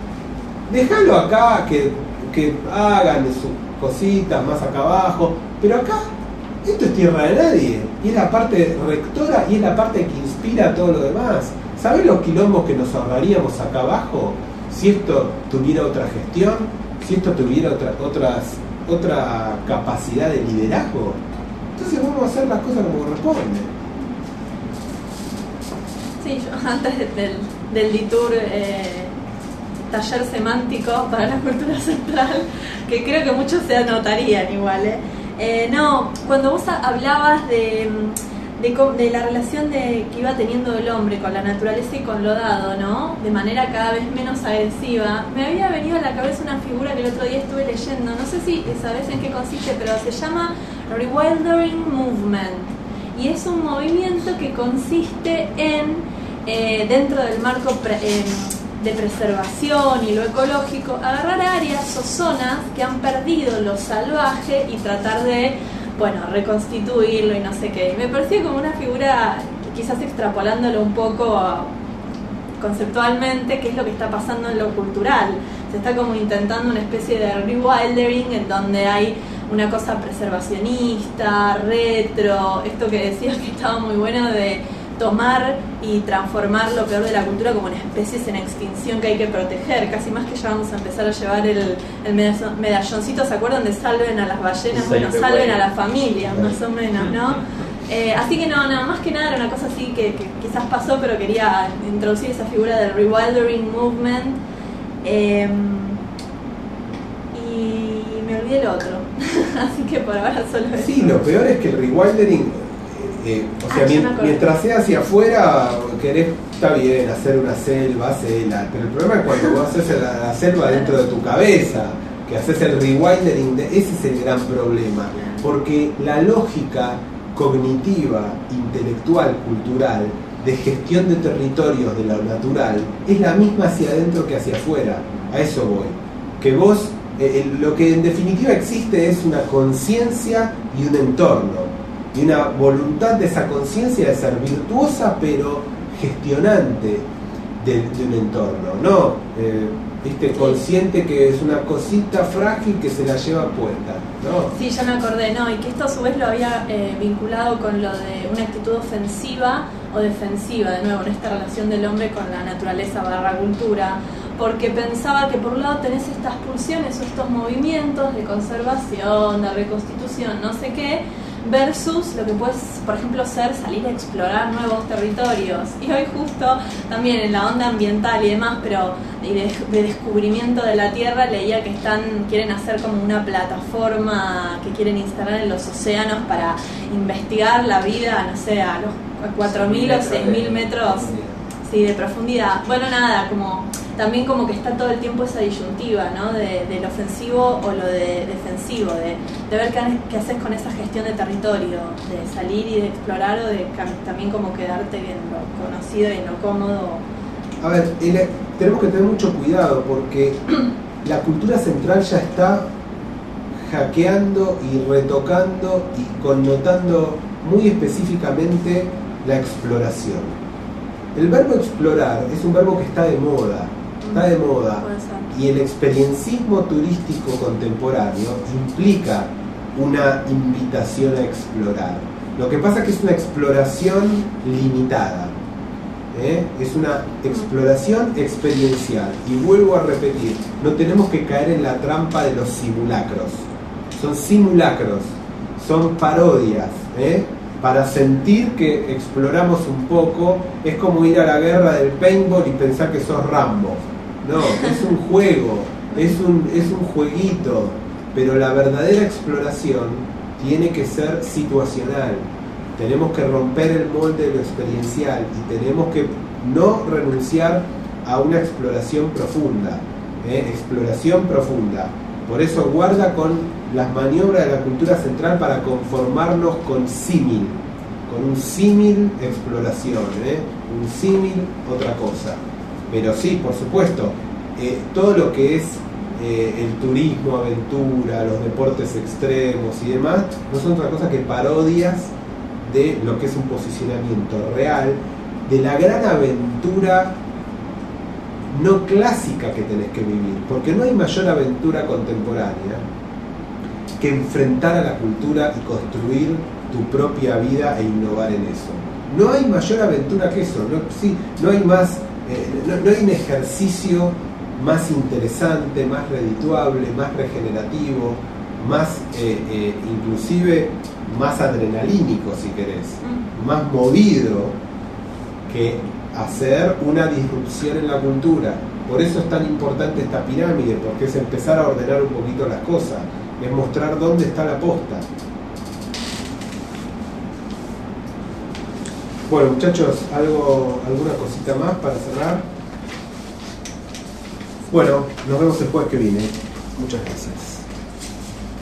Déjalo acá que, que hagan sus cositas más acá abajo, pero acá esto es tierra de nadie y es la parte rectora y es la parte que inspira a todo lo demás. ¿Sabés los quilombos que nos ahorraríamos acá abajo si esto tuviera otra gestión, si esto tuviera otra, otras, otra capacidad de liderazgo? Entonces vamos a hacer las cosas como corresponde. Sí, yo antes de, del, del Litur eh, taller semántico para la cultura central, que creo que muchos se anotarían igual, ¿eh? Eh, no, cuando vos hablabas de, de, co- de la relación de, que iba teniendo el hombre con la naturaleza y con lo dado, ¿no? De manera cada vez menos agresiva, me había venido a la cabeza una figura que el otro día estuve leyendo, no sé si sabes en qué consiste, pero se llama Rewildering Movement, y es un movimiento que consiste en, eh, dentro del marco pre, eh, de preservación y lo ecológico, agarrar áreas o zonas que han perdido lo salvaje y tratar de, bueno, reconstituirlo y no sé qué. Me pareció como una figura, quizás extrapolándolo un poco conceptualmente, qué es lo que está pasando en lo cultural. Se está como intentando una especie de rewildering en donde hay una cosa preservacionista, retro, esto que decías que estaba muy bueno de tomar y transformar lo peor de la cultura como en especies en extinción que hay que proteger, casi más que ya vamos a empezar a llevar el, el medalloncito, ¿se acuerdan de salven a las ballenas? Sí, bueno, qué salven bueno. a la familia, más o menos, ¿no? Eh, así que no, no, más que nada era una cosa así que, que quizás pasó, pero quería introducir esa figura del rewildering movement. Eh, y me olvidé el otro, así que por ahora solo eso. Sí, lo peor es que el rewildering, eh, o sea, Ah, ya mien- me acordé. mientras sea hacia afuera, querés, está bien, hacer una selva, hacela, pero el problema es cuando vos haces la, la selva dentro de tu cabeza, que haces el rewildering, de, ese es el gran problema, porque la lógica cognitiva, intelectual, cultural, de gestión de territorios de lo natural, es la misma hacia adentro que hacia afuera. A eso voy. Que vos, eh, lo que en definitiva existe es una conciencia y un entorno, y una voluntad de esa conciencia de ser virtuosa pero gestionante de, de un entorno, no eh, ¿viste? Consciente que es una cosita frágil que se la lleva puesta, ¿no? Sí, ya me acordé, no, y que esto a su vez lo había eh, vinculado con lo de una actitud ofensiva o defensiva, de nuevo, en esta relación del hombre con la naturaleza barra cultura, porque pensaba que por un lado tenés estas pulsiones o estos movimientos de conservación, de reconstitución, no sé qué, versus lo que puede, por ejemplo, ser salir a explorar nuevos territorios. Y hoy justo también en la onda ambiental y demás, pero de, de descubrimiento de la Tierra, leía que están quieren hacer como una plataforma que quieren instalar en los océanos para investigar la vida, no sé, a los cuatro mil o seis mil metros sí, de profundidad. Bueno, nada, como también como que está todo el tiempo esa disyuntiva, ¿no? De, del ofensivo o lo de defensivo, de, de ver qué, qué haces con esa gestión de territorio, de salir y de explorar o de cam- también como quedarte en lo conocido y en lo cómodo. A ver, el- tenemos que tener mucho cuidado porque la cultura central ya está hackeando y retocando y connotando muy específicamente la exploración. El verbo explorar es un verbo que está de moda, está de moda, Puede ser. y el experienciismo turístico contemporáneo implica una invitación a explorar. Lo que pasa es que es una exploración limitada, ¿eh? Es una exploración experiencial. Y vuelvo a repetir, no tenemos que caer en la trampa de los simulacros. Son simulacros, son parodias, ¿eh? Para sentir que exploramos un poco. Es como ir a la guerra del paintball y pensar que sos Rambo. No, es un juego, es un, es un jueguito, pero la verdadera exploración tiene que ser situacional. Tenemos que romper el molde de lo experiencial y tenemos que no renunciar a una exploración profunda, ¿eh? Exploración profunda. Por eso guarda con las maniobras de la cultura central para conformarnos con símil, con un símil exploración, ¿eh? Un símil otra cosa. Pero sí, por supuesto, eh, todo lo que es eh, el turismo, aventura, los deportes extremos y demás, no son otra cosa que parodias de lo que es un posicionamiento real, de la gran aventura no clásica que tenés que vivir, porque no hay mayor aventura contemporánea que enfrentar a la cultura y construir tu propia vida e innovar en eso. No hay mayor aventura que eso, no, sí, no hay más, eh, no, no hay un ejercicio más interesante, más redituable, más regenerativo, más eh, eh, inclusive más adrenalínico si querés, más movido que hacer una disrupción en la cultura. Por eso es tan importante esta pirámide, porque es empezar a ordenar un poquito las cosas, es mostrar dónde está la posta. Bueno, muchachos, algo, ¿alguna cosita más para cerrar? Bueno, nos vemos el jueves que viene. Muchas gracias.